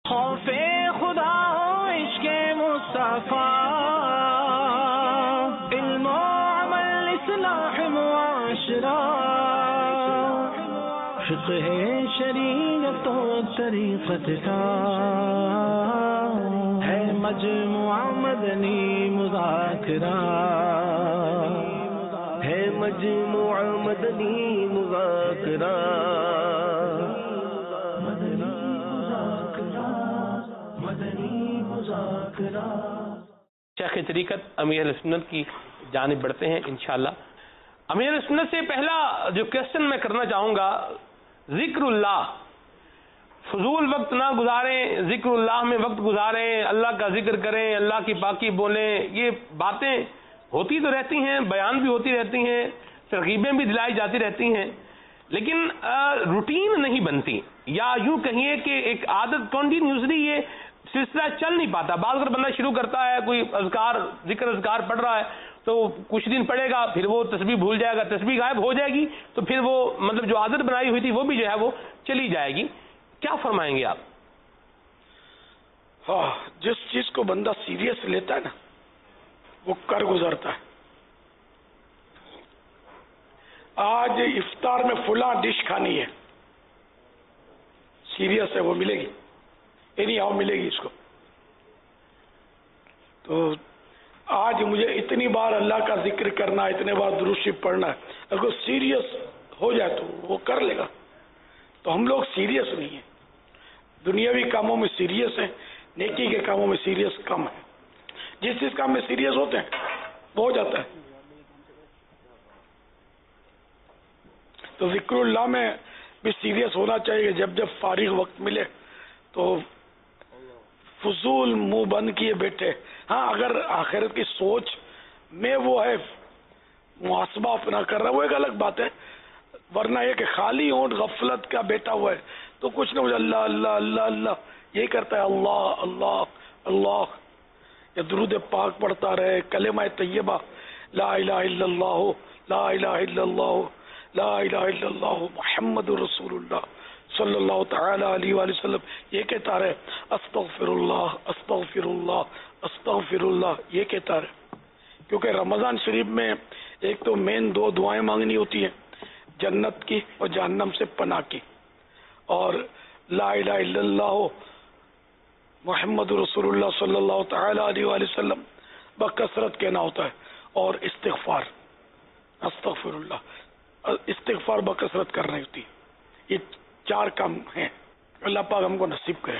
خوف خدا و عشق مصطفیٰ، علم و عمل اصلاح معاشرہ، فقہ شریعت و طریقت کا ہے مجموعہ مدنی مذاکرہ، ہے مجموعہ مدنی مذاکرہ۔ شیخ طریقت امیر سنت کی جانب بڑھتے ہیں انشاءاللہ۔ امیر سنت سے پہلا جو کوشچن میں کرنا چاہوں گا، ذکر اللہ، فضول وقت نہ گزاریں، ذکر اللہ میں وقت گزاریں، اللہ کا ذکر کریں، اللہ کی پاکی بولیں، یہ باتیں ہوتی تو رہتی ہیں، بیان بھی ہوتی رہتی ہیں، ترغیبیں بھی دلائی جاتی رہتی ہیں، لیکن روٹین نہیں بنتی، یا یوں کہیے کہ ایک عادت کنٹینیوسلی یہ سلسلہ چل نہیں پاتا۔ بعض اگر بندہ شروع کرتا ہے، کوئی اذکار ذکر اذکار پڑھ رہا ہے تو کچھ دن پڑھے گا، پھر وہ تسبیح بھول جائے گا، تسبیح غائب ہو جائے گی، تو پھر وہ مطلب جو عادت بنائی ہوئی تھی وہ بھی جو ہے وہ چلی جائے گی۔ کیا فرمائیں گے آپ؟ ہاں، جس چیز کو بندہ سیریس لیتا ہے نا وہ کر گزرتا ہے۔ آج افطار میں فلاں ڈش کھانی ہے، سیریس ہے، وہ ملے گی، اینی ہاؤ ملے گی اس کو۔ تو آج مجھے اتنی بار اللہ کا ذکر کرنا، اتنے بار درود شریف پڑھنا ہے، اگر سیریس ہو جائے تو وہ کر لے گا۔ تو ہم لوگ سیریس نہیں ہیں، دنیاوی کاموں میں سیریس ہیں، نیکی کے کاموں میں سیریس کم ہے۔ جس کام میں سیریس ہوتے ہیں وہ ہو جاتا ہے۔ تو ذکر اللہ میں بھی سیریس ہونا چاہیے۔ جب جب فارغ وقت ملے تو فضول منہ بند کیے بیٹھے، ہاں اگر آخرت کی سوچ میں وہ ہے، محاسبہ اپنا کر رہا ہے، وہ ایک الگ بات ہے، ورنہ یہ کہ خالی ہونٹ غفلت کا بیٹا ہوا ہے تو کچھ نہ کچھ اللہ اللہ اللہ اللہ یہی کرتا ہے، اللہ اللہ اللہ، یا درود پاک پڑھتا رہے، کلمہ طیبہ لا الہ الا اللہ، لا الہ الا اللہ، لا الہ الا اللہ محمد رسول اللہ صلی اللہ تعالی علیہ وآلہ وسلم، یہ کہتا رہے، استغفر اللہ استغفر اللہ استغفر اللہ، یہ کہتا رہے۔ کیونکہ رمضان شریف میں ایک تو مین دو دعائیں مانگنی ہوتی ہیں، جنت کی اور جہنم سے پناہ کی، اور لا الہ الا اللہ محمد رسول اللہ صلی اللہ تعالی علیہ وآلہ وسلم بکثرت کہنا ہوتا ہے، اور استغفار، استغفر اللہ، استغفار بکثرت کرنی ہوتی ہے۔ یہ چار کام ہیں، اللہ پاک ہم کو نصیب کرے۔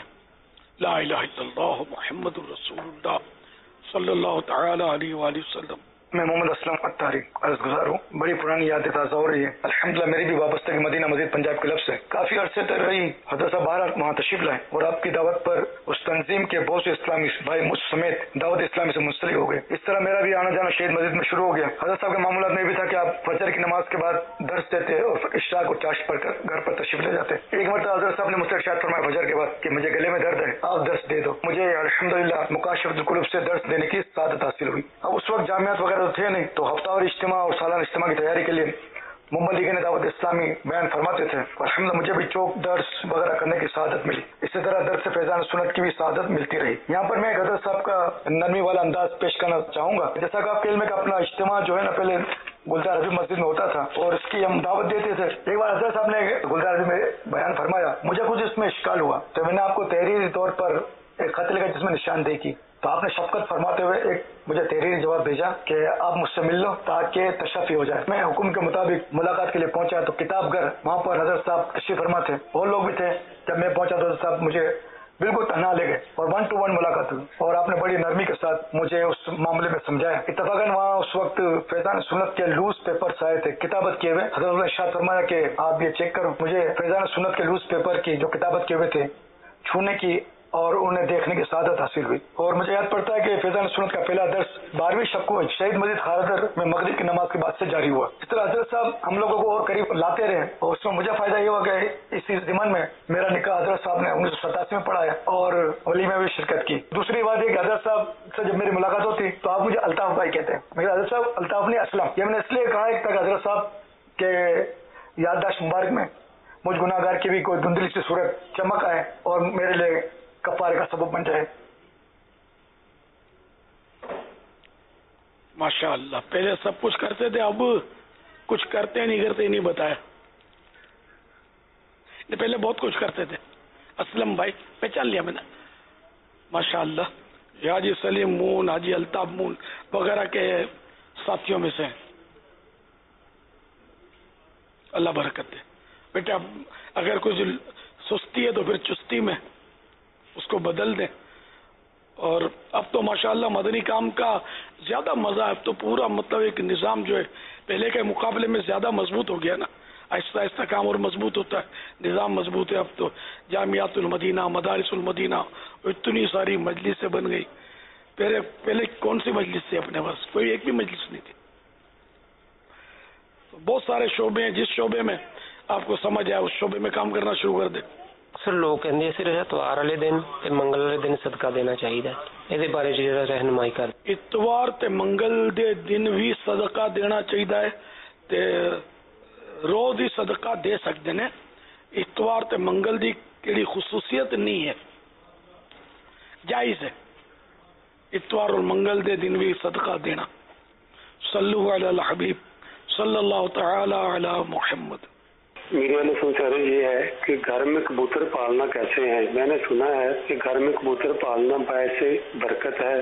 لا الہ الا اللہ محمد رسول اللہ صلی اللہ تعالی علیہ وآلہ وسلم۔ میں محمد اسلم اتاری عرض گزار ہوں، بڑی پرانی یادیں تازہ ہو رہی ہے الحمدللہ۔ میری بھی وابستگی مدینہ مسجد پنجاب کلب سے کافی عرصے تک رہی۔ حضرت صاحب باہر وہاں تشریف لائے اور آپ کی دعوت پر اس تنظیم کے بہت سے اسلامی بھائی مجھ سمیت دعوت اسلامی سے منسلک ہو گئے۔ اس طرح میرا بھی آنا جانا شہید مسجد میں شروع ہو گیا۔ حضرت صاحب کے معاملات میں بھی تھا کہ آپ فجر کی نماز کے بعد درس دیتے اور عشاء کو چاشت پڑھ کر گھر پر تشریف لے جاتے۔ ایک مرتبہ حضرت صاحب نے مجھ سے ارشاد فرمایا فجر کے بعد کہ مجھے گلے میں درد ہے، آپ درس دے دو۔ مجھے الحمدللہ مکاشفۃ القلوب سے درس دینے کی سعادت حاصل ہوئی۔ اب اس وقت جامعات وغیرہ تو تھے نہیں، تو ہفتہ واری اجتماع اور سالانہ اجتماع کی تیاری کے لیے ممبئی لیگ نے دعوت اسلامی بیان فرماتے تھے، الحمدللہ مجھے بھی چوک درس وغیرہ کرنے کی سعادت ملی۔ اسی طرح درس فیضان سنت کی بھی سعادت ملتی رہی۔ یہاں پر میں حضرت صاحب کا نرمی والا انداز پیش کرنا چاہوں گا۔ جیسا کہ آپ کے علم میں کہ اپنا اجتماع جو ہے نا پہلے گلزار ربیع مسجد میں ہوتا تھا اور اس کی ہم دعوت دیتے تھے۔ ایک بار حضرت صاحب نے گلزار ربیع میں بیان فرمایا، مجھے کچھ اس میں اشکال ہوا تو میں نے آپ کو تحریری طور پر ایک خط لکھا جس میں نشاندہی کی، تو آپ نے شفقت فرماتے ہوئے ایک مجھے تحریری جواب بھیجا کہ آپ مجھ سے مل لو تاکہ تشفی ہو جائے۔ میں حکم کے مطابق ملاقات کے لیے پہنچا تو کتاب گھر وہاں پر حضرت صاحب تشریف فرما تھے، اور لوگ بھی تھے۔ جب میں پہنچا تو حضرت صاحب مجھے بالکل تنہا لے گئے اور 1 to 1 ملاقات ہوئی، اور آپ نے بڑی نرمی کے ساتھ مجھے اس معاملے میں سمجھایا۔ اتفاقاً وہاں اس وقت فیضان سنت کے لوز پیپرز آئے تھے کتابت کیے ہوئے۔ حضرت نے ارشاد فرمایا کہ آپ یہ چیک کرو۔ مجھے فیضان سنت کے لوز پیپر کی جو کتابت کیے ہوئے تھے چھونے کی اور انہیں دیکھنے کی سعادت حاصل ہوئی۔ اور مجھے یاد پڑتا ہے کہ فیضان سنت کا پہلا درس 12ویں شب کو شہید مسجد خاردر میں مغرب کی نماز کے بعد سے جاری ہوا۔ اس طرح حضرت صاحب ہم لوگوں کو اور قریب لاتے رہے، اور اس میں مجھے فائدہ یہ ہوا کہ اسی ضمن میں میرا نکاح حضرت صاحب نے 1987 میں پڑھایا اور ولی میں بھی شرکت کی۔ دوسری بات یہ کہ حضرت صاحب سے جب میری ملاقات ہوتی تو آپ مجھے الطاف بھائی کہتے ہیں، مگر حضرت صاحب الطاف نہیں اسلم، یہ میں نے اس لیے کہا ہے تاکہ حضرت صاحب کے یادداشت مبارک میں مجھ گناہگار کی بھی کوئی دھندلی سی صورت چمک آئے اور میرے لیے کفارہ ہمارے کا سبب بن جائے. ماشاء اللہ. پہلے سب کچھ کرتے تھے, اب کچھ کرتے نہیں کرتے نہیں بتایا. پہلے بہت کچھ کرتے تھے. اسلم بھائی پہچان لیا میں نے, ماشاء اللہ. حاجی سلیم مون, حاجی الطاف مون وغیرہ کے ساتھیوں میں سے. اللہ برکت دے بیٹا. اگر کچھ سستی ہے تو پھر چستی میں اس کو بدل دیں. اور اب تو ماشاءاللہ مدنی کام کا زیادہ مزہ ہے. اب تو پورا مطلب ایک نظام جو ہے پہلے کے مقابلے میں زیادہ مضبوط ہو گیا نا. آہستہ آہستہ کام اور مضبوط ہوتا ہے, نظام مضبوط ہے. اب تو جامعات المدینہ, مدارس المدینہ, اتنی ساری مجلسیں بن گئی. پہلے کون سی مجلس تھی اپنے پاس؟ کوئی ایک بھی مجلس نہیں تھی. بہت سارے شعبے ہیں, جس شعبے میں آپ کو سمجھ آئے اس شعبے میں کام کرنا شروع کر دیں. سر لوگ کہتے ہیں صرف اتوار والے دن تے منگل والے دن صدقہ دینا چاہیے, یہ بارے ذرا رہنمائی کر. اتوار تے منگل دے دن بھی صدقہ دینا چاہیے تے روز ہی صدقہ دے سکتے ہیں. اتوار تے منگل دی کیڑی خصوصیت نہیں ہے, جائز ہے اتوار اور منگل دے دن بھی صدقہ دینا. صلو علی الحبیب صلی اللہ تعالی علی محمد. میری والی سوچ یہ ہے کہ گھر میں کبوتر پالنا کیسے ہے؟ میں نے سنا ہے کہ گھر میں کبوتر پالنا باعث برکت ہے.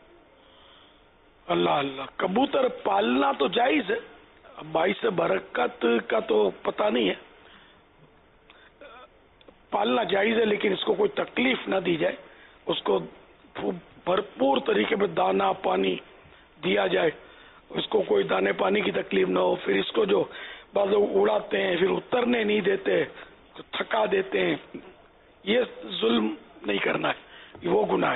اللہ اللہ, کبوتر پالنا تو جائز ہے, باعث برکت کا تو پتہ نہیں ہے. پالنا جائز ہے لیکن اس کو کوئی تکلیف نہ دی جائے, اس کو بھرپور طریقے پہ دانا پانی دیا جائے, اس کو کوئی دانے پانی کی تکلیف نہ ہو. پھر اس کو جو بعض لوگ اڑاتے ہیں, پھر اترنے نہیں دیتے, تھکا دیتے ہیں, یہ ظلم نہیں کرنا ہے, وہ گناہ ہے.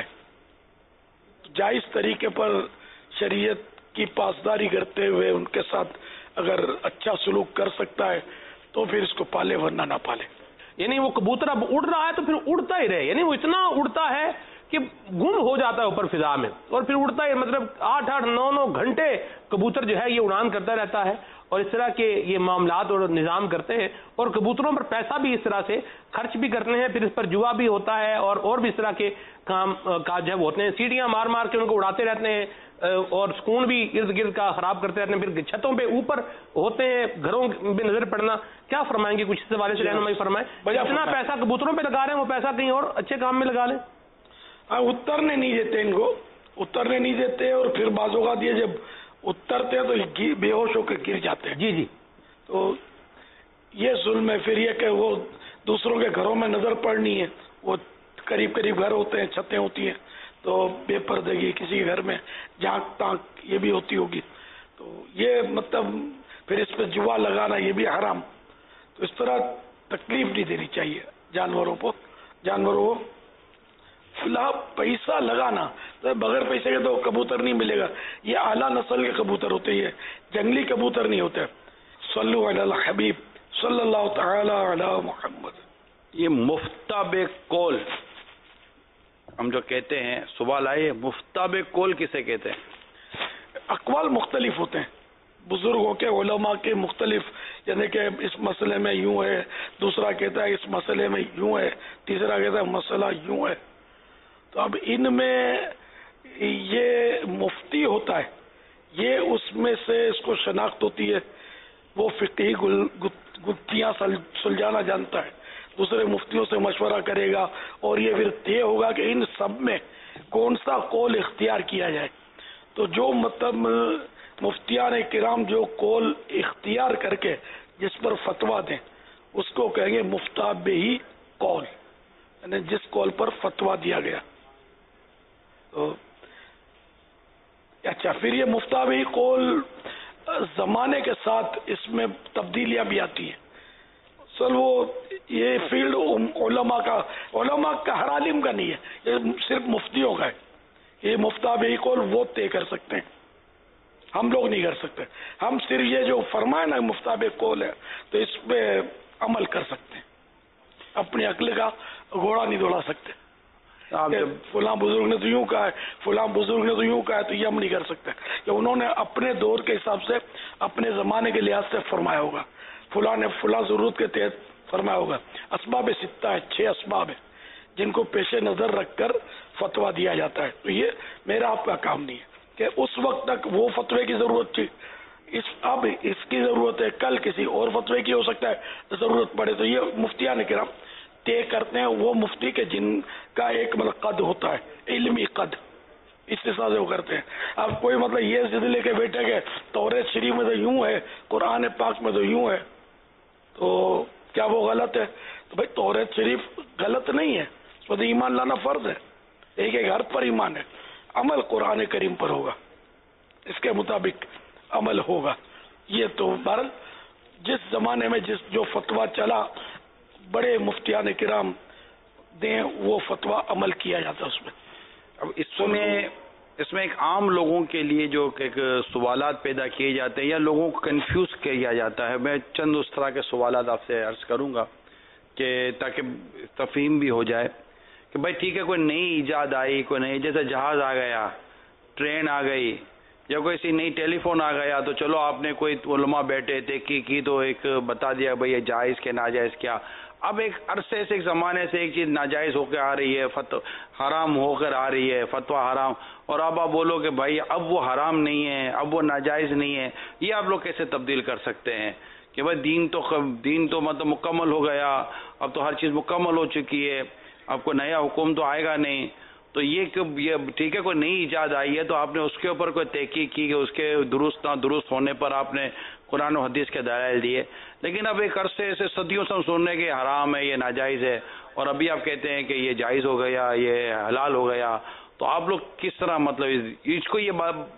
جائز طریقے پر شریعت کی پاسداری کرتے ہوئے ان کے ساتھ اگر اچھا سلوک کر سکتا ہے تو پھر اس کو پالے, ورنہ نہ پالے. یعنی وہ کبوتر اب اڑ رہا ہے تو پھر اڑتا ہی رہے, یعنی وہ اتنا اڑتا ہے کہ گم ہو جاتا ہے اوپر فضا میں, اور پھر اڑتا ہے, مطلب 8-8 9-9 گھنٹے کبوتر جو ہے یہ اڑان کرتا رہتا ہے. اور اس طرح کے یہ معاملات اور نظام کرتے ہیں, اور کبوتروں پر پیسہ بھی اس طرح سے خرچ بھی کرتے ہیں. پھر اس پر جوا بھی ہوتا ہے, اور بھی اس طرح کے کام کاج جب ہوتے ہیں. سیڑھیاں مار مار کے ان کو اڑاتے رہتے ہیں, اور سکون بھی ارد گرد کا خراب کرتے رہتے ہیں. پھر چھتوں پہ اوپر ہوتے ہیں, گھروں میں نظر پڑنا. کیا فرمائیں گے, کچھ اس حوالے سے رہنمائی فرمائیں. جتنا پیسہ کبوتروں پہ لگا رہے ہیں وہ پیسہ کہیں اور اچھے کام میں لگا لیں. اترنے نہیں دیتے, ان کو اترنے نہیں دیتے, اور پھر بعض اوقات یہ جب اترتے ہیں تو بے ہوش ہو کے گر جاتے ہیں. جی جی, تو یہ ظلم ہے. پھر یہ کہ وہ دوسروں کے گھروں میں نظر پڑنی ہے, وہ قریب قریب گھر ہوتے ہیں, چھتیں ہوتی ہیں, تو بے پردگی کسی کے گھر میں جھانک تانک یہ بھی ہوتی ہوگی. تو یہ مطلب پھر اس پہ جوا لگانا یہ بھی حرام. تو اس طرح تکلیف نہیں دینی چاہیے جانوروں کو. جانوروں کو فی الحال پیسہ لگانا, تو بغیر پیسے کے تو کبوتر نہیں ملے گا. یہ اعلیٰ نسل کے کبوتر ہوتے ہیں, جنگلی کبوتر نہیں ہوتے. صلو علی الحبیب صلی اللہ تعالی علی محمد. یہ مفتاب کول ہم جو کہتے ہیں, سوال آئے مفتاب کول کسے کہتے ہیں؟ اقوال مختلف ہوتے ہیں بزرگوں کے, علماء کے مختلف, یعنی کہ اس مسئلے میں یوں ہے, دوسرا کہتا ہے اس مسئلے میں یوں ہے, تیسرا کہتا ہے مسئلہ یوں ہے. تو اب ان میں یہ مفتی ہوتا ہے, یہ اس میں سے اس کو شناخت ہوتی ہے, وہ فقہی گتھیاں سلجھانا جانتا ہے, دوسرے مفتیوں سے مشورہ کرے گا, اور یہ پھر طے ہوگا کہ ان سب میں کون سا قول اختیار کیا جائے. تو جو مطلب مفتیان کرام جو قول اختیار کر کے جس پر فتویٰ دیں اس کو کہیں گے مفتابہی قول, یعنی جس قول پر فتویٰ دیا گیا. تو اچھا, پھر یہ مفتابہی قول زمانے کے ساتھ اس میں تبدیلیاں بھی آتی ہیں. سر وہ یہ فیلڈ علماء کا ہر عالم کا نہیں ہے, یہ صرف مفتیوں کا ہے. یہ مفتابہی قول وہ طے کر سکتے ہیں, ہم لوگ نہیں کر سکتے. ہم صرف یہ جو فرمائے نا مفتابہی قول ہے تو اس پہ عمل کر سکتے ہیں, اپنی عقل کا گھوڑا نہیں دوڑا سکتے. فلاں بزرگ نے تو یوں کہا ہے, فلاں بزرگ نے تو یوں کہا ہے, تو یہ ہم نہیں کر سکتے کہ انہوں نے اپنے دور کے حساب سے اپنے زمانے کے لحاظ سے فرمایا ہوگا, فلاں نے فلاں ضرورت کے تحت فرمایا ہوگا. اسباب 6 ہے, 6 اسباب ہے جن کو پیش نظر رکھ کر فتویٰ دیا جاتا ہے. تو یہ میرا آپ کا کام نہیں ہے کہ اس وقت تک وہ فتوے کی ضرورت تھی، اب اس کی ضرورت ہے، کل کسی اور فتوے کی ہو سکتا ہے ضرورت پڑے. تو یہ مفتیان کرام طے کرتے ہیں، وہ مفتی کے جن کا ایک مطلب قد ہوتا ہے، علمی قد، اس حساب سے وہ کرتے ہیں. اب کوئی مطلب یہ ضد لے کے بیٹھے کہ توریت شریف میں تو یوں ہے، قرآن پاک میں تو یوں ہے، تو کیا وہ غلط ہے؟ تو بھائی توریت شریف غلط نہیں ہے، اس پر ایمان لانا فرض ہے، ایک ایک حرف پر ایمان ہے. عمل قرآن کریم پر ہوگا، اس کے مطابق عمل ہوگا. یہ تو بہرحال جس زمانے میں جو فتویٰ چلا، بڑے مفتیان کرام دیں وہ فتویٰ عمل کیا جاتا اس میں. اب اس میں ایک عام لوگوں کے لیے جو ایک سوالات پیدا کیے جاتے ہیں یا لوگوں کو کنفیوز کیا جاتا ہے، میں چند اس طرح کے سوالات آپ سے عرض کروں گا کہ تاکہ تفہیم بھی ہو جائے کہ بھائی ٹھیک ہے، کوئی نئی ایجاد آئی، کوئی نئی، جیسے جہاز آ گیا، ٹرین آ گئی، یا کوئی سی نئی ٹیلی فون آ گیا، تو چلو آپ نے کوئی علماء بیٹھے تحقیق کی تو ایک بتا دیا بھائی یہ جائز کے ناجائز کیا. اب ایک عرصے سے، ایک زمانے سے ایک چیز ناجائز ہو کے آ رہی ہے، حرام ہو کر آ رہی ہے، فتویٰ حرام، اور اب آپ بولو کہ بھائی اب وہ حرام نہیں ہے، اب وہ ناجائز نہیں ہے. یہ آپ لوگ کیسے تبدیل کر سکتے ہیں کہ بھائی دین تو مطلب مکمل ہو گیا، اب تو ہر چیز مکمل ہو چکی ہے، اب کوئی نیا حکم تو آئے گا نہیں. تو یہ ٹھیک ہے، کوئی نئی ایجاد آئی ہے تو آپ نے اس کے اوپر کوئی تحقیق کی کہ اس کے درست نہ درست ہونے پر آپ نے قرآن و حدیث کے دلائل دیے، لیکن اب ایک عرصے سے صدیوں سے ہم سن رہے کہ حرام ہے، یہ ناجائز ہے، اور ابھی آپ کہتے ہیں کہ یہ جائز ہو گیا، یہ حلال ہو گیا. تو آپ لوگ کس طرح مطلب اس کو، یہ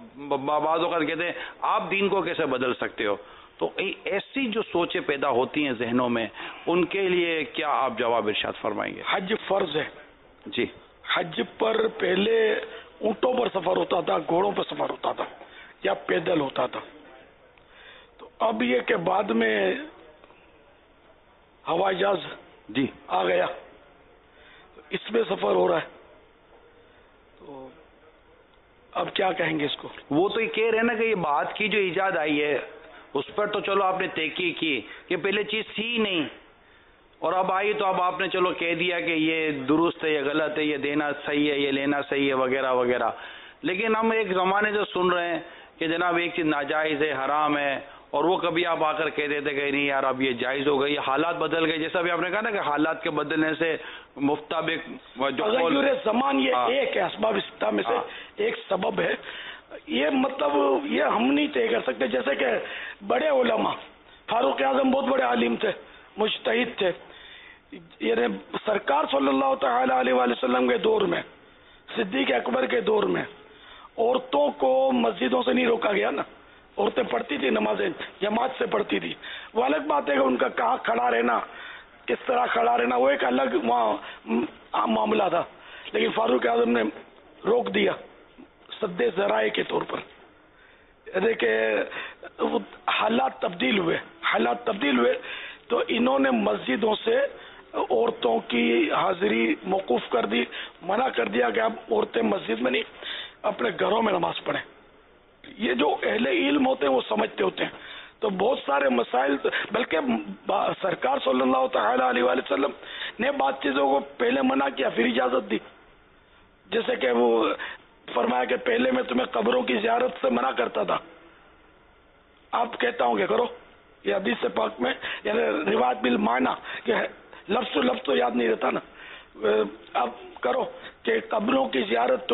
بعض اوقات کہتے ہیں آپ دین کو کیسے بدل سکتے ہو؟ تو ایسی جو سوچیں پیدا ہوتی ہیں ذہنوں میں، ان کے لیے کیا آپ جواب ارشاد فرمائیں گے؟ حج فرض ہے جی. حج پر پہلے اونٹوں پر سفر ہوتا تھا، گھوڑوں پر سفر ہوتا تھا، یا پیدل ہوتا تھا. تو اب یہ کہ بعد میں ہوائی جہاز جی آ گیا، اس میں سفر ہو رہا ہے. تو اب کیا کہیں گے اس کو؟ وہ تو یہ کہہ رہے ہیں نا کہ یہ بات کی جو ایجاد آئی ہے اس پر تو چلو آپ نے تحقیق کی کہ پہلے چیز تھی ہی نہیں، اور اب آئی تو اب آپ نے چلو کہہ دیا کہ یہ درست ہے، یہ غلط ہے، یہ دینا صحیح ہے، یہ لینا صحیح ہے، وغیرہ وغیرہ. لیکن ہم ایک زمانے سے سن رہے ہیں کہ جناب ایک چیز ناجائز ہے، حرام ہے، اور وہ کبھی آپ آ کر کہہ دیتے کہ نہیں یار اب یہ جائز ہو گئی، حالات بدل گئے. جیسا بھی آپ نے کہا نا کہ حالات کے بدلنے سے مطابق جو زمان یہ ایک ہے، اسباب ستہ میں سے ایک سبب ہے. یہ مطلب یہ ہم نہیں طے کر سکتے. جیسے کہ بڑے علماء، فاروق اعظم بہت بڑے عالم تھے، مجتہد تھے، یعنی سرکار صلی اللہ تعالی علیہ وسلم کے دور میں، صدیق اکبر کے دور میں عورتوں کو مسجدوں سے نہیں روکا گیا نا. عورتیں پڑھتی تھی، نمازیں جماعت سے پڑھتی تھی. وہ الگ بات ہے کہ ان کا کہاں کھڑا رہنا، کس طرح کھڑا رہنا، وہ ایک الگ معاملہ تھا. لیکن فاروق اعظم نے روک دیا سد ذرائع کے طور پر. یعنی کہ حالات تبدیل ہوئے تو انہوں نے مسجدوں سے عورتوں کی حاضری موقوف کر دی، منع کر دیا کہ اب عورتیں مسجد میں نہیں، اپنے گھروں میں نماز پڑھیں. یہ جو اہل علم ہوتے ہیں وہ سمجھتے ہوتے ہیں. تو بہت سارے مسائل، بلکہ سرکار صلی اللہ تعالی علیہ وسلم نے بات چیزوں کو پہلے منع کیا، پھر اجازت دی. جیسے کہ وہ فرمایا کہ پہلے میں تمہیں قبروں کی زیارت سے منع کرتا تھا، آپ کہتا ہوں کہ کرو. یہ حدیث پاک میں یعنی روایت بالمعنی کہ لفظ تو لفظ تو یاد نہیں رہتا نا، اب کرو کہ قبروں کی زیارت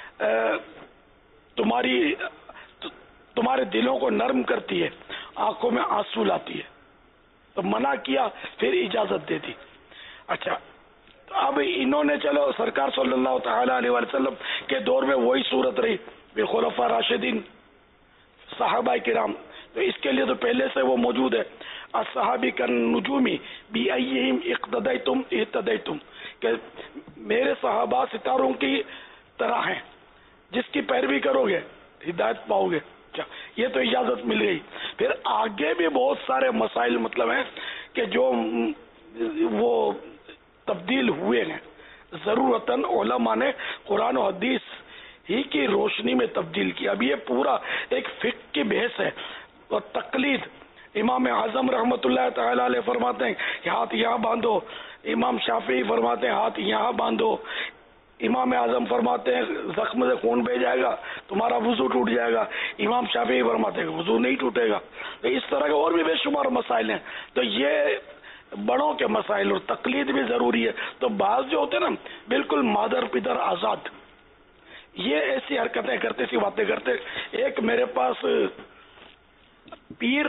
تمہارے دلوں کو نرم کرتی ہے، آنکھوں میں آنسو لاتی ہے. تو منع کیا، پھر اجازت دے دی. اچھا، اب انہوں نے چلو سرکار صلی اللہ تعالی علیہ وسلم کے دور میں وہی صورت رہی، خلفاء راشدین، صحابہ کرام، تو اس کے لیے تو پہلے سے وہ موجود ہے. الصحابی کالنجوم بأیہم اقتدیتم اہتدیتم، کہ میرے صحابہ ستاروں کی طرح ہیں، جس کی پیروی کرو گے ہدایت پاؤ گے. یہ تو اجازت مل گئی. پھر آگے بھی بہت سارے مسائل مطلب ہیں کہ جو وہ تبدیل ہوئے ہیں، ضرورتاً علماء نے قرآن و حدیث ہی کی روشنی میں تبدیل کیا. اب یہ پورا ایک فقہ کی بحث ہے اور تقلید. امام اعظم رحمۃ اللہ تعالی علیہ فرماتے ہیں کہ ہاتھ یہاں باندھو، امام شافعی فرماتے ہیں ہاتھ یہاں باندھو، امام اعظم فرماتے ہیں زخم سے خون بہ جائے گا تمہارا وضو ٹوٹ جائے گا، امام شافعی فرماتے ہیں وضو نہیں ٹوٹے گا. تو اس طرح کے اور بھی بے شمار مسائل ہیں. تو یہ بڑوں کے مسائل اور تقلید بھی ضروری ہے. تو بعض جو ہوتے ہیں نا بالکل مادر پدر آزاد، یہ ایسی حرکتیں کرتے، ایسی باتیں کرتے. ایک میرے پاس پیر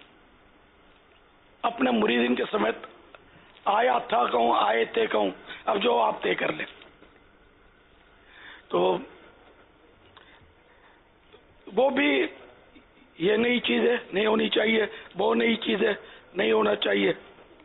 اپنے مریدین کے سمیت آیا تھا، کہوں آئے تھے کہوں، اب جو آپ طے کر لیں. تو وہ بھی یہ نئی چیز ہے نہیں ہونی چاہیے، وہ نئی چیز ہے نہیں ہونا چاہیے.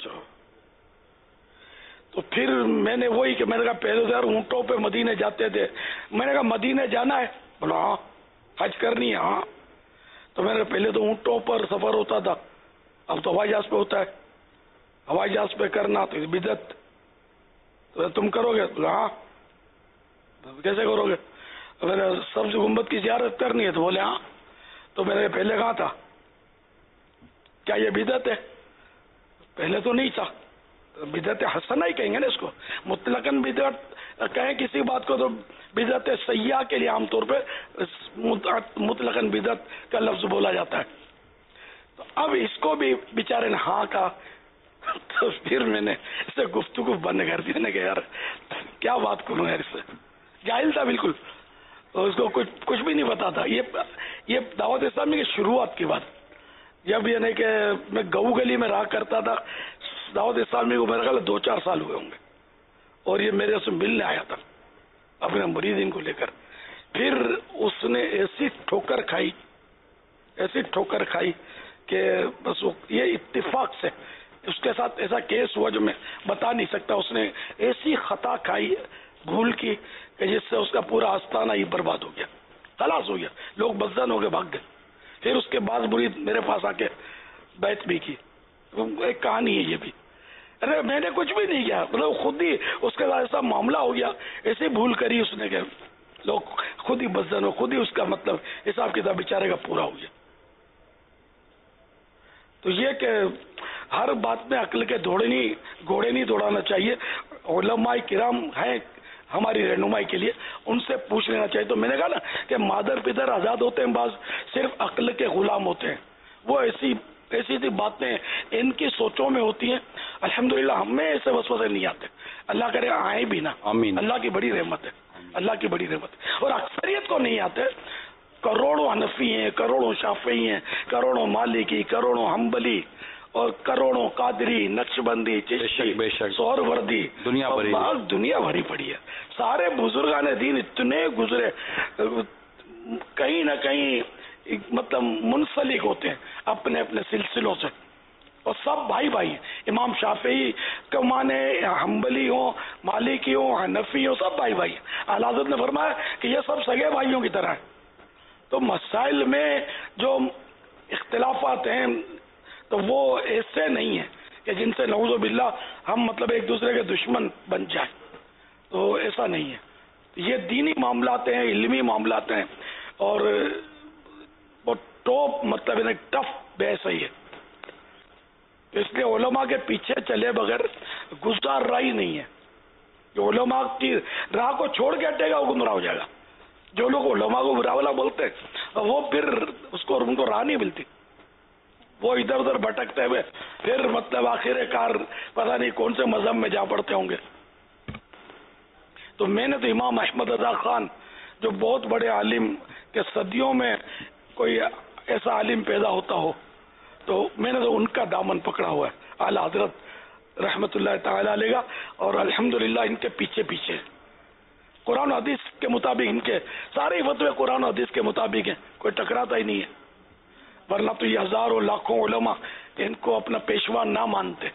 تو پھر میں نے وہی کہ میں نے کہا پہلے تو یار اونٹوں پہ مدینے جاتے تھے، میں نے کہا مدینے جانا ہے؟ بولا ہاں. حج کرنی ہے؟ ہاں. تو میں نے پہلے تو اونٹوں پر سفر ہوتا تھا، اب تو ہوائی جہاز پہ ہوتا ہے. ہوائی جہاز پہ کرنا تو بدعت. تو تم کرو گے؟ بولا ہاں. کیسے کرو گے؟ میں نے سبز گنبد کی زیارت کرنی ہے، تو بولے ہاں. تو میں نے پہلے کہا تھا کیا یہ بدعت ہے؟ پہلے تو نہیں تھا. بدعت حسنہ ہی کہیں گے نا اس کو. مطلقاً بدعت کہیں کسی بات کو تو بدعت سیاح کے لیے عام طور پہ مطلقاً بدعت کا لفظ بولا جاتا ہے. تو اب اس کو بھی بیچارے نے ہاں کہا. تو پھر میں نے اسے گفتگو بند کر دی. نے کہ یار کیا بات کروں یار، اس سے جاہل تھا بالکل، اور اس کو کچھ بھی نہیں پتا تھا. یہ دعوت اسلامی کی شروعات کی بات، جب یعنی کہ میں گؤ گلی میں رہا کرتا تھا، دعوت اسلامی کو میرا خیال 2-4 سال ہوئے ہوں گے، اور یہ میرے سے ملنے آیا تھا اپنے مریدین کو لے کر. پھر اس نے ایسی ٹھوکر کھائی کہ بس یہ اتفاق سے اس کے ساتھ ایسا کیس ہوا جو میں بتا نہیں سکتا. اس نے ایسی خطا کھائی بھول کی کہ جس سے اس کا پورا آستانہ ہی برباد ہو گیا، خلاص ہو گیا. لوگ بدزن ہو کے بھاگ گئے. پھر اس کے بعد مرید میرے پاس آ کے بیعت بھی کی. ایک کہانی ہے یہ بھی. ارے میں نے کچھ بھی نہیں کیا، مطلب خود ہی اس کے ساتھ ایسا معاملہ ہو گیا، ایسے بھول کری اس نے کہ لوگ خود ہی بدزن ہو، خود ہی اس کا مطلب حساب کتاب بیچارے کا پورا ہو گیا. تو یہ کہ ہر بات میں عقل کے گھوڑے نہیں دوڑانا چاہیے. علماء کرام ہیں ہماری رہنمائی کے لیے، ان سے پوچھ لینا چاہیے. تو میں نے کہا نا کہ مادر پدر آزاد ہوتے ہیں، بعض صرف عقل کے غلام ہوتے ہیں. وہ ایسی باتیں ان کی سوچوں میں ہوتی ہیں. الحمدللہ ہمیں ایسے وسوسے نہیں آتے، اللہ کرے آئے بھی نہ. آمین. اللہ کی بڑی رحمت ہے، اللہ کی بڑی رحمت ہے. اور اکثریت کو نہیں آتے. کروڑوں حنفی ہیں، کروڑوں شافعی ہیں، کروڑوں مالکی، کروڑوں حنبلی، اور کروڑوں قادری، نقشبندی، چشتی، سہروردی، دنیا بھری پڑی ہے. سارے بزرگان دین اتنے گزرے، کہیں نہ کہیں مطلب منسلک ہوتے ہیں اپنے اپنے سلسلوں سے، اور سب بھائی بھائی ہیں. امام شافعی کا مانے حنبلی ہوں، مالکی ہوں، حنفی ہوں، سب بھائی بھائی ہیں. اعلیٰ حضرت نے فرمایا کہ یہ سب سگے بھائیوں کی طرح ہیں. تو مسائل میں جو اختلافات ہیں تو وہ ایسے نہیں ہیں کہ جن سے نعوذ باللہ ہم مطلب ایک دوسرے کے دشمن بن جائیں. تو ایسا نہیں ہے. یہ دینی معاملات ہیں، علمی معاملات ہیں، اور وہ ٹاپ مطلب ٹف بحث ہے یہ. اس لیے علماء کے پیچھے چلے بغیر گزار راہی نہیں ہے. جو علماء کی راہ کو چھوڑ کے ہٹے گا وہ گمراہ ہو جائے گا. جو لوگ علماء کو برا والا بولتے ہیں وہ پھر ان کو راہ نہیں ملتی، وہ ادھر ادھر بھٹکتے ہوئے پھر مطلب آخر کار پتہ نہیں کون سے مذہب میں جا پڑتے ہوں گے. تو میں نے تو امام احمد رضا خان جو بہت بڑے عالم کے صدیوں میں کوئی ایسا عالم پیدا ہوتا ہو، تو میں نے تو ان کا دامن پکڑا ہوا ہے، اعلیٰ حضرت رحمت اللہ تعالی علیہ گا. اور الحمدللہ ان کے پیچھے قرآن و حدیث کے مطابق ان کے سارے فتوے قرآن و حدیث کے مطابق ہیں، کوئی ٹکراتا ہی نہیں ہے. ورنہ تو یہ ہزاروں لاکھوں علماء ان کو اپنا پیشوا نہ مانتے.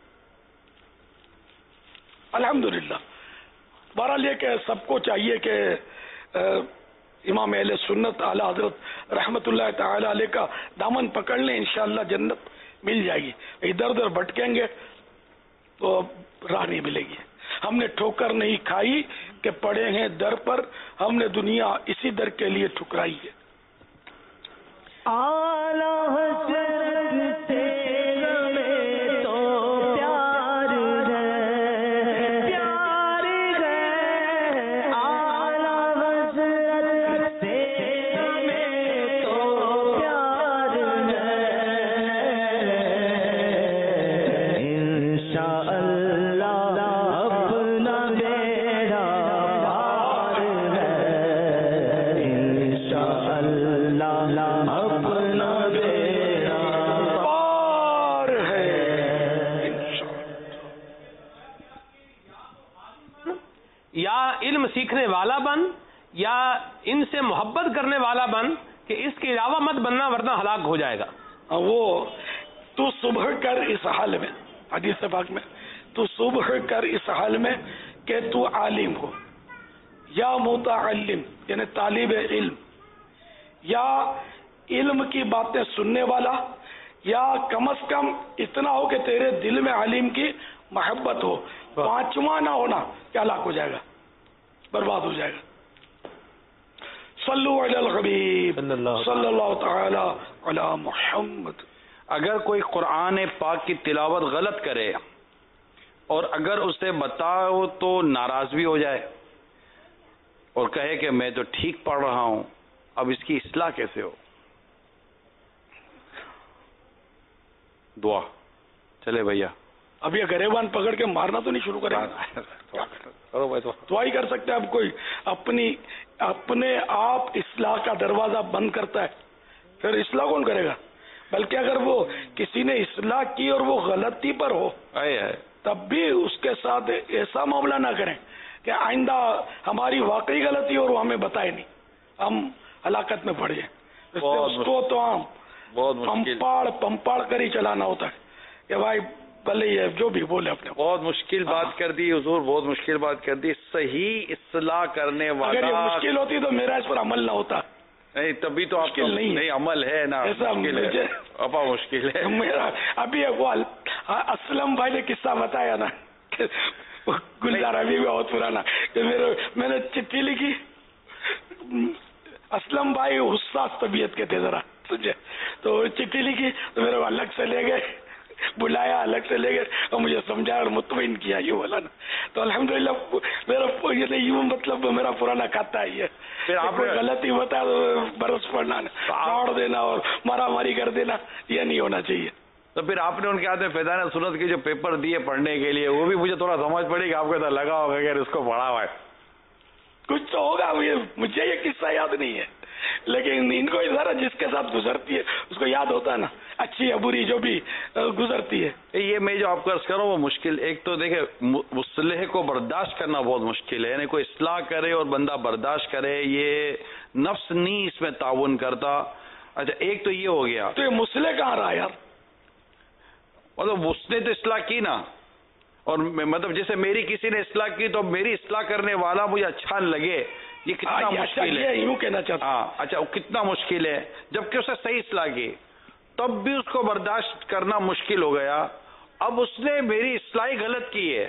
الحمدللہ. بہرحال یہ کہ سب کو چاہیے کہ امام اہل سنت اعلیٰ حضرت رحمت اللہ تعالی علیہ کا دامن پکڑ لیں، انشاءاللہ جنت مل جائے گی. ادھر ادھر بھٹکیں گے تو راہ نہیں ملے گی. ہم نے ٹھوکر نہیں کھائی کہ پڑے ہیں در پر، ہم نے دنیا اسی در کے لیے ٹھکرائی ہے. اعلیٰ حضرت سے ہمیں تو پیار ہے، علم سیکھنے والا بن یا ان سے محبت کرنے والا بن کہ اس کے علاوہ مت بننا ورنہ ہلاک ہو جائے گا. وہ تو صبح کر اس حال میں، حدیث پاک میں، تو صبح کر اس حال میں کہ تو عالم ہو یا متعلم یعنی طالب علم، یا علم کی باتیں سننے والا، یا کم از کم اتنا ہو کہ تیرے دل میں عالم کی محبت ہو. پانچواں نہ ہونا کہ ہلاک ہو جائے گا، برباد ہو جائے گا. صلو علی الحبیب صلی اللہ تعالی علی محمد. اگر کوئی قرآن پاک کی تلاوت غلط کرے اور اگر اسے بتاؤ تو ناراض بھی ہو جائے اور کہے کہ میں تو ٹھیک پڑھ رہا ہوں، اب اس کی اصلاح کیسے ہو؟ دعا. چلے بھیا اب یہ گریبان پکڑ کے مارنا تو نہیں شروع کرے گا. دعا ہی کر سکتے ہیں. اب کوئی اپنے آپ اصلاح کا دروازہ بند کرتا ہے پھر اصلاح کون کرے گا؟ بلکہ اگر وہ کسی نے اصلاح کی اور وہ غلطی پر ہو تب بھی اس کے ساتھ ایسا معاملہ نہ کریں کہ آئندہ ہماری واقعی غلطی اور وہ ہمیں بتائے نہیں، ہم ہلاکت میں پڑ جائیں. اس کو تو ہم پمپاڑ کر ہی چلانا ہوتا ہے کہ بھائی بھلے یہ جو بھی بولے اپنے. بہت مشکل بات کر دی حضور، بہت مشکل بات کر دی. صحیح اصلاح کرنے والا، اگر یہ مشکل ہوتی تو میرا اس پر عمل نہ ہوتا. نہیں تبھی تو آپ نہیں عمل ہے نا، ایسا اپا مشکل ہے. میرا ابھی وہ اسلم بھائی نے قصہ بتایا نا، گلزار ابھی بھی بہت پرانا، کہ میں نے چٹھی لکھی. اسلم بھائی حساس طبیعت کے تھے ذرا سمجھے، تو چٹھی لکھی تو میرے الگ سے لے گئے، بلایا الگ سے لے گئے اور مجھے سمجھایا اور مطمئن کیا یہ والا نا. تو الحمدللہ میرا یہ مطلب میرا پرانا کھاتا ہی ہے. پھر آپ غلطی بتا تو برس پڑنا، توڑ دینا اور مارا ماری کر دینا، یہ نہیں ہونا چاہیے. تو پھر آپ نے ان کے ہاتھ میں فیضان سنت کے جو پیپر دیے پڑھنے کے لیے، وہ بھی مجھے تھوڑا سمجھ پڑی کہ آپ کو لگا ہوگا کہ اس کو پڑھا ہوا ہے کچھ تو ہوگا. مجھے یہ قصہ یاد نہیں ہے لیکن ان کو ذرا جس کے ساتھ گزرتی ہے اس کو یاد ہوتا ہے نا، اچھی یا بری جو بھی گزرتی ہے. یہ میں جو آپ کو عرض کروں وہ مشکل، ایک تو دیکھیں مصلح کو برداشت کرنا بہت مشکل ہے، یعنی کوئی اصلاح کرے اور بندہ برداشت کرے، یہ نفس نہیں اس میں تعاون کرتا. اچھا ایک تو یہ ہو گیا. تو یہ مصلح کہاں رہا یار؟ مطلب اس نے تو اصلاح کی نا، اور مطلب جیسے میری کسی نے اصلاح کی تو میری اصلاح کرنے والا مجھے اچھا لگے، یہ کتنا مشکل ہے. یوں کہنا چاہتا. ہاں اچھا کتنا مشکل ہے، جبکہ اسے صحیح اصلاح کی تب بھی اس کو برداشت کرنا مشکل ہو گیا. اب اس نے میری اصلاح غلط کی ہے،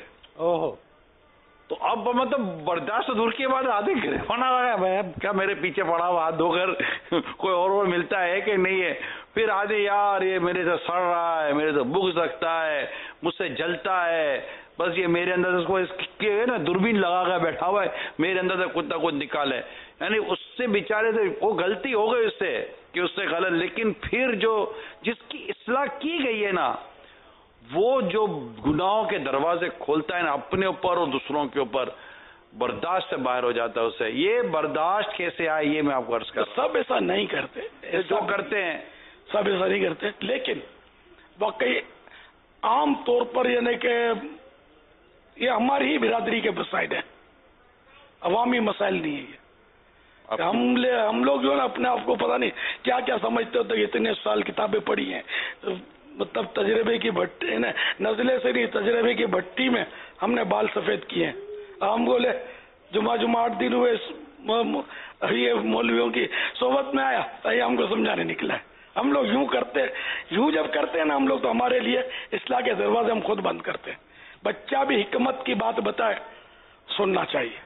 تو اب مطلب برداشت دور کے بعد آدھے گرفانا رہا کیا میرے پیچھے پڑا ہوا ہاتھ دھو کر کوئی اور ملتا ہے کہ نہیں ہے. پھر آدھے یار یہ میرے سے سڑ رہا ہے، میرے سے بغض رکھتا ہے، مجھ سے جلتا ہے، بس یہ میرے اندر سے نا دوربین لگا کر بیٹھا ہوا ہے، میرے اندر سے کچھ نہ کچھ نکالے. یعنی اس سے بیچارے سے وہ غلطی ہو گئی اس سے کہ اس سے غلط، لیکن پھر جو جس کی اصلاح کی گئی ہے نا وہ جو گناہوں کے دروازے کھولتا ہے نا اپنے اوپر اور دوسروں کے اوپر، برداشت سے باہر ہو جاتا ہے اس سے. یہ برداشت کیسے آئے یہ میں آپ کو عرض کر رہا ہوں. سب ایسا نہیں کرتے، جو کرتے ہیں سب ایسا نہیں کرتے، لیکن واقعی عام طور پر یعنی کہ یہ ہماری ہی برادری کے مسائل ہیں، عوامی مسائل نہیں ہے یہ. ہم لوگ جو ہے نا اپنے آپ کو پتہ نہیں کیا کیا سمجھتے ہوتے، اتنے سال کتابیں پڑھی ہیں، مطلب تجربے کی بھٹی نزلے سے نہیں، تجربے کی بھٹی میں ہم نے بال سفید کیے ہیں. ہم بولے جمعہ 8 دن ہوئے یہ مولویوں کی صحبت میں آیا، یہ ہم کو سمجھانے نکلا ہے. ہم لوگ یوں کرتے، یوں جب کرتے ہیں نا ہم لوگ تو ہمارے لیے اصلاح کے دروازے ہم خود بند کرتے ہیں. بچہ بھی حکمت کی بات بتائے سننا چاہیے.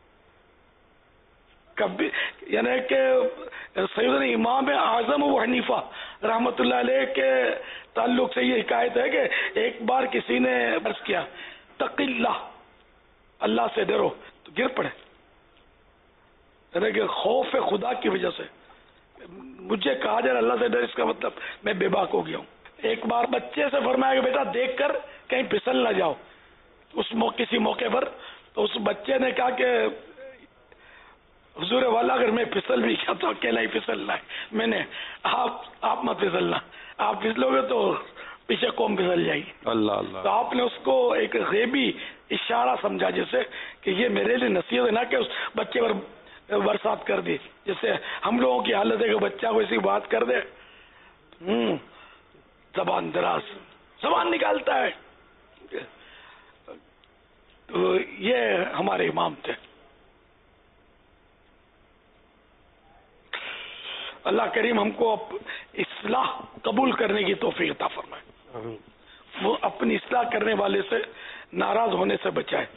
کبھی یعنی کہ سیدنا امام اعظم ابو حنیفہ رحمۃ اللہ علیہ کے تعلق سے یہ حکایت ہے کہ ایک بار کسی نے عرض کیا تق اللہ، اللہ سے ڈرو، تو گر پڑے. یعنی کہ خوف خدا کی وجہ سے مجھے کہا جائے اللہ سے ڈر، اس کا مطلب میں بے باک ہو گیا ہوں. ایک بار بچے سے فرمایا کہ بیٹا دیکھ کر کہیں پھسل نہ جاؤ کسی موقع پر. تو اس بچے نے کہا کہ حضور والا اگر میں پھسل بھی کیا تو اکیلا ہی پھسلنا ہے. میں نے آپ مت پھسلنا، آپ پھسلو گے تو پیچھے قوم پھسل جائے گی. اللہ اللہ. تو آپ نے اس کو ایک غیبی اشارہ سمجھا جیسے کہ یہ میرے لیے نصیحت ہے، نہ کہ اس بچے پر برسات کر دی. جیسے ہم لوگوں کی حالت ہے کہ بچہ کو ایسی بات کر دے، زبان دراز زبان نکالتا ہے. تو یہ ہمارے امام تھے. اللہ کریم ہم کو اصلاح قبول کرنے کی توفیق عطا فرمائے، وہ اپنی اصلاح کرنے والے سے ناراض ہونے سے بچائے.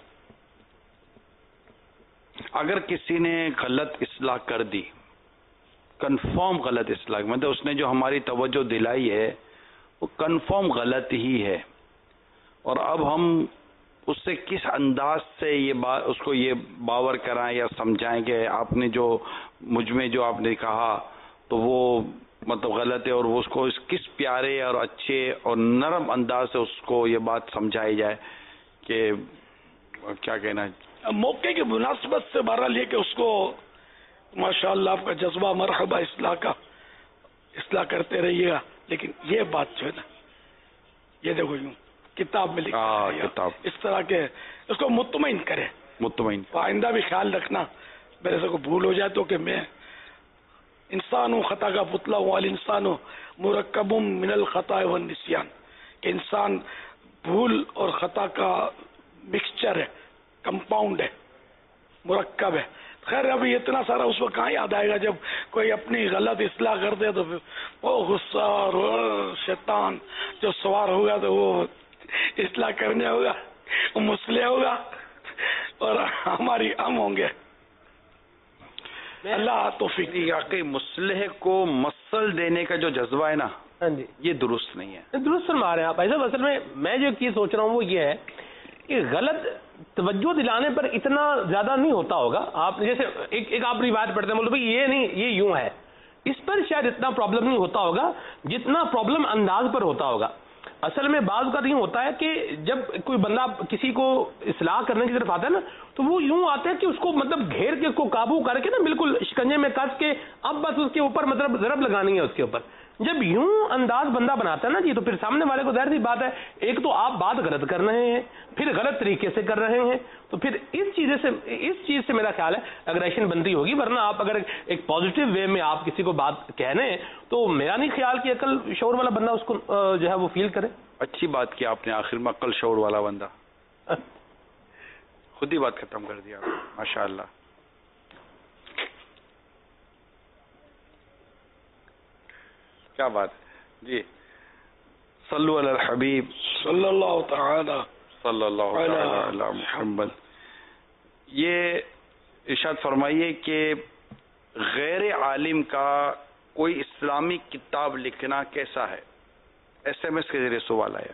اگر کسی نے غلط اصلاح کر دی، کنفرم غلط اصلاح، مطلب اس نے جو ہماری توجہ دلائی ہے وہ کنفرم غلط ہی ہے، اور اب ہم اس سے کس انداز سے یہ بات اس کو یہ باور کرائیں یا سمجھائیں کہ آپ نے جو مجھ میں جو آپ نے کہا تو وہ مطلب غلط ہے، اور وہ اس کو کس پیارے اور اچھے اور نرم انداز سے اس کو یہ بات سمجھائی جائے کہ کیا کہنا ہے. موقع کی مناسبت سے بہرحال یہ کہ اس کو ماشاءاللہ آپ کا جذبہ مرحبا اصلاح کا اصلاح کرتے رہیے گا. لیکن یہ بات جو ہے نا، یہ دیکھو یوں کتاب میں لکھا ہے کتاب اس طرح کے اس کو مطمئن کرے، مطمئن آئندہ بھی خیال رکھنا میرے سے کو بھول ہو جائے تو کہ میں انسان ہوں، خطا کا پتلا ہوں. الانسان مرکب من الخطا والنسیان، کہ انسان بھول اور خطا کا مکسچر ہے، کمپاؤنڈ ہے، مرکب ہے. خیر ابھی اتنا سارا اس وقت کہاں یاد آئے گا جب کوئی اپنی غلط اصلاح کر دے تو پھر وہ غصہ اور وہ شیطان جو سوار ہوگا تو وہ اصلاح کرنے ہوگا، وہ مسلح ہوگا اور ہماری ہم ہوں گے. اللہ توفیق. واقعی مسلح کو مسل دینے کا جو جذبہ ہے نا، ہاں جی، یہ درست نہیں ہے. درست فرما رہے ہیں آپ. ایسا اصل میں جو چیز سوچ رہا ہوں وہ یہ ہے کہ غلط توجہ دلانے پر اتنا زیادہ نہیں ہوتا ہوگا. آپ جیسے ایک آپ روایت پڑھتے ہیں بولے بھائی یہ نہیں، یہ یوں ہے، اس پر شاید اتنا پرابلم نہیں ہوتا ہوگا جتنا پرابلم انداز پر ہوتا ہوگا. اصل میں بعض کا نہیں ہوتا ہے کہ جب کوئی بندہ کسی کو اصلاح کرنے کی طرف آتا ہے نا تو وہ یوں آتا ہے کہ اس کو مطلب گھیر کے اس کو قابو کر کے نا بالکل شکنجے میں کس کے اب بس اس کے اوپر مطلب ضرب لگانی ہے اس کے اوپر. جب یوں انداز بندہ بناتا ہے نا جی تو پھر سامنے والے کو ظاہر سی بات ہے، ایک تو آپ بات غلط کر رہے ہیں، پھر غلط طریقے سے کر رہے ہیں، تو پھر اس چیز سے میرا خیال ہے اگریشن بنتی ہوگی. ورنہ آپ اگر ایک پازیٹیو وے میں آپ کسی کو بات کہنے تو میرا نہیں خیال کہ عقل شعور والا بندہ اس کو جو ہے وہ فیل کرے. اچھی بات کی آپ نے آخر میں، عقل شعور والا بندہ. خود ہی بات ختم کر دیا ماشاء اللہ. کیا بات ہے جی. صلو علی الحبیب صلی اللہ تعالی صلی اللہ علی محمد. یہ ارشاد فرمائیے کہ غیر عالم کا کوئی اسلامی کتاب لکھنا کیسا ہے؟ ایس ایم ایس کے ذریعے سوال آیا.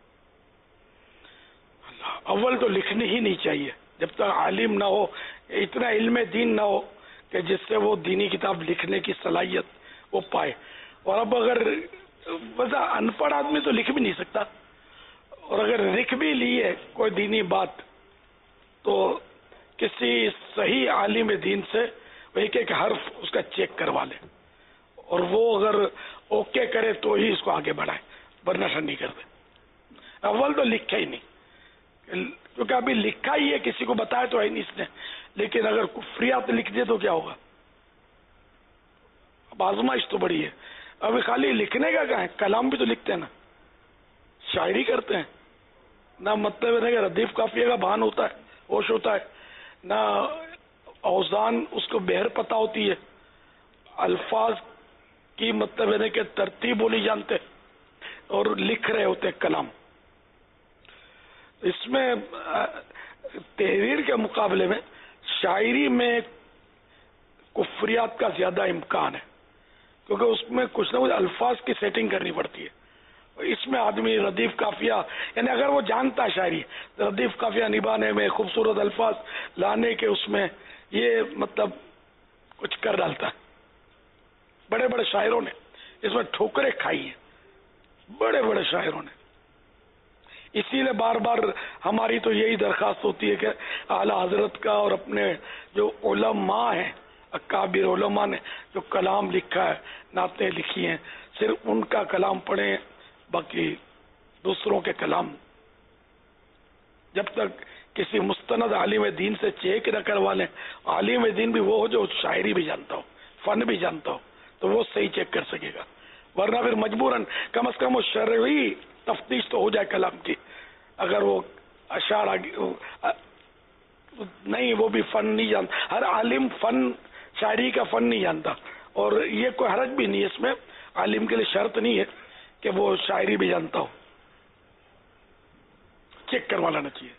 اول تو لکھنی ہی نہیں چاہیے جب تک عالم نہ ہو، اتنا علم دین نہ ہو کہ جس سے وہ دینی کتاب لکھنے کی صلاحیت وہ پائے. اور اب اگر ویسا ان پڑھ آدمی تو لکھ بھی نہیں سکتا، اور اگر لکھ بھی لی ہے کوئی دینی بات تو کسی صحیح عالم دین سے ایک ایک حرف اس کا چیک کروا لے، اور وہ اگر اوکے کرے تو ہی اس کو آگے بڑھائے، ورنہ نہیں کرتے. اول تو لکھا ہی نہیں، کیونکہ ابھی لکھا ہی ہے، کسی کو بتایا تو ہے نہیں اس نے. لیکن اگر کفریات لکھ دے تو کیا ہوگا؟ اب آزمائش تو بڑی ہے. ابھی خالی لکھنے کا کہاں ہے، کلام بھی تو لکھتے ہیں نا، شاعری کرتے ہیں. نہ مطلب ہے کہ ردیف قافیہ کا بھان ہوتا ہے، ہوش ہوتا ہے، نہ اوزان اس کو بہر پتہ ہوتی ہے، الفاظ کی مطلب ہے کہ ترتیب بولی جانتے، اور لکھ رہے ہوتے کلام. اس میں تحریر کے مقابلے میں شاعری میں کفریات کا زیادہ امکان ہے، کیونکہ اس میں کچھ نہ کچھ الفاظ کی سیٹنگ کرنی پڑتی ہے. اس میں آدمی ردیف قافیہ، یعنی اگر وہ جانتا ہے شاعری، ردیف قافیہ نبھانے میں، خوبصورت الفاظ لانے کے اس میں یہ مطلب کچھ کر ڈالتا ہے. بڑے بڑے شاعروں نے اس میں ٹھوکریں کھائی ہیں، بڑے بڑے شاعروں نے. اسی لیے بار بار ہماری تو یہی درخواست ہوتی ہے کہ اعلی حضرت کا اور اپنے جو علماء ہیں، اکابر علماء نے جو کلام لکھا ہے، نعتیں لکھی ہیں، صرف ان کا کلام پڑھیں، باقی دوسروں کے کلام جب تک کسی مستند عالم دین سے چیک نہ کروا لیں. عالم دین بھی وہ ہو جو شاعری بھی جانتا ہو, فن بھی جانتا ہو, تو وہ صحیح چیک کر سکے گا. ورنہ پھر مجبوراً کم از کم وہ شرعی تفتیش تو ہو جائے کلام کی. اگر وہ اشعار نہیں, وہ بھی فن نہیں جانتا. ہر عالم فن شاعری کا فن نہیں جانتا, اور یہ کوئی حرج بھی نہیں ہے اس میں. عالم کے لیے شرط نہیں ہے کہ وہ شاعری بھی جانتا ہو, چیک کروا لینا چاہیے.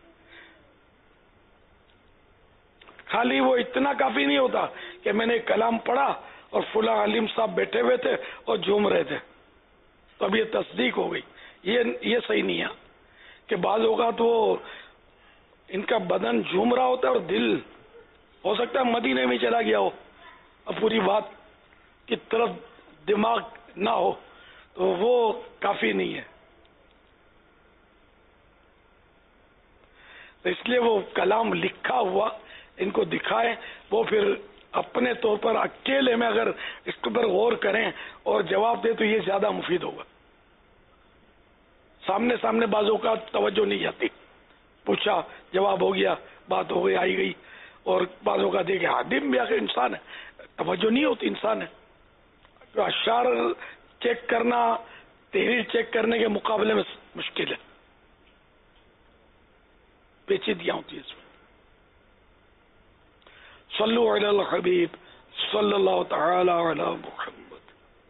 خالی وہ اتنا کافی نہیں ہوتا کہ میں نے کلام پڑھا اور فلاں عالم صاحب بیٹھے ہوئے تھے اور جھوم رہے تھے تو اب یہ تصدیق ہو گئی. یہ صحیح نہیں ہے کہ بعض اوقات وہ ان کا بدن جھوم رہا ہوتا ہے اور دل ہو سکتا ہے مدینے میں چلا گیا ہو, اب پوری بات کی طرف دماغ نہ ہو, تو وہ کافی نہیں ہے. تو اس لیے وہ کلام لکھا ہوا ان کو دکھائیں, وہ پھر اپنے طور پر اکیلے میں اگر اس پر غور کریں اور جواب دے تو یہ زیادہ مفید ہوگا. سامنے بعض اوقات توجہ نہیں جاتی, پوچھا جواب ہو گیا, بات ہو گئی, آئی گئی, اور بعض اوقات دیکھے عادم بھی آخر انسان ہے, توجہ نہیں ہوتی, انسان ہے. تو اشعار چیک کرنا تحریر چیک کرنے کے مقابلے میں مشکل ہے, پیچیدگیاں ہوتی ہے اس میں. صلو علی الحبیب صلی اللہ تعالی علی محمد.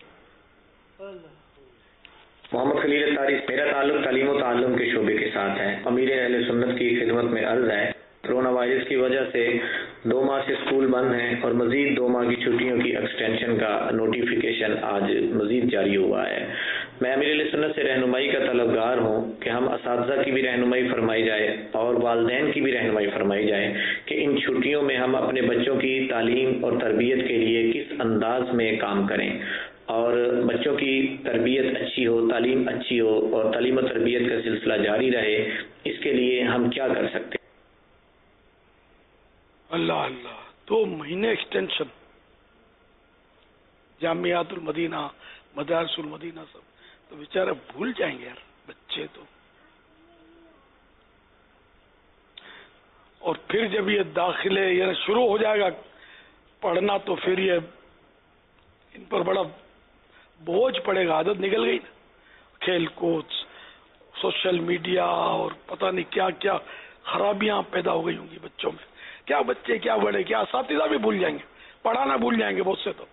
محمد خلیل طاری. میرا تعلق تعلیم و تعلم کے شعبے کے ساتھ ہے. امیر اہل سنت کی خدمت میں عرض ہے, کرونا وائرس کی وجہ سے 2 ماہ سے اسکول بند ہیں اور مزید 2 ماہ کی چھٹیوں کی ایکسٹینشن کا نوٹیفیکیشن آج مزید جاری ہوا ہے. میں امیر اہل سنت سے رہنمائی کا طلبگار ہوں کہ ہم اساتذہ کی بھی رہنمائی فرمائی جائے اور والدین کی بھی رہنمائی فرمائی جائے کہ ان چھٹیوں میں ہم اپنے بچوں کی تعلیم اور تربیت کے لیے کس انداز میں کام کریں اور بچوں کی تربیت اچھی ہو, تعلیم اچھی ہو اور تعلیم و تربیت کا سلسلہ جاری رہے. اس کے لیے ہم کیا کر سکتے ہیں؟ اللہ 2 مہینے ایکسٹینشن, جامعات المدینہ, مدارس المدینہ, سب تو بیچارے بھول جائیں گے یار بچے تو. اور پھر جب یہ داخلے یعنی شروع ہو جائے گا پڑھنا تو پھر یہ ان پر بڑا بوجھ پڑے گا. عادت نکل گئی نا, کھیل کود, سوشل میڈیا اور پتہ نہیں کیا کیا خرابیاں پیدا ہو گئی ہوں گی بچوں میں. کیا بچے, کیا بڑے, کیا اساتذہ بھی بھول جائیں گے, پڑھانا بھول جائیں گے بہت سے تو.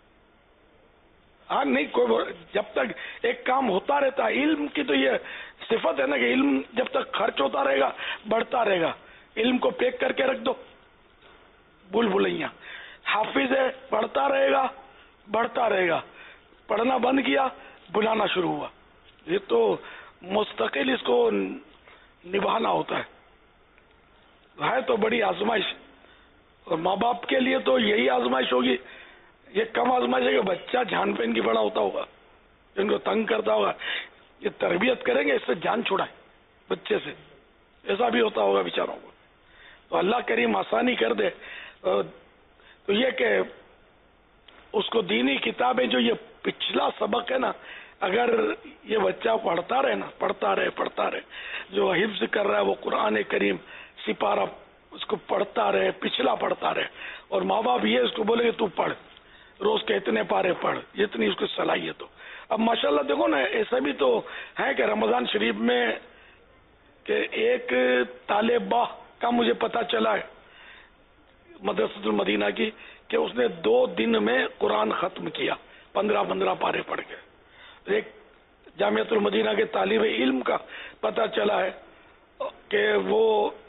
ہاں نہیں, کوئی جب تک ایک کام ہوتا رہتا ہے, علم کی تو یہ صفت ہے نا کہ علم جب تک خرچ ہوتا رہے گا بڑھتا رہے گا. علم کو پیک کر کے رکھ دو, بھولیاں. حافظ ہے, پڑھتا رہے گا بڑھتا رہے گا, پڑھنا بند کیا بلانا شروع ہوا. یہ تو مستقل اس کو نبھانا ہوتا ہے تو بڑی آزمائش. اور ماں باپ کے لیے تو یہی آزمائش ہوگی. یہ کم آزمائش ہے کہ بچہ جان پہن کی بڑا ہوتا ہوگا, جن کو تنگ کرتا ہوگا, یہ تربیت کریں گے اس سے جان چھڑائے بچے سے, ایسا بھی ہوتا ہوگا بیچاروں کو. تو اللہ کریم آسانی کر دے. تو یہ کہ اس کو دینی کتابیں جو یہ پچھلا سبق ہے نا, اگر یہ بچہ پڑھتا رہے, جو حفظ کر رہا ہے وہ قرآن کریم سپارہ اس کو پڑھتا رہے, پچھلا پڑھتا رہے, اور ماں باپ یہ اس کو بولے کہ تو پڑھ, روز کے اتنے پارے پڑھ, جتنی اس کو صلاحیت ہو. اب ماشاءاللہ دیکھو نا, ایسا بھی تو ہے کہ رمضان شریف میں کہ ایک طالبہ کا مجھے پتا چلا ہے مدرسۃ المدینہ کی کہ اس نے 2 دن میں قرآن ختم کیا, 15 پارے پڑھ کے. ایک جامعۃ المدینہ کے طالب علم کا پتا چلا ہے کہ وہ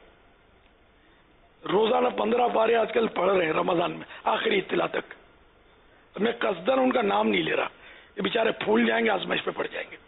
روزانہ 15 پارے آج کل پڑھ رہے ہیں رمضان میں آخری اطلاع تک. میں قصدن ان کا نام نہیں لے رہا, یہ بیچارے پھول جائیں گے, آزمائش پہ پڑ جائیں گے.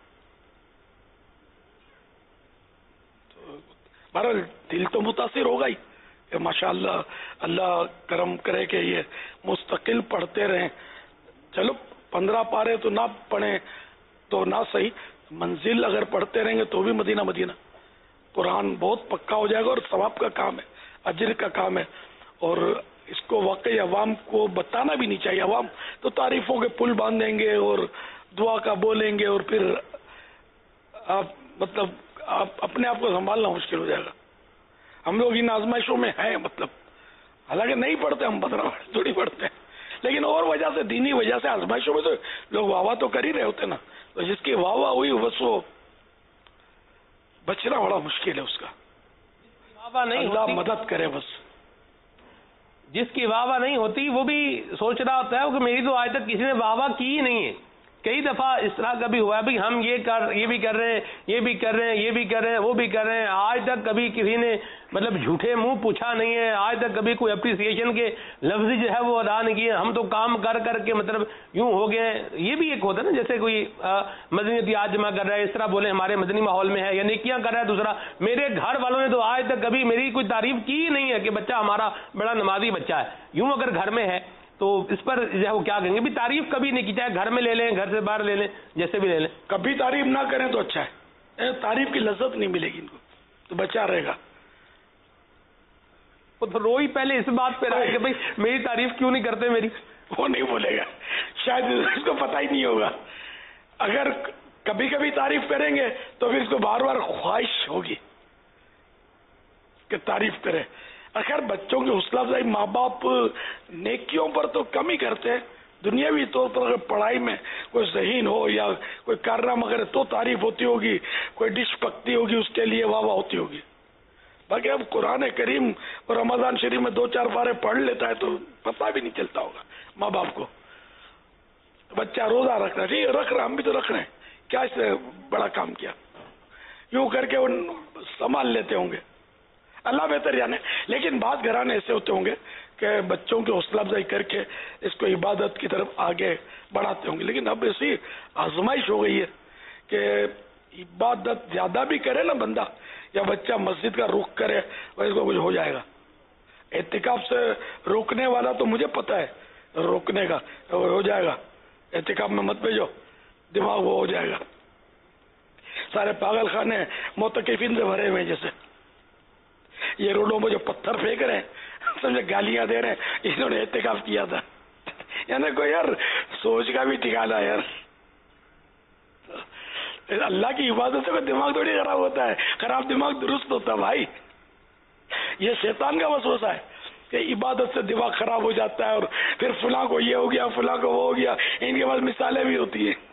تو بہرحال دل تو متاثر ہوگا ہی کہ ماشاءاللہ اللہ کرم کرے کہ یہ مستقل پڑھتے رہیں. چلو 15 پارے تو نہ پڑھیں تو نہ صحیح, منزل اگر پڑھتے رہیں گے تو بھی مدینہ قرآن بہت پکا ہو جائے گا, اور ثواب کا کام ہے, اجر کا کام ہے. اور اس کو واقعی عوام کو بتانا بھی نہیں چاہیے. عوام تو تعریفوں کے پل باندھیں گے اور دعا کا بولیں گے, اور پھر آپ اپنے آپ کو سنبھالنا مشکل ہو جائے گا. ہم لوگ ان آزمائشوں میں ہیں، مطلب حالانکہ نہیں پڑھتے ہم، 15 تھوڑی پڑھتے ہیں، لیکن اور وجہ سے، دینی وجہ سے آزمائشوں میں تو لوگ واہ واہ تو کر ہی رہے ہوتے نا، تو جس کی واہ واہ ہوئی بس وہ بچنا بڑا مشکل ہے اس کا. اللہ مدد کرے بس. جس کی واہ واہ نہیں ہوتی وہ بھی سوچ رہا ہوتا ہے کہ میری تو آج تک کسی نے واہ واہ کی ہی نہیں ہے. کئی دفعہ اس طرح کا بھی ہوا ہے، بھائی ہم یہ بھی کر رہے ہیں، یہ بھی کر رہے ہیں، یہ بھی کر رہے ہیں، وہ بھی کر رہے ہیں، آج تک کبھی کسی نے مطلب جھوٹے منہ پوچھا نہیں ہے، آج تک کبھی کوئی اپریسیشن کے لفظ جو ہے وہ ادا نہیں کیے. ہم تو کام کر کر کے مطلب یوں ہو گئے ہیں. یہ بھی ایک ہوتا ہے نا، جیسے کوئی مدنی عطیات جمع کر رہا ہے، اس طرح بولے ہمارے مدنی ماحول میں ہے، یا نیکیاں کر رہا ہے دوسرا. میرے گھر والوں نے تو آج تک کبھی میری کوئی تعریف کی نہیں ہے کہ بچہ ہمارا بڑا نمازی بچہ ہے. یوں اگر گھر میں ہے تو اس پر جو ہے وہ کیا کہیں گے؟ بھی تعریف کبھی نہیں کی، چاہے گھر میں لے لیں، گھر سے باہر لے لیں، جیسے بھی لے لیں. کبھی تعریف نہ کریں تو اچھا ہے، تعریف کی لذت نہیں ملے گی ان کو تو بچہ رہے گا. وہ تو روئی پہلے اس بات پہ رہا کہ بھائی میری تعریف کیوں نہیں کرتے میری. وہ نہیں بولے گا، شاید اس کو پتہ ہی نہیں ہوگا. اگر کبھی کبھی تعریف کریں گے تو پھر اس کو بار بار خواہش ہوگی کہ تعریف کرے. اگر بچوں کی حوصلہ افزائی ماں باپ نیکیوں پر تو کم ہی کرتے ہیں، دنیاوی طور پر اگر پڑھائی میں کوئی ذہین ہو یا کوئی کارنامہ کرے تو تعریف ہوتی ہوگی، کوئی ڈش پکتی ہوگی اس کے لیے واہ واہ ہوتی ہوگی. باقی اب قرآن کریم اور رمضان شریف میں 2-4 پارے پڑھ لیتا ہے تو پتہ بھی نہیں چلتا ہوگا ماں باپ کو. بچہ روزہ رکھ رہا ہے، ٹھیک ہے رکھ رہا، ہم بھی تو رکھ رہے ہیں، کیا اس سے بڑا کام کیا، یوں کر کے وہ سنبھال لیتے ہوں گے، اللہ بہتر جانے. لیکن بعض گھرانے ایسے ہوتے ہوں گے کہ بچوں کی حوصلہ افزائی کر کے اس کو عبادت کی طرف آگے بڑھاتے ہوں گے. لیکن اب ایسی آزمائش ہو گئی ہے کہ عبادت زیادہ بھی کرے نا بندہ یا بچہ مسجد کا رخ کرے وہ اس کو کچھ ہو جائے گا. اعتکاف سے روکنے والا تو مجھے پتا ہے، روکنے کا ہو جائے گا. اعتکاف میں مت بھیجو، دماغ وہ ہو جائے گا. سارے پاگل خانے معتکفین سے بھرے ہوئے، جیسے یہ روڈوں میں جو پتھر پھینک رہے ہیں، سمجھے گالیاں دے رہے ہیں، انہوں نے اعتکاف کیا تھا. یعنی کوئی یار سوچ کا بھی ٹھکانا ہے یار. اللہ کی عبادت سے کوئی دماغ تھوڑی خراب ہوتا ہے، خراب دماغ درست ہوتا ہے بھائی. یہ شیطان کا وسوسہ ہے کہ عبادت سے دماغ خراب ہو جاتا ہے اور پھر فلاں کو یہ ہو گیا، فلاں کو وہ ہو گیا. ان کے پاس مثالیں بھی ہوتی ہیں،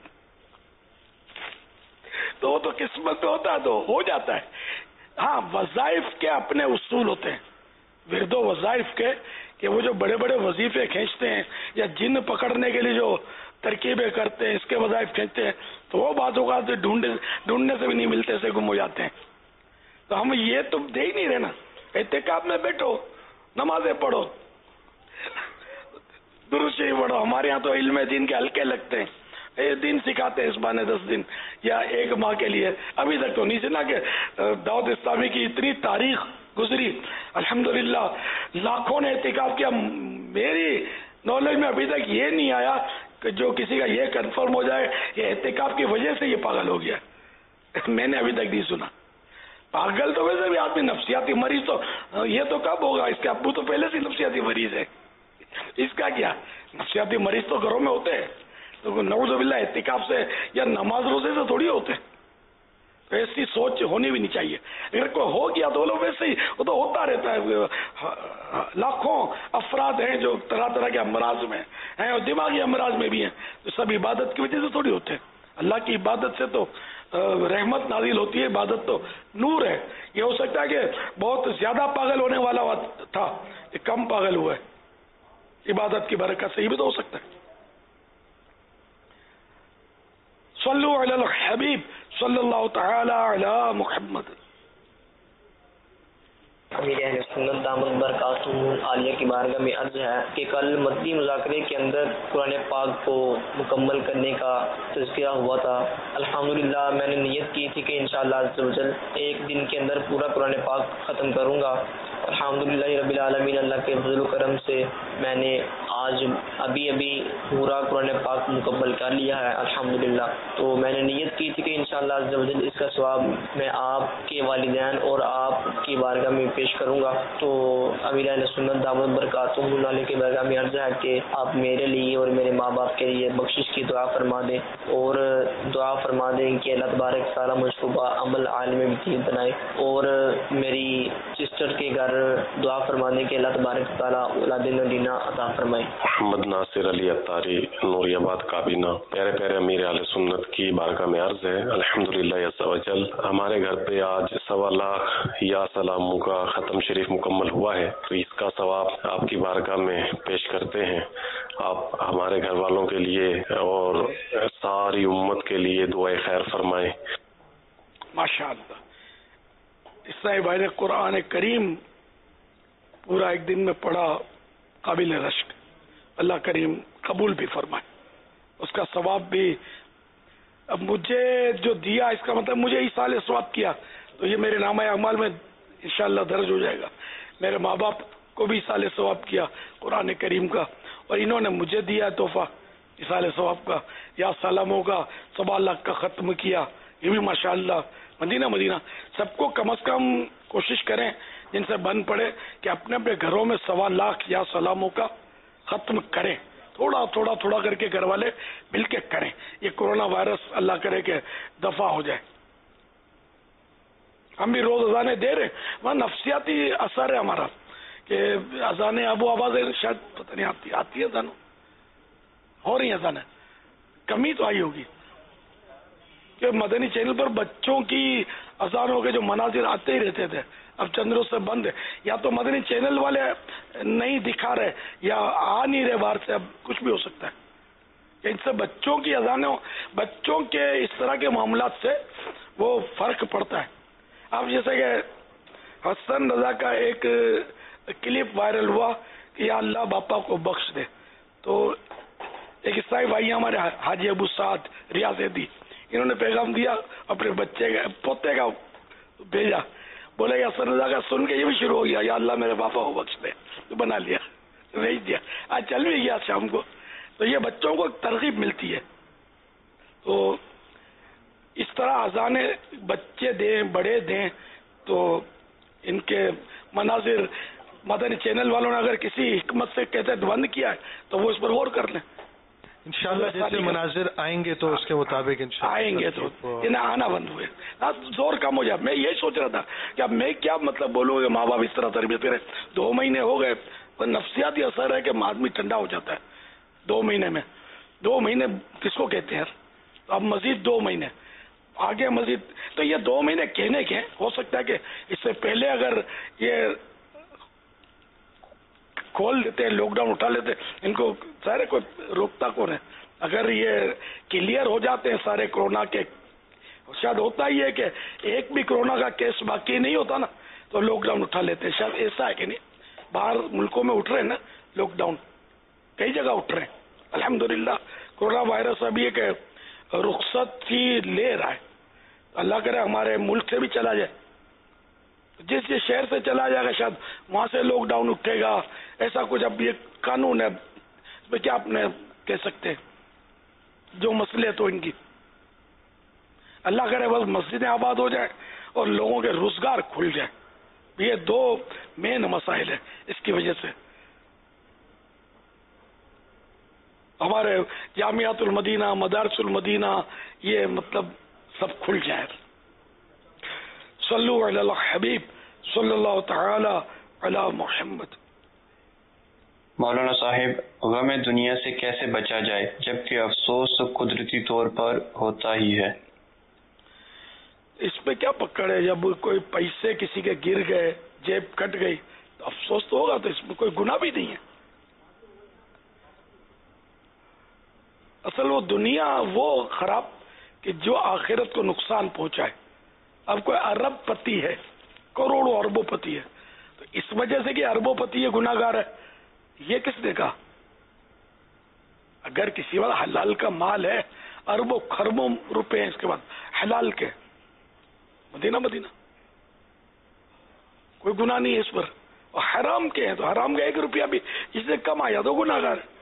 تو وہ تو قسمت میں ہوتا ہے تو ہو جاتا ہے. ہاں وظائف کے اپنے اصول ہوتے ہیں، ورد و وظائف کے، کہ وہ جو بڑے بڑے وظیفے کھینچتے ہیں یا جن پکڑنے کے لیے جو ترکیبیں کرتے ہیں، اس کے وظائف کھینچتے ہیں، تو وہ بعض اوقات ڈھونڈنے سے بھی نہیں ملتے، سے گم ہو جاتے ہیں. تو ہم یہ تو دے ہی نہیں رہے نا. اعتکاف میں بیٹھو، نمازیں پڑھو، درود شریف پڑھو. ہمارے یہاں تو علم دین کے حلقے لگتے ہیں، دن سکھاتے ہیں اس بہانے 10 دن یا 1 ماہ کے لیے. ابھی تک تو نہیں سنا کہ دعوت اسلامی کی اتنی تاریخ گزری، الحمدللہ لاکھوں نے اعتکاف کیا. میری نالج میں ابھی تک یہ نہیں آیا کہ جو کسی کا یہ کنفرم ہو جائے کہ اعتکاف کی وجہ سے یہ پاگل ہو گیا. میں نے ابھی تک نہیں سنا. پاگل تو ویسے بھی آدمی نفسیاتی مریض، تو یہ تو کب ہوگا؟ اس کے ابو تو پہلے سے نفسیاتی مریض ہے، اس کا کیا؟ نفسیاتی مریض تو گھروں میں ہوتے ہیں، تو نعوذ باللہ اعتکاف سے یا نماز روزے سے تھوڑی ہوتے. تو ایسی سوچ ہونی بھی نہیں چاہیے. اگر کوئی ہو گیا تو لوگ ویسے ہی، وہ تو ہوتا رہتا ہے. لاکھوں افراد ہیں جو طرح طرح کے امراض میں ہیں اور دماغی امراض میں بھی ہیں، تو سب عبادت کی وجہ سے تھوڑی ہوتے ہیں. اللہ کی عبادت سے تو رحمت نازل ہوتی ہے، عبادت تو نور ہے. یہ ہو سکتا ہے کہ بہت زیادہ پاگل ہونے والا تھا، یہ کم پاگل ہوا ہے عبادت کی برکت سے، یہ بھی تو ہو سکتا ہے. صلو علی الحبیب صلی اللہ تعالی علی محمد. امیر اہل سنت دامت برکاتہ عالیہ کی بارگاہ میں عرض ہے کہ کل مدنی مذاکرے کے اندر قرآن پاک کو مکمل کرنے کا تذکرہ ہوا تھا. الحمدللہ میں نے نیت کی تھی کہ انشاءاللہ عز و جل ایک دن کے اندر پورا قرآن پاک ختم کروں گا. الحمدللہ رب العالمین، اللہ کے فضل و کرم سے میں نے آج ابھی پورا قرآن پاک مکمل کر لیا ہے الحمدللہ. تو میں نے نیت کی تھی کہ انشاءاللہ عز و جل اس کا ثواب میں آپ کے والدین اور آپ کی بارگاہ میں پیش کروں گا. تو امیر اہل سنت دامت برکاتہ عالیہ کی بارگاہ میں عرض ہے کہ آپ میرے لیے اور میرے ماں باپ کے لیے بخشش کی دعا فرما دیں، اور دعا فرما دیں کہ اللہ تبارک تعالیٰ مجھ کو با عمل عالم دین بنائے، اور میری سسٹر کے گھر دعا فرما دیں کہ اللہ تبارک تعالیٰ اولاد نبینہ عطا فرمائے۔ محمد ناصر علی اتاری، نوری آباد کابینہ۔ پیارے پیارے امیر اہل سنت کی بارگاہ میں عرض ہے، الحمدللہ عز و جل ہمارے گھر پہ آج 1.25 لاکھ یا سلاموں کا ختم شریف مکمل ہوا ہے، تو اس کا ثواب آپ کی بارگاہ میں پیش کرتے ہیں۔ آپ ہمارے گھر والوں کے لیے اور ساری امت کے لیے دعائے خیر فرمائیں۔ ماشاءاللہ، اسرائیل بھائی نے قرآن کریم پورا ایک دن میں پڑھا، قابل رشک، اللہ کریم قبول بھی فرمائے، اس کا ثواب بھی۔ اب مجھے جو دیا اس کا مطلب مجھے اس سال ثواب کیا تو یہ میرے نامہ اعمال میں انشاءاللہ درج ہو جائے گا۔ میرے ماں باپ کو بھی سال ثواب کیا قرآن کریم کا، اور انہوں نے مجھے دیا تحفہ سال ثواب کا، یا سلاموں کا 1.25 لاکھ کا ختم کیا، یہ بھی ماشاءاللہ۔ مدینہ سب کو کم از کم کوشش کریں جن سے بن پڑے کہ اپنے اپنے گھروں میں 1.25 لاکھ یا سلاموں کا ختم کریں، تھوڑا تھوڑا تھوڑا کر کے گھر والے مل کے کریں، یہ کورونا وائرس اللہ کرے کہ دفع ہو جائے۔ ہم بھی روز اذانیں دے رہے ہیں، وہاں نفسیاتی اثر ہے ہمارا کہ اذانیں ابو آوازیں شاید پتہ نہیں آتی ہے، اذانوں ہو رہی ہیں، اذانیں کمی تو آئی ہوگی کہ مدنی چینل پر بچوں کی اذانوں کے جو مناظر آتے ہی رہتے تھے، اب چند روز سے بند ہے، یا تو مدنی چینل والے نہیں دکھا رہے یا آ نہیں رہے باہر سے، اب کچھ بھی ہو سکتا ہے۔ ان سے بچوں کی اذانوں، بچوں کے اس طرح کے معاملات سے وہ فرق پڑتا ہے۔ اب جیسے کہ حسن رضا کا ایک کلپ وائرل ہوا کہ یا اللہ باپا کو بخش دے، تو ایک عیسائی بھائی ہمارے حاجی ابو سعد ریاضی، انہوں نے پیغام دیا اپنے بچے کا پوتے کا بھیجا، بولے حسن رضا کا سن کے یہ بھی شروع ہو گیا یا اللہ میرے باپا کو بخش دے، تو بنا لیا، بھیج دیا، آج چل بھی گیا شام کو۔ تو یہ بچوں کو ترغیب ملتی ہے، تو اس طرح اذانیں بچے دیں بڑے دیں، تو ان کے مناظر مدنی چینل والوں نے اگر کسی حکمت سے کہتے بند کیا ہے تو وہ اس پر غور کر لیں۔ انشاءاللہ جیسے مناظر آئیں گے تو اس کے مطابق انشاءاللہ آئیں گے تو انہیں آنا بند ہوئے، زور کم ہو جائے۔ میں یہی سوچ رہا تھا کہ اب میں کیا مطلب بولوں کہ ماں باپ اس طرح تربیت کریں، 2 مہینے ہو گئے، نفسیاتی اثر ہے کہ آدمی ٹھنڈا ہو جاتا ہے 2 مہینے میں۔ 2 مہینے کس کو کہتے ہیں؟ اب مزید 2 مہینے آگے مزید، تو یہ 2 مہینے کہنے کے ہو سکتا ہے کہ اس سے پہلے اگر یہ کھول دیتے ہیں، لاک ڈاؤن اٹھا لیتے، ان کو سارے کوئی روکتا کون ہے؟ اگر یہ کلیئر ہو جاتے ہیں سارے کورونا کے، شاید ہوتا ہی ہے کہ ایک بھی کورونا کا کیس باقی نہیں ہوتا نا، تو لاک ڈاؤن اٹھا لیتے ہیں، شاید ایسا ہے کہ نہیں۔ باہر ملکوں میں اٹھ رہے ہیں نا لاک ڈاؤن، کئی جگہ اٹھ رہے ہیں الحمدللہ۔ کورونا وائرس ابھی ایک رخصت ہی لے رہا ہے، اللہ کرے ہمارے ملک سے بھی چلا جائے، جس شہر سے چلا جائے گا شاید وہاں سے لاک ڈاؤن اٹھے گا، ایسا کچھ۔ اب یہ قانون ہے، اس میں کیا آپ نے کہہ سکتے ہیں، جو مسئلے تو ان کی، اللہ کرے بس مسجدیں آباد ہو جائیں اور لوگوں کے روزگار کھل جائے، یہ 2 مین مسائل ہیں اس کی وجہ سے۔ ہمارے جامعات المدینہ، مدارس المدینہ، یہ مطلب سب کھل جائے۔ صلو علی الحبیب صلی اللہ تعالی علی محمد۔ مولانا صاحب، غم دنیا سے کیسے بچا جائے جبکہ افسوس قدرتی طور پر ہوتا ہی ہے؟ اس پہ کیا پکڑ ہے؟ جب کوئی پیسے کسی کے گر گئے، جیب کٹ گئی، تو افسوس تو ہوگا، تو اس میں کوئی گناہ بھی نہیں ہے۔ اصل وہ دنیا وہ خراب کہ جو آخرت کو نقصان پہنچائے۔ اب کوئی ارب پتی ہے، کروڑوں اربوں پتی ہے، تو اس وجہ سے کہ اربوں پتی ہے گناہ گار ہے، یہ کس نے کہا؟ اگر کسی والا حلال کا مال ہے، اربوں خربوں روپے ہیں اس کے بعد حلال کے، مدینہ کوئی گناہ نہیں ہے اس پر، اور حرام کے ہیں تو حرام کا 1 روپیہ بھی جس نے کم آیا تو گناہ گار ہے۔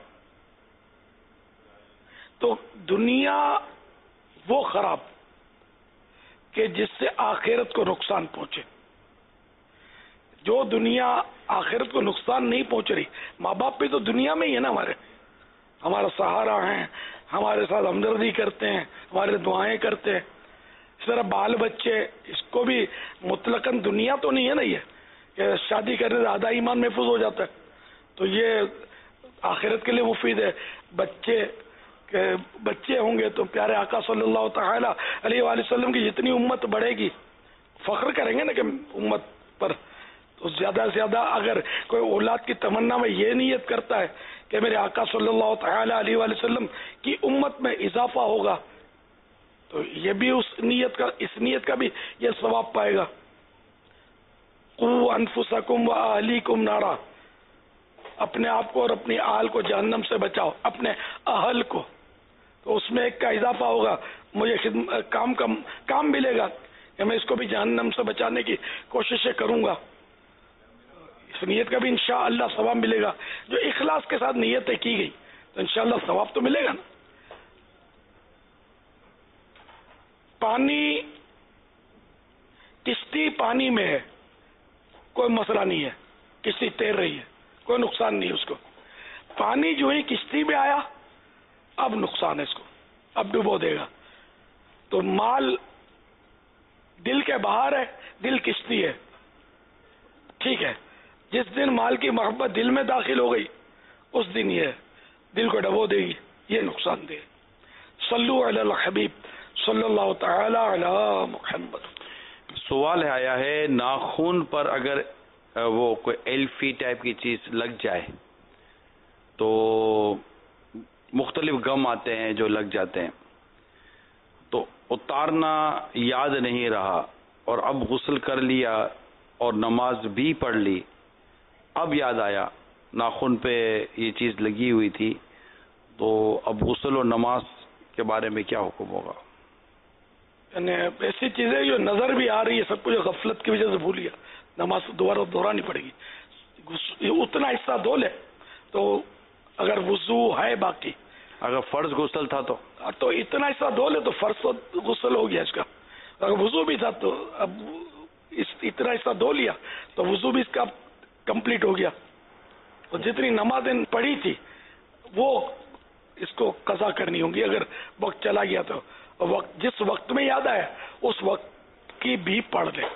تو دنیا وہ خراب کہ جس سے آخرت کو نقصان پہنچے۔ جو دنیا آخرت کو نقصان نہیں پہنچ رہی، ماں باپ بھی تو دنیا میں ہی ہے نا، ہمارا سہارا ہیں، ہمارے ساتھ ہمدردی کرتے ہیں، ہمارے دعائیں کرتے ہیں. اس طرح بال بچے، اس کو بھی مطلقاً دنیا تو نہیں ہے نا یہ کہ شادی کرنے سے آدھا ایمان محفوظ ہو جاتا ہے، تو یہ آخرت کے لیے مفید ہے. بچے ہوں گے تو پیارے آقا صلی اللہ تعالی علیہ وآلہ وسلم کی جتنی امت بڑھے گی، فخر کریں گے نا کہ امت پر. تو زیادہ سے زیادہ اگر کوئی اولاد کی تمنا میں یہ نیت کرتا ہے کہ میرے آقا صلی اللہ تعالی علیہ وآلہ وسلم کی امت میں اضافہ ہوگا، تو یہ بھی اس نیت کا بھی یہ ثواب پائے گا. قوا انفسکم واہلیکم نارا، اپنے آپ کو اور اپنی آل کو جہنم سے بچاؤ، اپنے اہل کو. تو اس میں ایک کا اضافہ ہوگا، مجھے کام ملے گا کہ میں اس کو بھی جہنم سے بچانے کی کوششیں کروں گا. اس نیت کا بھی انشاءاللہ ثواب ملے گا. جو اخلاص کے ساتھ نیتیں کی گئی تو انشاءاللہ ثواب تو ملے گا نا. پانی، کشتی پانی میں ہے، کوئی مسئلہ نہیں ہے، کشتی تیر رہی ہے، کوئی نقصان نہیں اس کو. پانی جو ہی کشتی میں آیا اب نقصان ہے اس کو، اب ڈبو دے گا. تو مال دل کے باہر ہے، دل کشتی ہے، ٹھیک ہے. جس دن مال کی محبت دل میں داخل ہو گئی اس دن یہ دل کو ڈبو دے گی، یہ نقصان دے. صلو علی الحبیب صلی اللہ تعالی علی محمد. سوال آیا ہے ناخن پر اگر وہ کوئی ایلفی ٹائپ کی چیز لگ جائے تو مختلف غم آتے ہیں جو لگ جاتے ہیں، تو اتارنا یاد نہیں رہا اور اب غسل کر لیا اور نماز بھی پڑھ لی، اب یاد آیا ناخن پہ یہ چیز لگی ہوئی تھی، تو اب غسل اور نماز کے بارے میں کیا حکم ہوگا؟ یعنی ایسی چیزیں جو نظر بھی آ رہی ہے، سب کچھ غفلت کی وجہ سے بھول گیا، نماز دوبارہ دہرانی پڑے گی. اتنا حصہ دھو لے، تو اگر وضو ہے باقی، اگر فرض غسل تھا تو اتنا حصہ دھو لے تو فرض تو غسل ہو گیا اس کا. اگر وضو بھی تھا تو اب اتنا حصہ دھو لیا تو وضو بھی اس کا کمپلیٹ ہو گیا. تو جتنی نمازیں پڑھی تھی وہ اس کو قضا کرنی ہوگی اگر وقت چلا گیا تو. جس وقت میں یاد آئے اس وقت کی بھی پڑھ لے.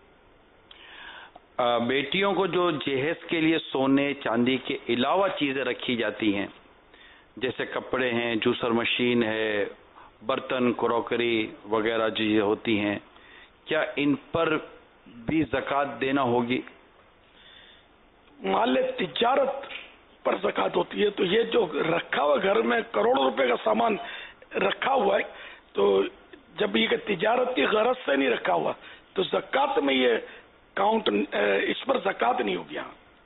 بیٹیوں کو جو جہیز کے لیے سونے چاندی کے علاوہ چیزیں رکھی جاتی ہیں، جیسے کپڑے ہیں، جوسر مشین ہے، برتن کروکری وغیرہ چیزیں ہوتی ہیں، کیا ان پر بھی زکوٰۃ دینا ہوگی؟ مال تجارت پر زکوٰۃ ہوتی ہے. تو یہ جو رکھا ہوا گھر میں کروڑوں روپے کا سامان رکھا ہوا ہے، تو جب یہ تجارت کی غرض سے نہیں رکھا ہوا تو زکوٰۃ میں یہ کاؤنٹ، اس پر زکوٰۃ نہیں ہوگی.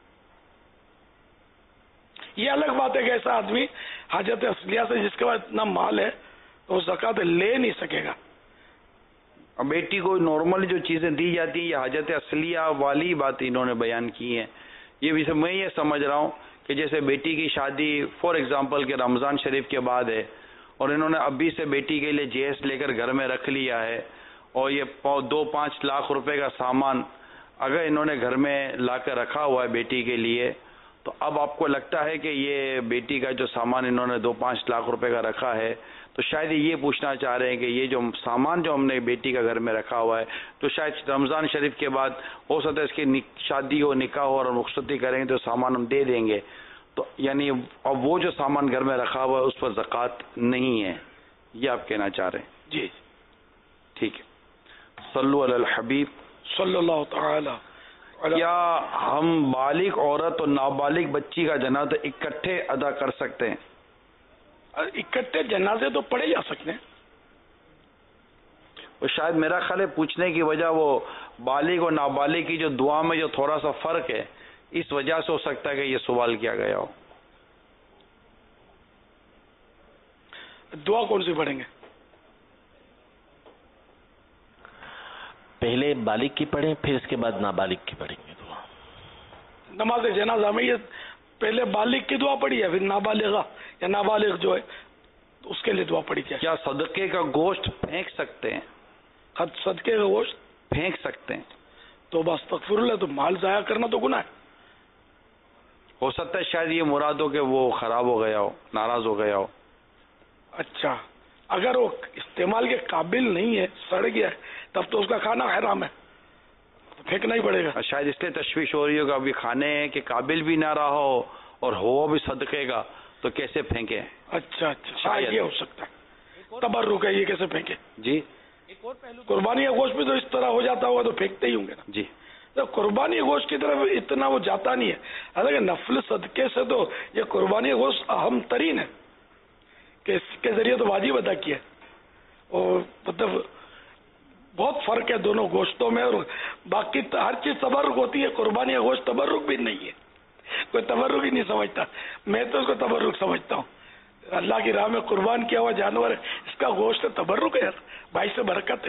یہ الگ بات ہے کہ ایسا آدمی حاجت اصلیہ سے جس کے پاس اتنا مال ہے تو وہ زکوٰۃ لے نہیں سکے گا. اب بیٹی کو نارمل جو چیزیں دی جاتی ہیں یہ حاجت اصلیہ والی بات انہوں نے بیان کی ہے. یہ بھی میں یہ سمجھ رہا ہوں کہ جیسے بیٹی کی شادی فار ایگزامپل کہ رمضان شریف کے بعد ہے اور انہوں نے ابھی سے بیٹی کے لیے جہیز لے کر گھر میں رکھ لیا ہے، اور یہ 2-5 لاکھ روپے کا سامان اگر انہوں نے گھر میں لا کر رکھا ہوا ہے بیٹی کے لیے، تو اب آپ کو لگتا ہے کہ یہ بیٹی کا جو سامان انہوں نے 2-5 لاکھ روپے کا رکھا ہے، تو شاید یہ پوچھنا چاہ رہے ہیں کہ یہ جو سامان جو ہم نے بیٹی کا گھر میں رکھا ہوا ہے تو شاید رمضان شریف کے بعد ہو سکتا ہے اس کی شادی ہو، نکاح ہو اور رخصتی کریں گے تو سامان ہم دے دیں گے، تو یعنی اب وہ جو سامان گھر میں رکھا ہوا ہے اس پر زکوٰۃ نہیں ہے، یہ آپ کہنا چاہ رہے ہیں؟ جی ٹھیک ہے. صلو علی الحبیب صلی اللہ تعالی. کیا ہم بالغ عورت اور نابالغ بچی کا جنازہ اکٹھے ادا کر سکتے ہیں؟ اکٹھے جنازے تو پڑھے جا سکتے ہیں. وہ شاید میرا خیال ہے پوچھنے کی وجہ وہ بالغ اور نابالغ کی جو دعا میں جو تھوڑا سا فرق ہے اس وجہ سے ہو سکتا ہے کہ یہ سوال کیا گیا ہو. دعا کون سی پڑھیں گے؟ پہلے بالغ کی پڑھیں پھر اس کے بعد نابالغ کی پڑھیں گے دعا. نماز جنازہ میں یہ پہلے بالغ کی دعا پڑھی ہے پھر نابالغہ یا نابالغ جو ہے اس کے لیے دعا پڑھی جائے. کیا صدقے کا گوشت پھینک سکتے ہیں؟ صدقے کا گوشت پھینک سکتے ہیں؟ تو بس استغفر اللہ، تو مال ضائع کرنا تو گناہ ہے. ہو سکتا ہے شاید یہ مراد ہو کہ وہ خراب ہو گیا ہو، ناراض ہو گیا ہو. اچھا، اگر وہ استعمال کے قابل نہیں ہے، سڑ گیا ہے، تب تو اس کا کھانا حرام ہے، تو پھینکنا ہی پڑے گا. شاید اس لیے تشویش ہو رہی ہو کہ ابھی کھانے کے قابل بھی نہ رہا ہو اور ہوا بھی صدقے کا، تو کیسے پھینکے. اچھا اچھا، یہ ہو سکتا ہے، تبرک ہے، یہ کیسے پھینکے. جی، قربانی کا گوشت بھی تو اس طرح ہو جاتا ہوگا تو پھینکتے ہی ہوں گے نا. جی، تو قربانی گوشت کی طرف اتنا وہ جاتا نہیں ہے. حالانکہ نفل صدقے سے تو یہ قربانی گوشت اہم ترین ہے کہ اس کے ذریعے تو واجب ادا کیا، اور مطلب بہت فرق ہے دونوں گوشتوں میں. اور باقی ہر چیز تبرک ہوتی ہے، قربانی کا گوشت تبرک بھی نہیں ہے، کوئی تبرک ہی نہیں سمجھتا. میں تو اس کو تبرک سمجھتا ہوں. اللہ کی راہ میں قربان کیا ہوا جانور ہے، اس کا گوشت تبرک ہے یار، بھائی سے برکت ہے.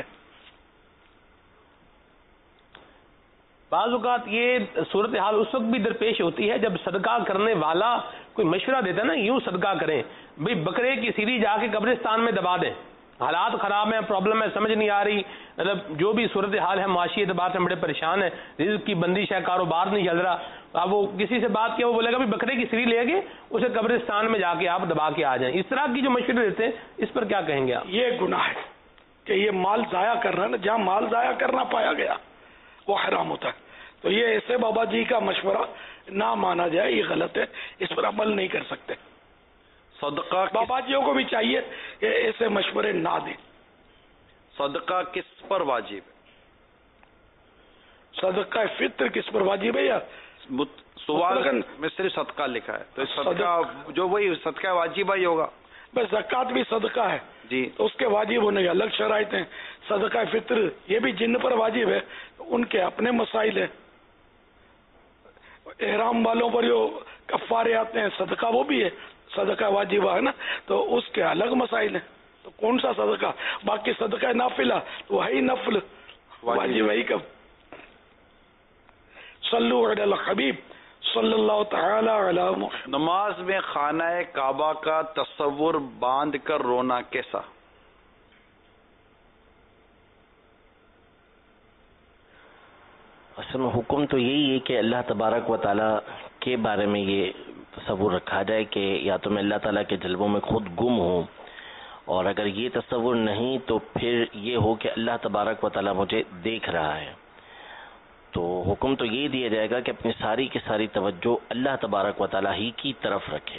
بعض اوقات یہ صورتحال اس وقت بھی درپیش ہوتی ہے جب صدقہ کرنے والا کوئی مشورہ دیتا ہے نا، یوں صدقہ کریں بھئی بکرے کی سیری جا کے قبرستان میں دبا دیں، حالات خراب ہیں، پرابلم ہے، سمجھ نہیں آ رہی، مطلب جو بھی صورتحال ہے معاشی اعتبار سے ہم بڑے پریشان ہیں، رزق کی بندش ہے، کاروبار نہیں چل رہا. اب وہ کسی سے بات کیا، وہ بولے گا بھی بکرے کی سیری لے کے اسے قبرستان میں جا کے آپ دبا کے آ جائیں. اس طرح کی جو مشورے دیتے ہیں اس پر کیا کہیں گے آپ؟ یہ گناہ ہے کہ یہ مال ضائع کر رہا ہے نا، جہاں مال ضائع کرنا پایا گیا وہ حرام ہوتا ہے. تو یہ ایسے بابا جی کا مشورہ نہ مانا جائے، یہ غلط ہے، اس پر عمل نہیں کر سکتے. صدقہ بابا جیوں کو بھی چاہیے کہ ایسے مشورے نہ دیں. صدقہ کس پر واجب ہے؟ صدقہ فطر کس پر واجب ہے؟ یا سوال میں صرف صدقہ لکھا ہے، تو صدقہ جو وہی صدقہ واجبہ ہی ہوگا. بس زکوٰۃ بھی صدقہ ہے جی، تو اس کے واجب ہونے کے الگ شرائط ہیں. صدقہ فطر یہ بھی جن پر واجب ہے، ان کے اپنے مسائل ہیں. احرام والوں پر جو کفارے آتے ہیں، صدقہ وہ بھی ہے، صدقہ واجبہ ہے نا، تو اس کے الگ مسائل ہیں. تو کون سا صدقہ؟ باقی صدقہ نافلہ تو ہے ہی نفل، واجب ہے ہی کب. صلو علی الحبیب صلی اللہ تعالی علی محمد. نماز میں خانہ کعبہ کا تصور باندھ کر رونا کیسا؟ اصل میں حکم تو یہی ہے کہ اللہ تبارک و تعالیٰ کے بارے میں یہ تصور رکھا جائے کہ یا تو میں اللہ تعالیٰ کے جلووں میں خود گم ہوں، اور اگر یہ تصور نہیں تو پھر یہ ہو کہ اللہ تبارک و تعالیٰ مجھے دیکھ رہا ہے. تو حکم تو یہ دیا جائے گا کہ اپنی ساری کی ساری توجہ اللہ تبارک و تعالیٰ ہی کی طرف رکھے.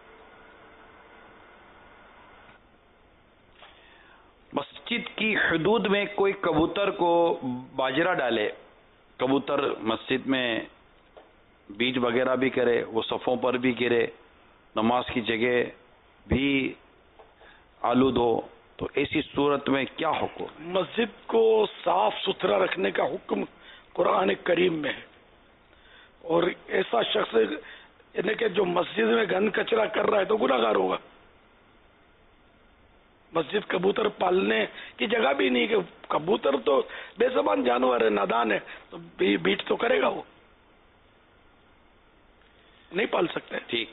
مسجد کی حدود میں کوئی کبوتر کو باجرہ ڈالے، کبوتر مسجد میں بیج وغیرہ بھی کرے، وہ صفوں پر بھی گرے، نماز کی جگہ بھی آلود ہو، تو ایسی صورت میں کیا حکم؟ مسجد کو صاف ستھرا رکھنے کا حکم قرآن کریم میں ہے، اور ایسا شخص یعنی کہ جو مسجد میں گند کچرا کر رہا ہے تو گناہ گار ہوگا. مسجد کبوتر پالنے کی جگہ بھی نہیں، کہ کبوتر تو بے زبان جانور ہے، نادان ہے، تو بیٹ تو کرے گا، وہ نہیں پال سکتے. ٹھیک.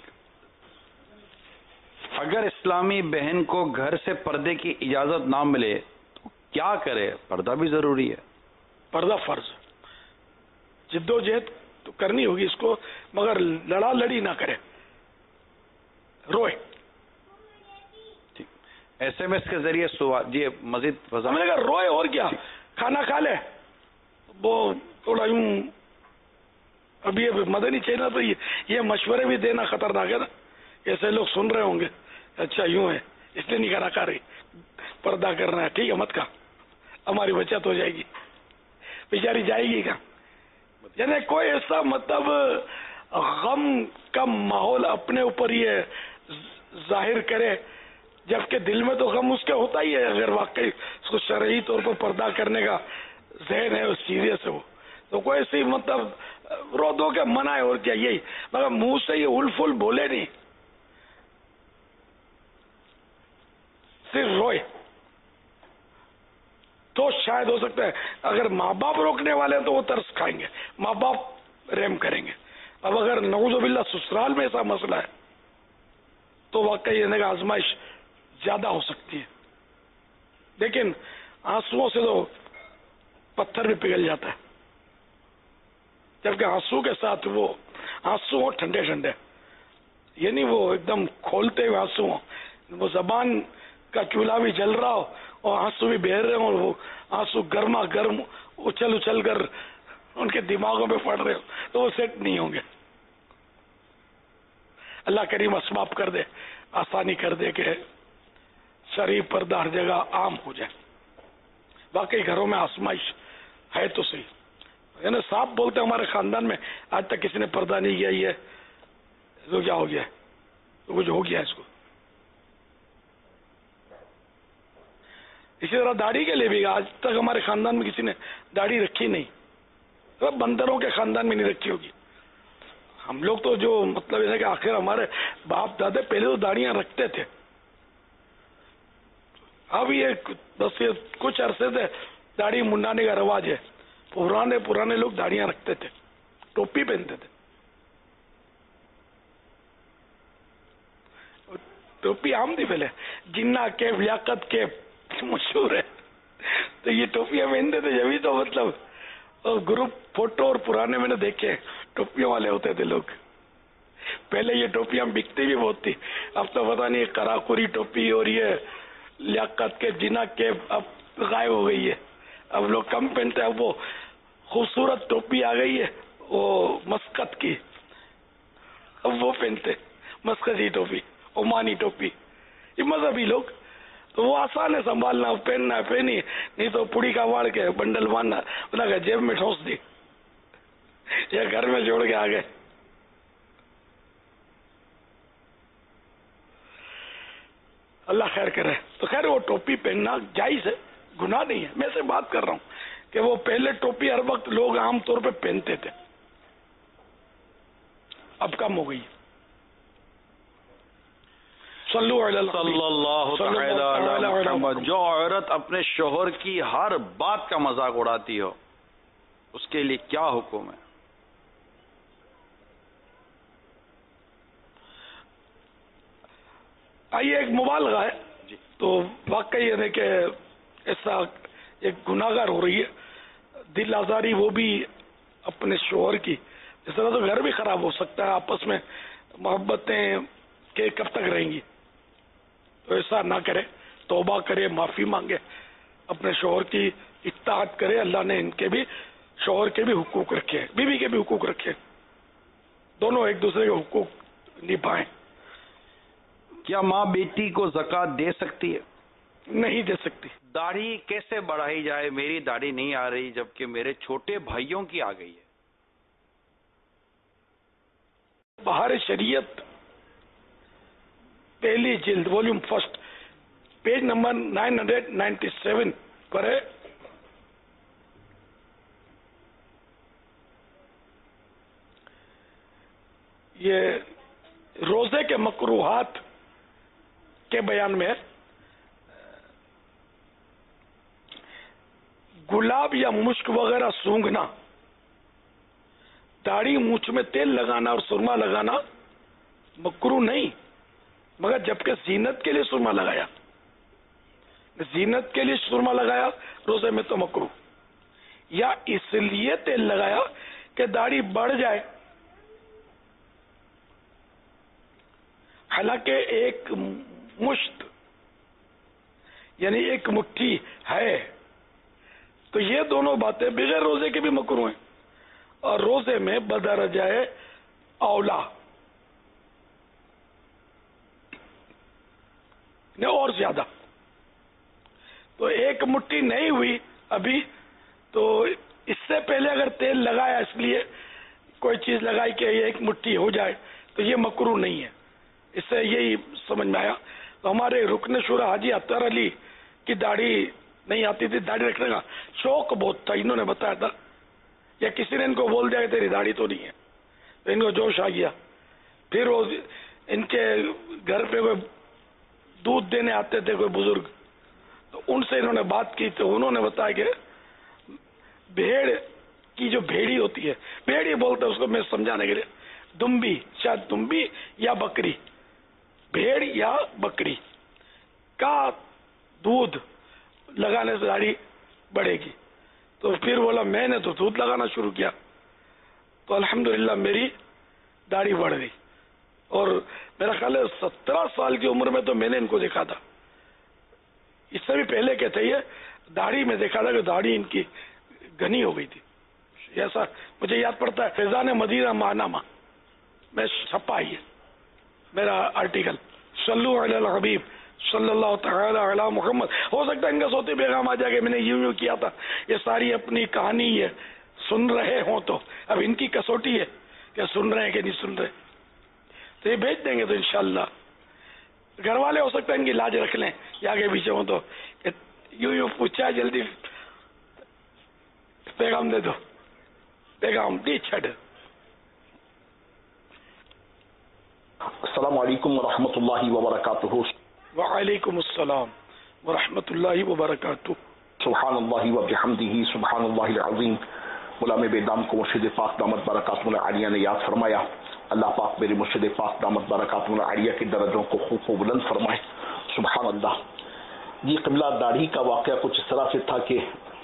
اگر اسلامی بہن کو گھر سے پردے کی اجازت نہ ملے تو کیا کرے؟ پردہ بھی ضروری ہے. پردہ فرض، جد و جہد تو کرنی ہوگی اس کو، مگر لڑا لڑی نہ کرے، روئے. ایس ایم ایس کے ذریعے جی مزید ہم نے کہا روئے، اور کیا، کھانا کھا لے. وہ تھوڑا یوں ابھی مدنی چینل تو یہ مشورے بھی دینا خطرناک ہے نا، ایسے لوگ سن رہے ہوں گے، اچھا یوں ہے اس لیے نہیں کھانا کھا رہی، پردہ کرنا ہے، ٹھیک ہے مت کھا، ہماری بچت ہو جائے گی، بیچاری جائے گی کہاں. یعنی کوئی ایسا مطلب غم کا ماحول اپنے اوپر یہ ظاہر کرے، جبکہ دل میں تو غم اس کے ہوتا ہی ہے. اگر واقعی اس کو شرعی طور پر پردہ کرنے کا ذہن ہے، سیریس ہے وہ، تو کوئی ایسی مطلب رو دو کے منع ہے، اور کیا یہی، مگر منہ سے یہ اول فل بولے نہیں، صرف روئے تو شاید ہو سکتا ہے. اگر ماں باپ روکنے والے ہیں تو وہ ترس کھائیں گے، ماں باپ رحم کریں گے. اب اگر نعوذ باللہ سسرال میں ایسا مسئلہ ہے تو واقعی یہ آزمائش زیادہ ہو سکتی ہے. لیکن آنسوؤں سے تو پتھر بھی پگھل جاتا ہے، جبکہ آنسو کے ساتھ وہ آنسو ہوں ٹھنڈے ٹھنڈے، یعنی وہ ایک دم کھولتے ہوئے آنسو ہوں، وہ زبان کا چولہا بھی جل رہا ہو اور آنسو بھی بہہ رہے ہوں اور وہ آنسو گرما گرم اچھل اچھل کر ان کے دماغوں پہ پڑ رہے ہو تو وہ سیٹ نہیں ہوں گے. اللہ کریم اسباب کر دے, آسانی کر دے کہ شرعی پردہ ہر جگہ عام ہو جائے. واقعی گھروں میں آزمائش ہے تو صحیح, یعنی صاحب بولتے ہمارے خاندان میں آج تک کسی نے پردہ نہیں کیا, یہ تو کیا ہو گیا ہے, تو کچھ ہو گیا اس کو. اسی طرح داڑھی کے لیے بھی آج تک ہمارے خاندان میں کسی نے داڑھی رکھی نہیں, بندروں کے خاندان میں نہیں رکھی ہوگی. ہم لوگ تو جو مطلب ہے کہ آخر ہمارے باپ دادے پہلے تو داڑیاں رکھتے تھے, اب یہ بس یہ کچھ عرصے سے داڑھی منڈانے کا رواج ہے. پرانے لوگ داڑیاں رکھتے تھے, ٹوپی پہنتے تھے. ٹوپی عام تھی پہلے, جنہ کے لیاقت کے مشہور ہے, تو یہ ٹوپیاں پہنتے تھے. یہی تو مطلب گروپ فوٹو اور پرانے میں نے دیکھے ٹوپیوں والے ہوتے تھے لوگ. پہلے یہ ٹوپیاں بکتی بھی بہت تھی, اب تو پتا نہیں کراکوری ٹوپی اور یہ لیاقت کے جنہ کے اب غائب ہو گئی ہے. اب لوگ کم پہنتے ہیں. اب وہ خوبصورت ٹوپی آ گئی ہے وہ مسقط کی, اب وہ پہنتے مسقطی ٹوپی, عمانی ٹوپی. یہ مذہبی لوگ تو وہ آسان ہے سنبھالنا, پہننا ہے پہنی, نہیں تو پوڑی کا واڑ کے بنڈل باندھنا, بنا کہ جیب میں ٹھوس دی یا گھر میں جوڑ کے آ گئے. اللہ خیر کرے. تو خیر وہ ٹوپی پہننا جائز ہے, گناہ نہیں ہے. میں سے بات کر رہا ہوں کہ وہ پہلے ٹوپی ہر وقت لوگ عام طور پہ پہنتے تھے, اب کم ہو گئی. صلی اللہ علیہ محمد. جو عورت اپنے شوہر کی ہر بات کا مذاق اڑاتی ہو اس کے لیے کیا حکم ہے؟ آئیے ایک مبالغہ ہے تو واقعی ہے کہ ایسا ایک گناہگار ہو رہی ہے, دل آزاری وہ بھی اپنے شوہر کی. اس طرح تو گھر بھی خراب ہو سکتا ہے, آپس میں محبتیں کہ کب تک رہیں گی. تو ایسا نہ کرے, توبہ کرے, معافی مانگے, اپنے شوہر کی اطاعت کرے. اللہ نے ان کے بھی شوہر کے بھی حقوق رکھے, بیوی کے بھی حقوق رکھے, دونوں ایک دوسرے کے حقوق نبھائیں. کیا ماں بیٹی کو زکوٰۃ دے سکتی ہے؟ نہیں دے سکتی. داڑھی کیسے بڑھائی جائے؟ میری داڑھی نہیں آ رہی جبکہ میرے چھوٹے بھائیوں کی آ گئی ہے. بہار شریعت پہلی جلد والیوم 1 پیج نمبر 997 پر ہے. یہ روزے کے مکروہات کے بیان میں گلاب یا مشک وغیرہ سونگھنا, داڑھی مونچھ میں تیل لگانا اور سرما لگانا مکروہ نہیں, مگر جبکہ زینت کے لیے سرما لگایا, زینت کے لیے سرما لگایا روزے میں تو مکروہ, یا اس لیے تیل لگایا کہ داڑھی بڑھ جائے. حالانکہ ایک مشت یعنی ایک مٹھی ہے, تو یہ دونوں باتیں بغیر روزے کے بھی مکروہ ہیں, اور روزے میں بدرجہ اولا اور زیادہ. تو ایک مٹھی نہیں ہوئی ابھی, تو اس سے پہلے اگر تیل لگایا, اس لیے کوئی چیز لگائی کہ یہ ایک مٹھی ہو جائے, تو یہ مکروہ نہیں ہے. اس سے یہی سمجھ میں آیا. تو ہمارے رکن شورا حاجی اطہر علی کی داڑھی نہیں آتی تھی, داڑھی رکھنے کا شوق بہت تھا, انہوں نے بتایا تھا, یا کسی نے ان کو بول دیا کہ تیری داڑھی تو نہیں ہے, تو ان کو جوش آ گیا. پھر وہ ان کے گھر پہ کوئی دودھ دینے آتے تھے کوئی بزرگ, تو ان سے انہوں نے بات کی, تو انہوں نے بتایا کہ بھیڑ کی جو بھیڑی ہوتی ہے, بھیڑی بولتے ہیں اس کو میں سمجھانے کے لیے, دمبی, شاید دمبی یا بکری, بھیڑ یا بکری کا دودھ لگانے سے داڑھی بڑھے گی. تو پھر بولا میں نے تو دودھ لگانا شروع کیا, تو الحمدللہ میری داڑھی بڑھ گئی. اور میرا خیال ہے 17 سال کی عمر میں تو میں نے ان کو دیکھا تھا اس سے بھی پہلے کے تھے، یہ داڑھی میں دیکھا تھا کہ داڑھی ان کی گھنی ہو گئی تھی، ایسا مجھے یاد پڑتا ہے فیضان مدینہ ماہنامہ میں چھپا ہی ہے میرا آرٹیکل، صلو علی الحبیب صلی اللہ تعالی علی محمد. ہو سکتا ہے ان کا صوتی پیغام آ جائے کہ میں نے یوں کیا تھا، یہ ساری اپنی کہانی ہے سن رہے ہوں تو اب ان کی کسوٹی ہے کہ سن رہے ہیں کہ نہیں سن رہے، تو یہ بھیج دیں گے تو انشاءاللہ. گھر والے ہو سکتا ہے ان کی لاج رکھ لیں یا آگے پیچھے ہوں تو یوں پوچھا جلدی پیغام دے دو، پیغام دی چھڑ. السلام علیکم ورحمۃ اللہ وبرکاتہ. وعلیکم السلام ورحمۃ اللہ وبرکاتہ. سبحان اللہ وبحمدہ سبحان اللہ العظیم. غلام بیدام کو مرشد پاک دامت برکاتہ العالیہ نے یاد فرمایا. اللہ پاک میرے مرشد پاک دامت برکاتہ العالیہ کے درجوں کو خوب و بلند فرمائے. سبحان اللہ. یہ قبلہ داڑھی کا واقعہ کچھ اس طرح سے تھا کہ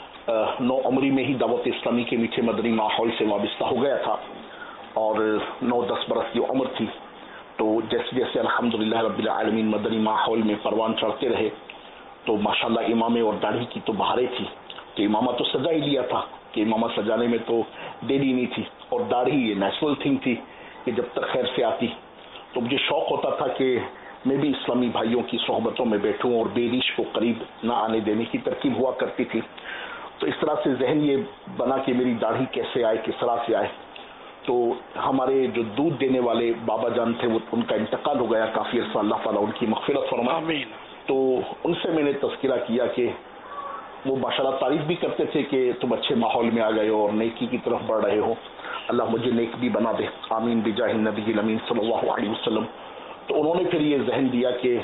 9 عمری میں ہی دعوت اسلامی کے میٹھے مدنی ماحول سے وابستہ ہو گیا تھا اور 9-10 برس کی عمر تھی. تو جیسے جیسے الحمدللہ رب العالمین مدنی ماحول میں پروان چڑھتے رہے تو ماشاءاللہ امامے اور داڑھی کی تو بہاریں تھی. تو امامہ تو سجا ہی لیا تھا کہ امامہ سجانے میں تو دیری نہیں تھی، اور داڑھی یہ نیچرل تھنگ تھی کہ جب تک خیر سے آتی. تو مجھے شوق ہوتا تھا کہ میں بھی اسلامی بھائیوں کی صحبتوں میں بیٹھوں اور بے ریش کو قریب نہ آنے دینے کی ترکیب ہوا کرتی تھی. تو اس طرح سے ذہن یہ بنا کہ میری داڑھی کیسے آئے، کس طرح سے آئے. تو ہمارے جو دودھ دینے والے بابا جان تھے وہ ان کا انتقال ہو گیا کافی عرصہ، اللہ تعالیٰ ان کی مغفرت فرمائے. آمین. تو ان سے میں نے تذکرہ کیا کہ وہ ماشاءاللہ تعریف بھی کرتے تھے کہ تم اچھے ماحول میں آ گئے ہو اور نیکی کی طرف بڑھ رہے ہو، اللہ مجھے نیک بھی بنا دے، آمین بجاہ النبی الامین صلی اللہ علیہ وسلم. تو انہوں نے پھر یہ ذہن دیا کہ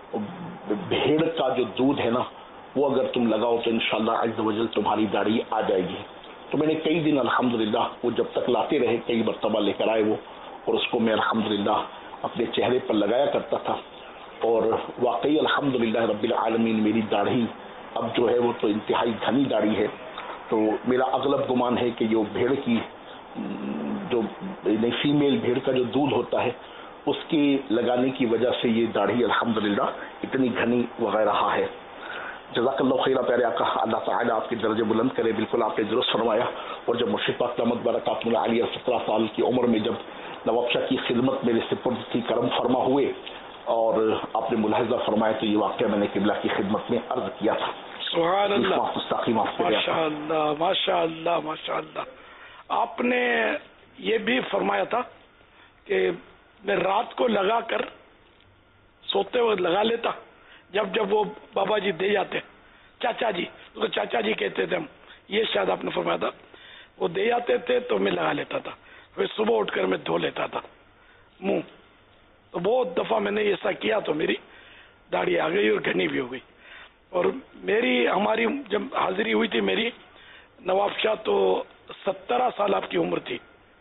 بھیڑ کا جو دودھ ہے نا وہ اگر تم لگاؤ تو انشاءاللہ عز و جل تمہاری داڑھی آ جائے گی. تو میں نے کئی دن الحمدللہ وہ جب تک لاتے رہے، کئی مرتبہ لے کر آئے وہ، اور اس کو میں الحمدللہ اپنے چہرے پر لگایا کرتا تھا. اور واقعی الحمدللہ رب العالمین میری داڑھی اب جو ہے وہ تو انتہائی گھنی داڑھی ہے. تو میرا اغلب گمان ہے کہ جو بھیڑ کی جو فیمیل بھیڑ کا جو دودھ ہوتا ہے اس کی لگانے کی وجہ سے یہ داڑھی الحمدللہ اتنی گھنی وغیرہ ہے. جزاک اللہ خیرہ پیارے آقا، اللہ تعالیٰ آپ کے درجے بلند کرے. بالکل آپ نے درست فرمایا. اور جب مرشد پاک دامت برکاتہ العالیہ 17 سال کی عمر میں جب نواب شاہ کی خدمت میرے سپرد کی کرم فرما ہوئے اور آپ نے ملاحظہ فرمایا تو یہ واقعہ میں نے قبلہ کی خدمت میں عرض کیا تھا. سبحان اللہ، ماشاء اللہ ماشاء اللہ ماشاء اللہ. آپ نے یہ بھی فرمایا تھا کہ میں رات کو لگا کر سوتے وقت لگا لیتا، جب وہ بابا جی دے جاتے، چاچا جی، اس کو چاچا جی کہتے تھے ہم، یہ شاید آپ نے فرمایا تھا، وہ دے جاتے تھے تو میں لگا لیتا تھا، پھر صبح اٹھ کر میں دھو لیتا تھا منہ. تو بہت دفعہ میں نے ایسا کیا تو میری داڑھی آ گئی اور گھنی بھی ہو گئی. اور ہماری جب حاضری ہوئی تھی میری نواب شاہ تو 17 سال آپ کی عمر تھی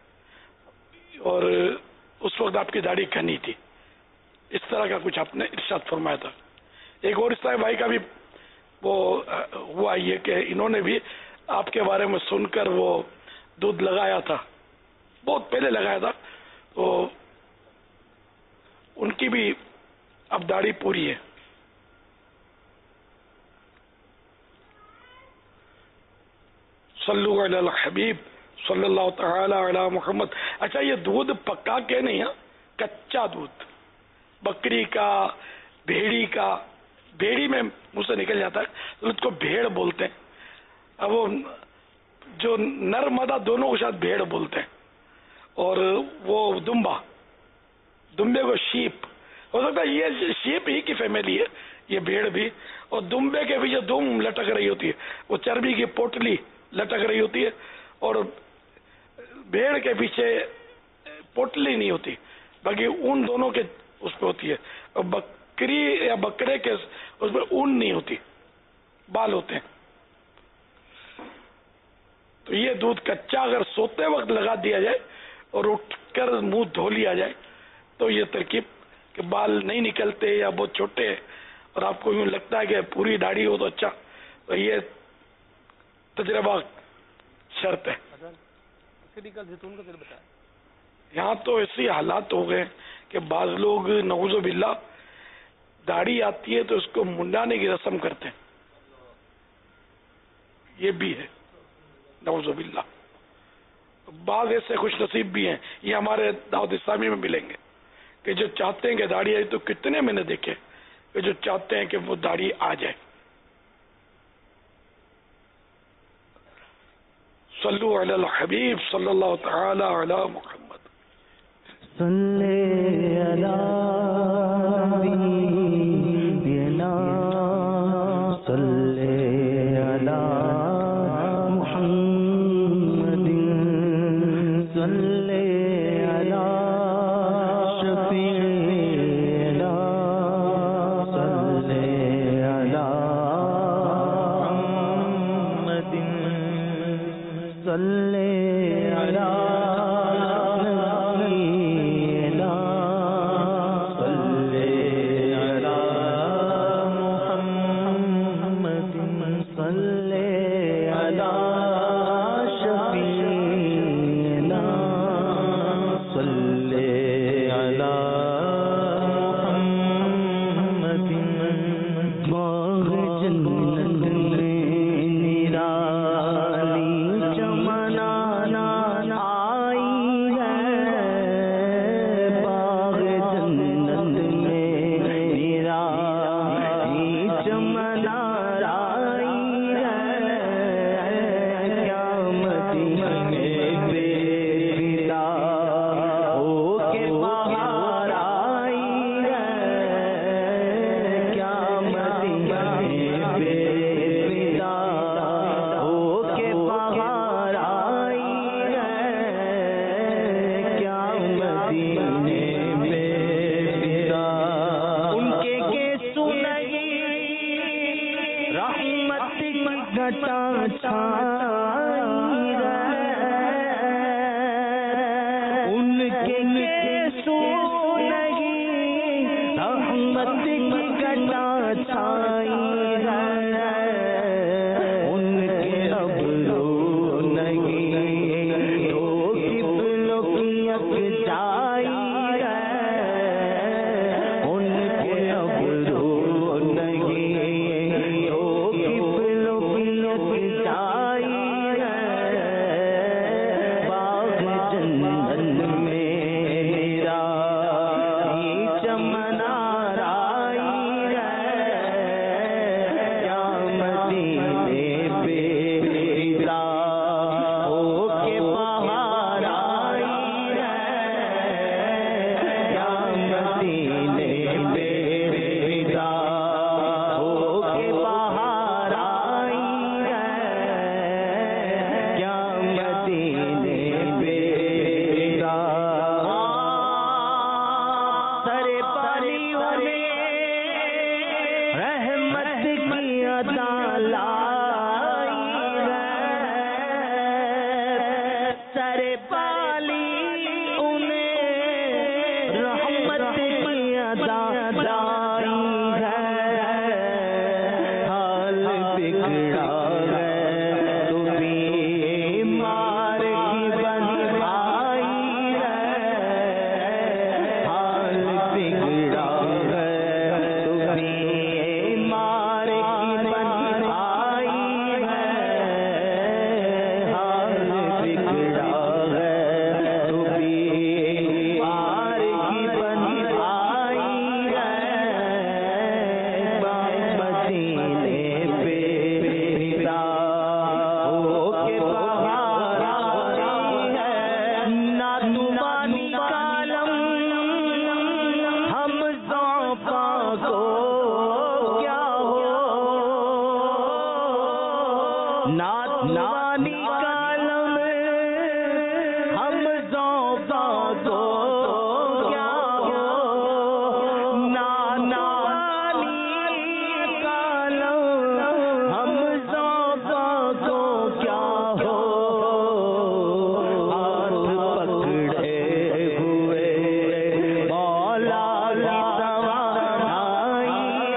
اور اس وقت آپ کی داڑھی گھنی تھی. اس طرح کا کچھ آپ نے ارشاد فرمایا تھا. ایک اور اسلامی بھائی کا بھی وہ ہوا یہ کہ انہوں نے بھی آپ کے بارے میں سن کر وہ دودھ لگایا تھا، بہت پہلے لگایا تھا، تو ان کی بھی اب داڑھی پوری ہے. صلو علی الحبیب صلی اللہ تعالی علی محمد. اچھا یہ دودھ پکا کے نہیں ہے، کچا دودھ، بکری کا، بھیڑی کا، بھیڑی میں منہ سے نکل جاتا ہے اس کو بھیڑ بولتے ہیں. اب وہ جو نر مادہ دونوں کو شاید بھیڑ بولتے ہیں، اور وہ دمبے کو شیپ، ہو سکتا ہے یہ شیپ ہی کی فیملی ہے یہ بھیڑ بھی. اور دمبے کے پیچھے دم لٹک رہی ہوتی ہے، وہ چربی کی پوٹلی لٹک رہی ہوتی ہے، اور بھیڑ کے پیچھے پوٹلی نہیں ہوتی، باقی اون دونوں کے اس پہ ہوتی ہے. اور بکری یا بکرے کے اس پہ اون نہیں ہوتی، بال ہوتے ہیں. تو یہ دودھ کچا اگر سوتے وقت لگا دیا جائے اور اٹھ کر منہ دھو لیا جائے تو یہ ترکیب کہ بال نہیں نکلتے یا بہت چھوٹے اور آپ کو یوں لگتا ہے کہ پوری داڑھی ہو تو اچھا، تو یہ تجربہ شرط ہے. یہاں تو ایسے حالات ہو گئے کہ بعض لوگ نعوذ باللہ داڑھی آتی ہے تو اس کو منڈانے کی رسم کرتے ہیں، یہ بھی ہے نعوذ باللہ. بعض ایسے خوش نصیب بھی ہیں، یہ ہمارے دعوت اسلامی میں ملیں گے، کہ جو چاہتے ہیں کہ داڑھی آئی، تو کتنے میں نے دیکھے کہ جو چاہتے ہیں کہ وہ داڑھی آ جائے. صلو علی الحبیب صلی اللہ تعالی علی محمد. صلی علی نبینا صلی علی محمد صلی علی شفیعنا صلی علی محمد صلی علی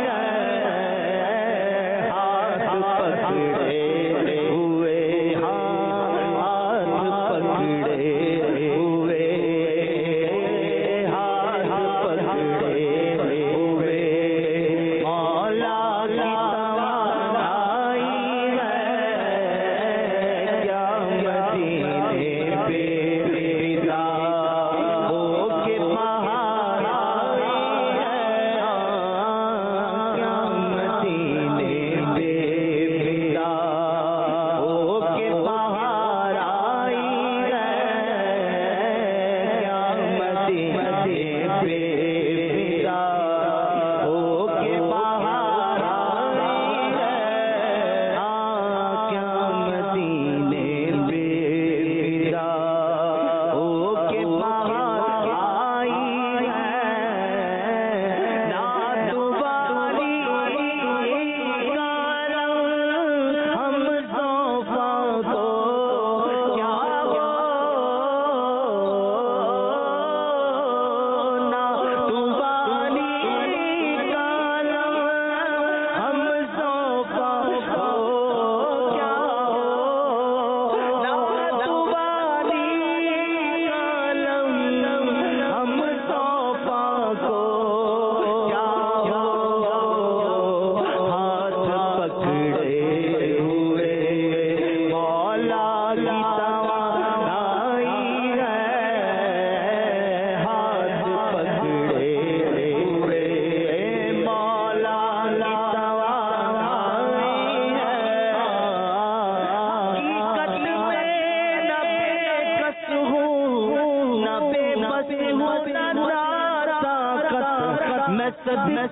ہوئے ہاں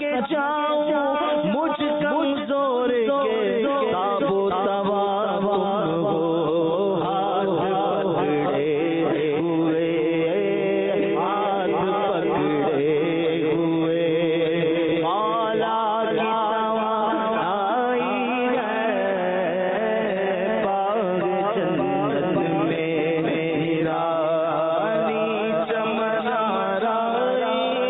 کے جاؤں مجھ کمزور کے تابو توا تم ہو ہاتھ پکڑے ہوئے ہاتھ پکڑے ہوئے مولا کی سواری ہے باغ جنت میں رانی چمنا رائی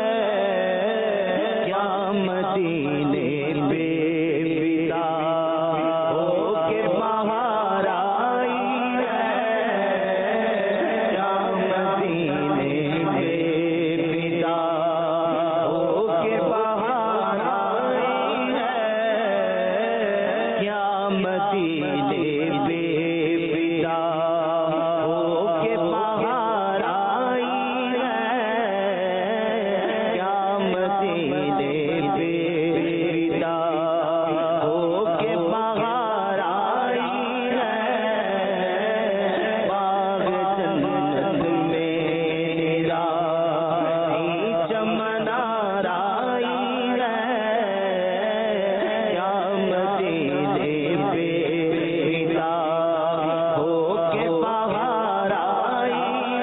ہے کیا مدینے پہ فدا ہو کے باہر آئی ہے کیا مدینے پہ فدا ہو کے باہر آئی ہے کیا مدینے پہ فدا ہو کے باہر آئی ہے کیا مدینے پہ فدا ہو کے باہر آئی ہے باغ جنت میں رانی چمنا رائی ہے کیا مدینے پہ فدا ہو کے باہر آئی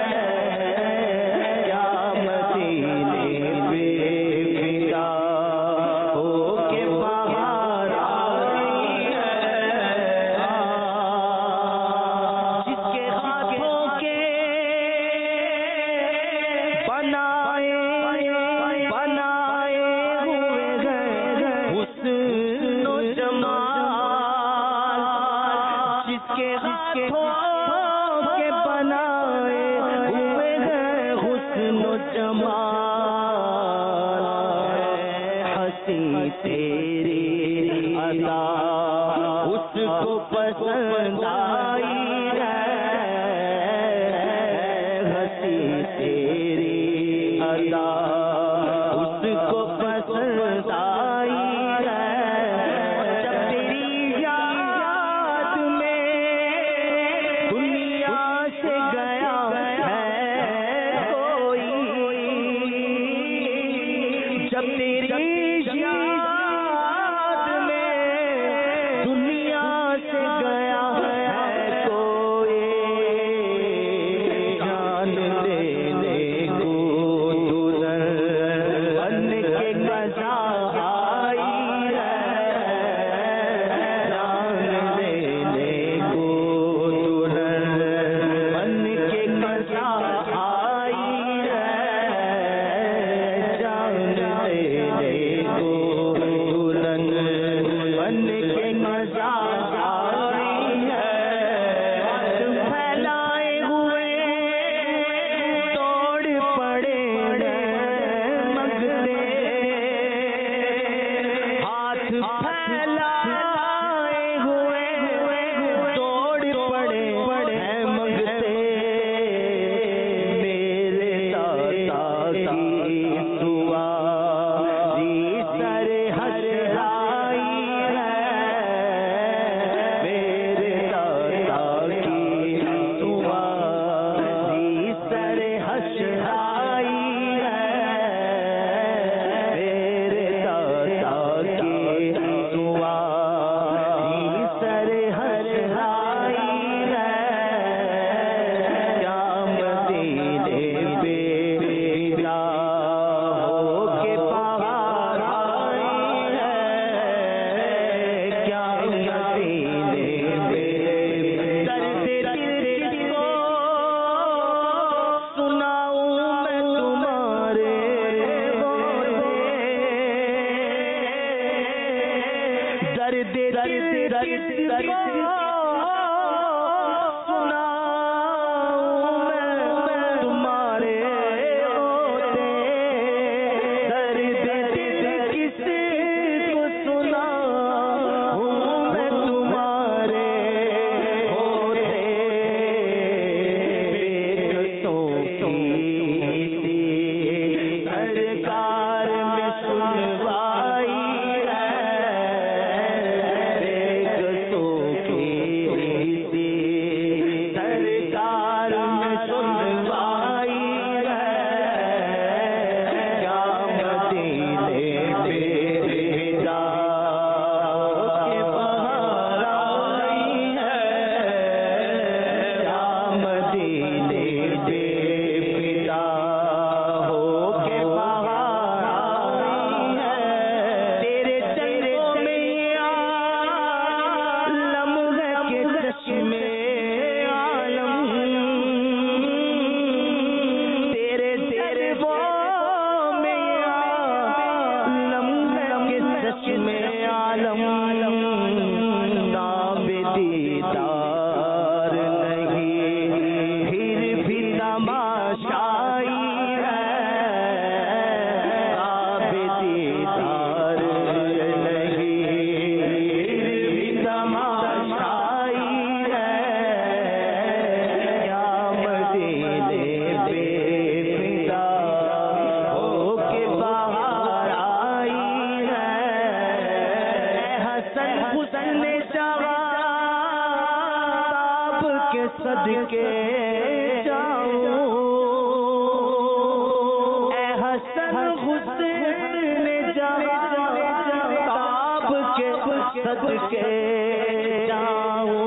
ہے کیا مدینے پہ فدا ہو کے باہر آئی ہے جس کے ہاتھوں کے بنائے ہوئے ہیں حسن و جمال جس کے ہاتھوں کے بنائے ہوئے ہیں حسن و جمال ہنسی تیری ادا اس کو پسند آئی ہے ہنسی تیری ادا اس کو پسند آئی ہے جب تیری یاد میں دنیا سے گیا ہے کوئی جب تیری یاد میں دنیا سے گیا ہے کوئی جان دینے کو دلہن بن کے قضا آئی ہے جان دینے کو دلہن بن کے قضا آئی ہے جان دینے کو دلہن بن کے قضا آئی ہے ہاتھ پھیلائے ہوئے توڑ پڑے منگتے ہاتھ پھیلائے ہوئے توڑ پڑے منگتے میرے داتا کی دعا سر ہسرائی ہے میرے داتا کی دعا سر ہسرائی ہے میرے داتا کی دعا سر ہسرائی ہے کیا مدینے پہ فدا ہو کے باہر آئی ہے کیا مدینے پہ درد دل کو سناؤں میں تمہارے درد دل کو سناؤں میں تمہارے ہوتے درد دل کس کو سناؤں میں تمہارے ہوتے بیکسوں کی سرکار میں سنوائی ہے بیکسوں کی صدقے جاؤں اے حسن حسین جہاں تاب کے صدقے جاؤں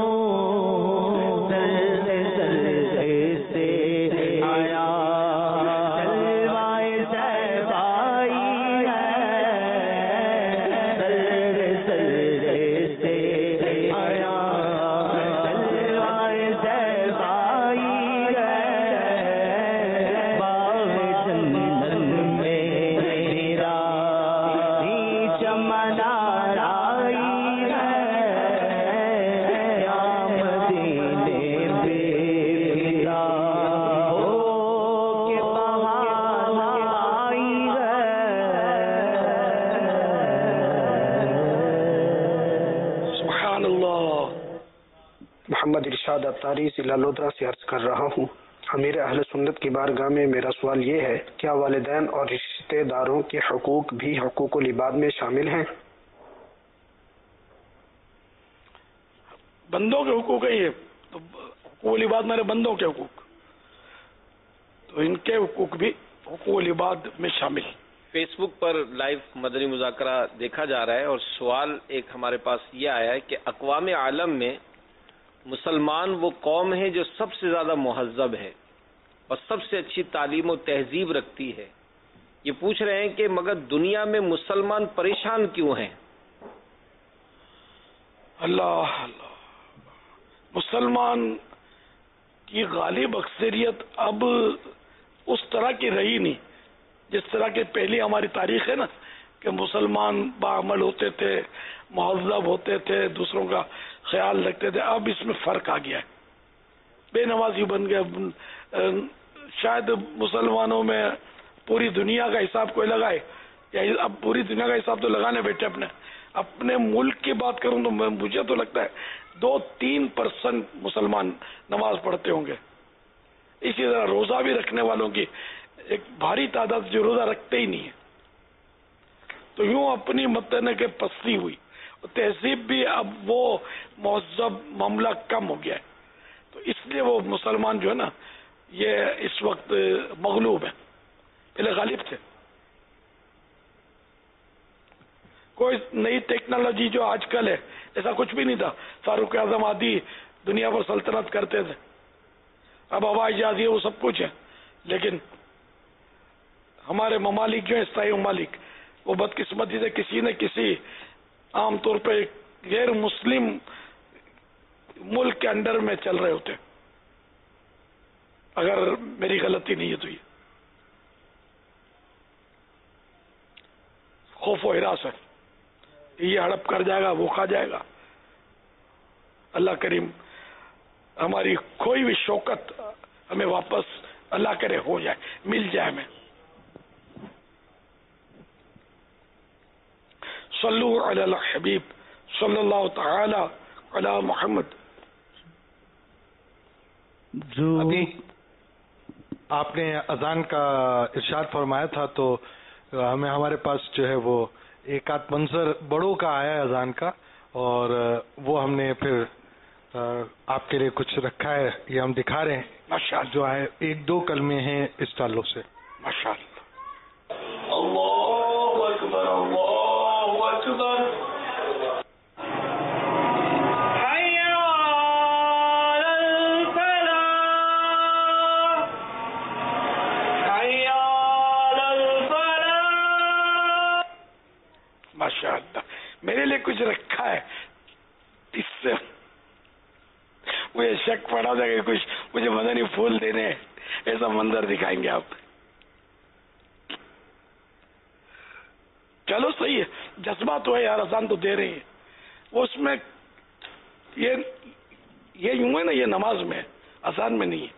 اتاری ضلع لودھا سے عرض کر رہا ہوں. امیر اہل سنت کی بارگاہ میں میرا سوال یہ ہے، کیا والدین اور رشتہ داروں کے حقوق بھی حقوق العباد میں شامل ہیں؟ بندوں کے حقوق ہے یہ تو حقوق العباد میرے بندوں کے حقوق، تو ان کے حقوق بھی حقوق العباد میں شامل. فیس بک پر لائیو مدنی مذاکرہ دیکھا جا رہا ہے اور سوال ایک ہمارے پاس یہ آیا ہے کہ اقوام عالم میں مسلمان وہ قوم ہے جو سب سے زیادہ مہذب ہے اور سب سے اچھی تعلیم و تہذیب رکھتی ہے. یہ پوچھ رہے ہیں کہ مگر دنیا میں مسلمان پریشان کیوں ہیں؟ اللہ مسلمان کی غالب اکثریت اب اس طرح کی رہی نہیں جس طرح کی پہلی ہماری تاریخ ہے نا، کہ مسلمان باعمل ہوتے تھے، مہذب ہوتے تھے، دوسروں کا خیال رکھتے تھے. اب اس میں فرق آ گیا ہے، بے نمازی بن گیا. شاید مسلمانوں میں پوری دنیا کا حساب کوئی لگائے، یا اب پوری دنیا کا حساب تو لگانے بیٹھے. اپنے ملک کی بات کروں تو مجھے تو لگتا ہے 2-3% مسلمان نماز پڑھتے ہوں گے. اسی طرح روزہ بھی رکھنے والوں کی ایک بھاری تعداد جو روزہ رکھتے ہی نہیں ہے. تو یوں اپنی متن کے پستی ہوئی، تہذیب بھی اب وہ مہذب معاملہ کم ہو گیا ہے. تو اس لیے وہ مسلمان جو ہے نا یہ اس وقت مغلوب ہیں، پہلے غالب تھے. کوئی نئی ٹیکنالوجی جو آج کل ہے ایسا کچھ بھی نہیں تھا. فاروق اعظم آدھی دنیا پر سلطنت کرتے تھے، اب ہوائی جہاز وہ سب کچھ ہے. لیکن ہمارے ممالک جو ہیں استائی ممالک، وہ بدقسمتی سے کسی نہ کسی عام طور پہ غیر مسلم ملک کے انڈر میں چل رہے ہوتے، اگر میری غلطی نہیں ہے تو. یہ خوف و ہراس ہے، یہ ہڑپ کر جائے گا، وہ کھا جائے گا. اللہ کریم ہماری کوئی بھی شوکت ہمیں واپس اللہ کرے ہو جائے، مل جائے ہمیں. صلو علی الحبیب صلی اللہ تعالی علی محمد. ابھی آپ نے اذان کا ارشاد فرمایا تھا تو ہمیں ہمارے پاس جو ہے وہ ایک آدھ منظر بڑوں کا آیا ہے اذان کا، اور وہ ہم نے پھر آپ کے لیے کچھ رکھا ہے، یہ ہم دکھا رہے ہیں جو ہے 1-2 کلمے ہیں اس تعلق سے. ماشاءاللہ. اللہ اکبر اللہ اکبر. ماشاءاللہ. میرے لیے کچھ رکھا ہے، اس سے مجھے شک پڑا تھا کہ کچھ مجھے مدنی پھول دینے، ایسا منظر دکھائیں گے آپ. چلو صحیح ہے، جذبہ تو ہے یار، اذان تو دے رہی ہے. وہ اس میں یہ یوں ہے نا، یہ نماز میں اذان میں نہیں ہے.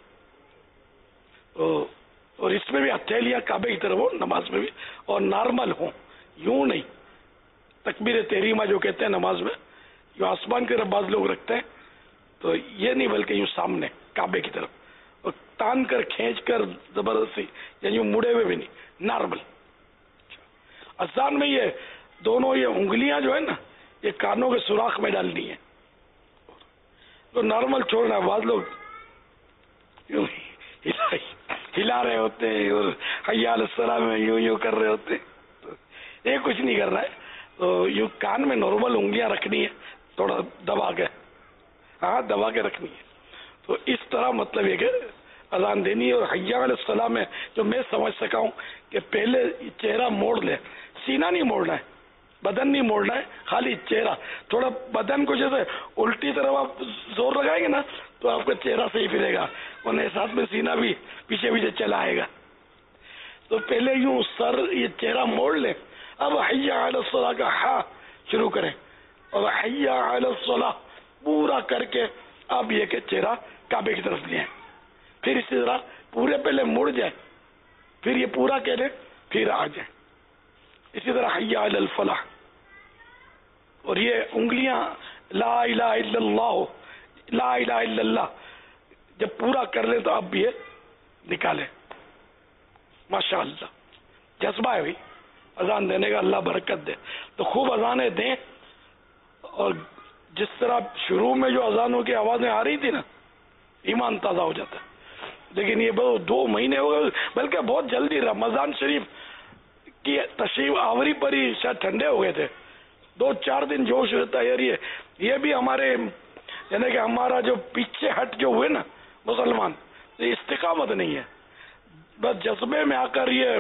اور اس میں بھی ہتھیلیاں کعبے کی طرف ہو نماز میں بھی، اور نارمل ہوں، یوں نہیں. تکبیر تحریمہ جو کہتے ہیں نماز میں، جو آسمان کی طرف بعض لوگ رکھتے ہیں، تو یہ نہیں بلکہ یوں سامنے کعبے کی طرف، اور تان کر کھینچ کر زبردستی، یا یوں مڑے ہوئے بھی نہیں، نارمل. اذان میں یہ دونوں یہ انگلیاں جو ہے نا، یہ کانوں کے سوراخ میں ڈالنی ہے. تو نارمل چھوڑنا ہے. بعض لوگ یوں ہلا رہے ہوتے ہیں اور حی علی الصلاۃ میں یوں کر رہے ہوتے ہیں. یہ کچھ نہیں کر رہا ہے. تو یوں کان میں نارمل انگلیاں رکھنی ہے, تھوڑا دبا کے, ہاں دبا کے رکھنی ہے. تو اس طرح مطلب یہ کہ اذان دینی ہے. اور حی علی الصلاۃ میں جو میں سمجھ سکا ہوں کہ پہلے چہرہ موڑ لے, سینہ نہیں موڑنا ہے, بدن نہیں موڑنا ہے, خالی چہرہ. تھوڑا بدن کو جیسے الٹی طرف آپ زور لگائیں گے نا تو آپ کا چہرہ صحیح پھرے گا, اور ساتھ میں سینہ بھی پیچھے پیچھے چلا آئے گا. تو پہلے یوں سر یہ چہرہ موڑ لیں. اب حی علی الصلاۃ کا ہاں شروع کریں, اور حی علی الصلاۃ پورا کر کے اب یہ کہ چہرہ کعبے کی طرف لیں. پھر اسی طرح پورے پہلے مڑ جائیں, پھر یہ پورا کہہ لیں, پھر آ جائیں. اسی طرح حی علی الفلاح. اور یہ انگلیاں لا الہ الا اللہ, لا الہ الا اللہ جب پورا کر لیں تو اب یہ نکالیں. ماشاء اللہ جذبہ ہے بھائی اذان دینے کا, اللہ برکت دے. تو خوب اذانیں دیں. اور جس طرح شروع میں جو اذانوں کی آوازیں آ رہی تھی نا, ایمان تازہ ہو جاتا ہے. لیکن یہ 2 مہینے ہو گئے, بلکہ بہت جلدی رمضان شریف کی تشریف آوری پر ہی شاید ٹھنڈے ہو گئے تھے. 2-4 دن جوش رہتا ہے یار. یہ بھی ہمارے یعنی کہ ہمارا جو پیچھے ہٹ جو ہوئے نا مسلمان, یہ استقامت نہیں ہے. بس جذبے میں آ کر یہ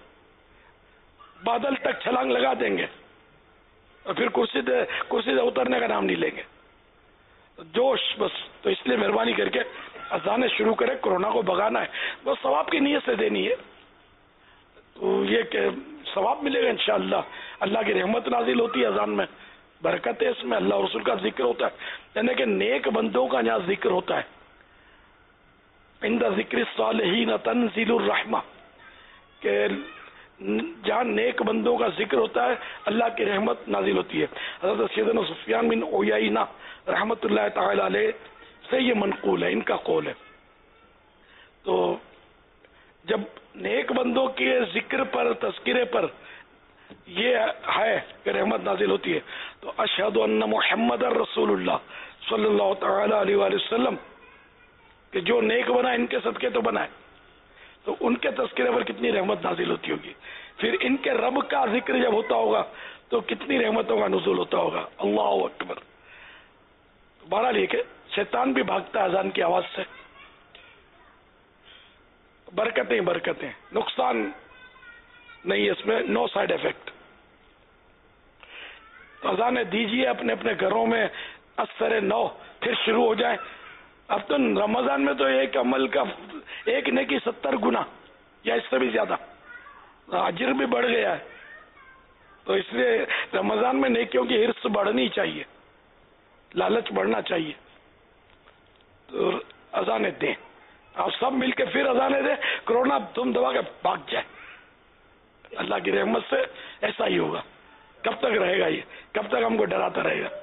بادل تک چھلانگ لگا دیں گے اور پھر کرسی سے اترنے کا نام نہیں لیں گے. جوش بس. تو اس لیے مہربانی کر کے اذانیں شروع کریں. کورونا کو بھگانا ہے, بس ثواب کی نیت سے دینی ہے. تو یہ کہ ثواب ملے گا انشاءاللہ. اللہ کی رحمت نازل ہوتی ہے اذان میں, برکت ہے اس میں, اللہ رسول کا ذکر ہوتا ہے. یعنی کہ نیک بندوں کا جہاں ذکر ہوتا ہے, عند ذکر الصالحین تنزل الرحمہ, کہ جہاں نیک بندوں کا ذکر ہوتا ہے اللہ کی رحمت نازل ہوتی ہے. حضرت سیدنا سفیان بن عیینہ رحمت اللہ تعالی علیہ سے یہ منقول ہے, ان کا قول ہے. تو جب نیک بندوں کے ذکر پر, تذکرے پر یہ ہے کہ رحمت نازل ہوتی ہے, تو اشہد ان محمد رسول اللہ صلی اللہ تعالی علیہ وآلہ وسلم, کہ جو نیک بنا ان کے صدقے تو بنا ہے, تو ان کے تذکرے پر کتنی رحمت نازل ہوتی ہوگی. پھر ان کے رب کا ذکر جب ہوتا ہوگا تو کتنی رحمتوں کا نزول ہوتا ہوگا. اللہ اکبر. بہرحال یہ کہ شیطان بھی بھاگتا ہے اذان کی آواز سے. برکتیں برکتیں, نقصان نہیں ہے اس میں, نو سائیڈ افیکٹ. اذانیں دیجیے اپنے اپنے گھروں میں, اثر نو پھر شروع ہو جائیں. اب تو رمضان میں تو ایک عمل کا ایک نیکی 70 گنا یا اس سے بھی زیادہ, اجر بھی بڑھ گیا ہے. تو اس لیے رمضان میں نیکیوں کی حرص بڑھنی چاہیے, لالچ بڑھنا چاہیے. تو اذانیں دیں, آپ سب مل کے پھر اذانیں دیں, کورونا تم دبا کے بھاگ جائے. اللہ کی رحمت سے ایسا ہی ہوگا. کب تک رہے گا یہ, کب تک ہم کو ڈراتا رہے گا.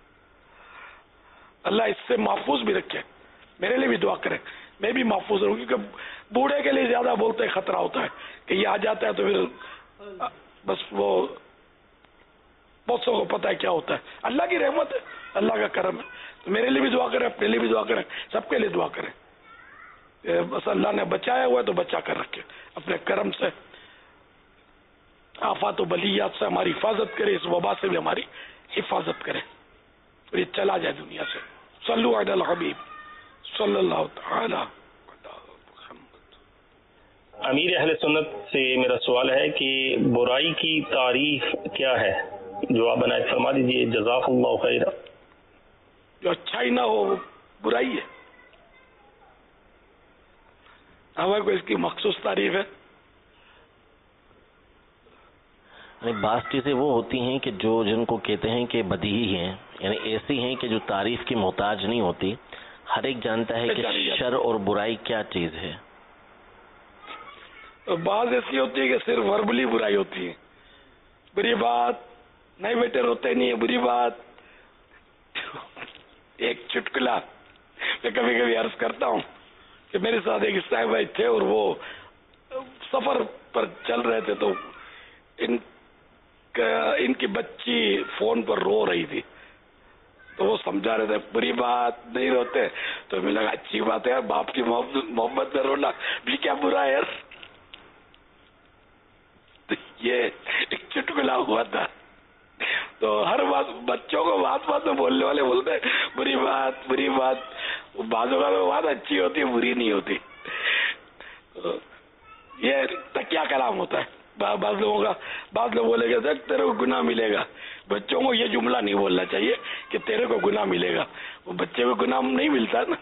اللہ اس سے محفوظ بھی رکھے. میرے لیے بھی دعا کریں, میں بھی محفوظ رہوں, کیونکہ بوڑھے کے لیے زیادہ بولتے خطرہ ہوتا ہے کہ یہ آ جاتا ہے تو پھر بس وہ بہت سو کو پتہ ہے کیا ہوتا ہے. اللہ کی رحمت ہے, اللہ کا کرم ہے. تو میرے لیے بھی دعا کریں, اپنے لیے بھی دعا کریں, سب کے لیے دعا کریں. بس اللہ نے بچایا ہوا ہے تو بچا کر رکھے اپنے کرم سے. آفات و بلیات سے ہماری حفاظت کرے, اس وبا سے بھی ہماری حفاظت کرے, اور یہ چلا جائے دنیا سے. صلو علی الحبیب صلی اللہ تعالی. امیر اہل سنت سے میرا سوال ہے کہ برائی کی تعریف کیا ہے؟ جواب عنایت فرما دیجیے, جزاک اللہ خیر. جو اچھائی نہ ہو وہ برائی ہے. ہمیں کو اس کی مخصوص تعریف ہے. بعض چیزیں وہ ہوتی ہیں کہ جو جن کو کہتے ہیں کہ بدیہی ہیں, یعنی ایسی ہیں کہ جو تعریف کی محتاج نہیں ہوتی. ہر ایک جانتا ہے کہ شر اور برائی کیا چیز ہے. بعض ایسی ہوتی ہے کہ صرف وربلی برائی ہوتی ہے. بری بات نہیں بیٹے روتے نہیں ہے, بری بات. ایک چٹکلا میں کبھی کبھی عرض کرتا ہوں کہ میرے ساتھ ایک صاحب بھائی تھے اور وہ سفر پر چل رہے تھے, تو ان کی بچی فون پر رو رہی تھی. تو وہ سمجھا رہے تھے بری بات نہیں روتے، تو مجھے لگا اچھی بات ہے یار، باپ کی محبت میں رونا بھی کیا برا ہے یار. تو یہ ایک چٹکلا ہوا تھا. تو ہر بات بچوں کو بات میں بولنے والے بولتے ہیں بری بات بری بات، بعضوں کا بات اچھی ہوتی ہے بری نہیں ہوتی. یہ تکیہ کلام ہوتا ہے بعض لوگوں کا. بعض لوگ بولے گا تیرے کو گناہ ملے گا. بچوں کو یہ جملہ نہیں بولنا چاہیے کہ تیرے کو گناہ ملے گا. وہ بچے کو گناہ نہیں ملتا نا،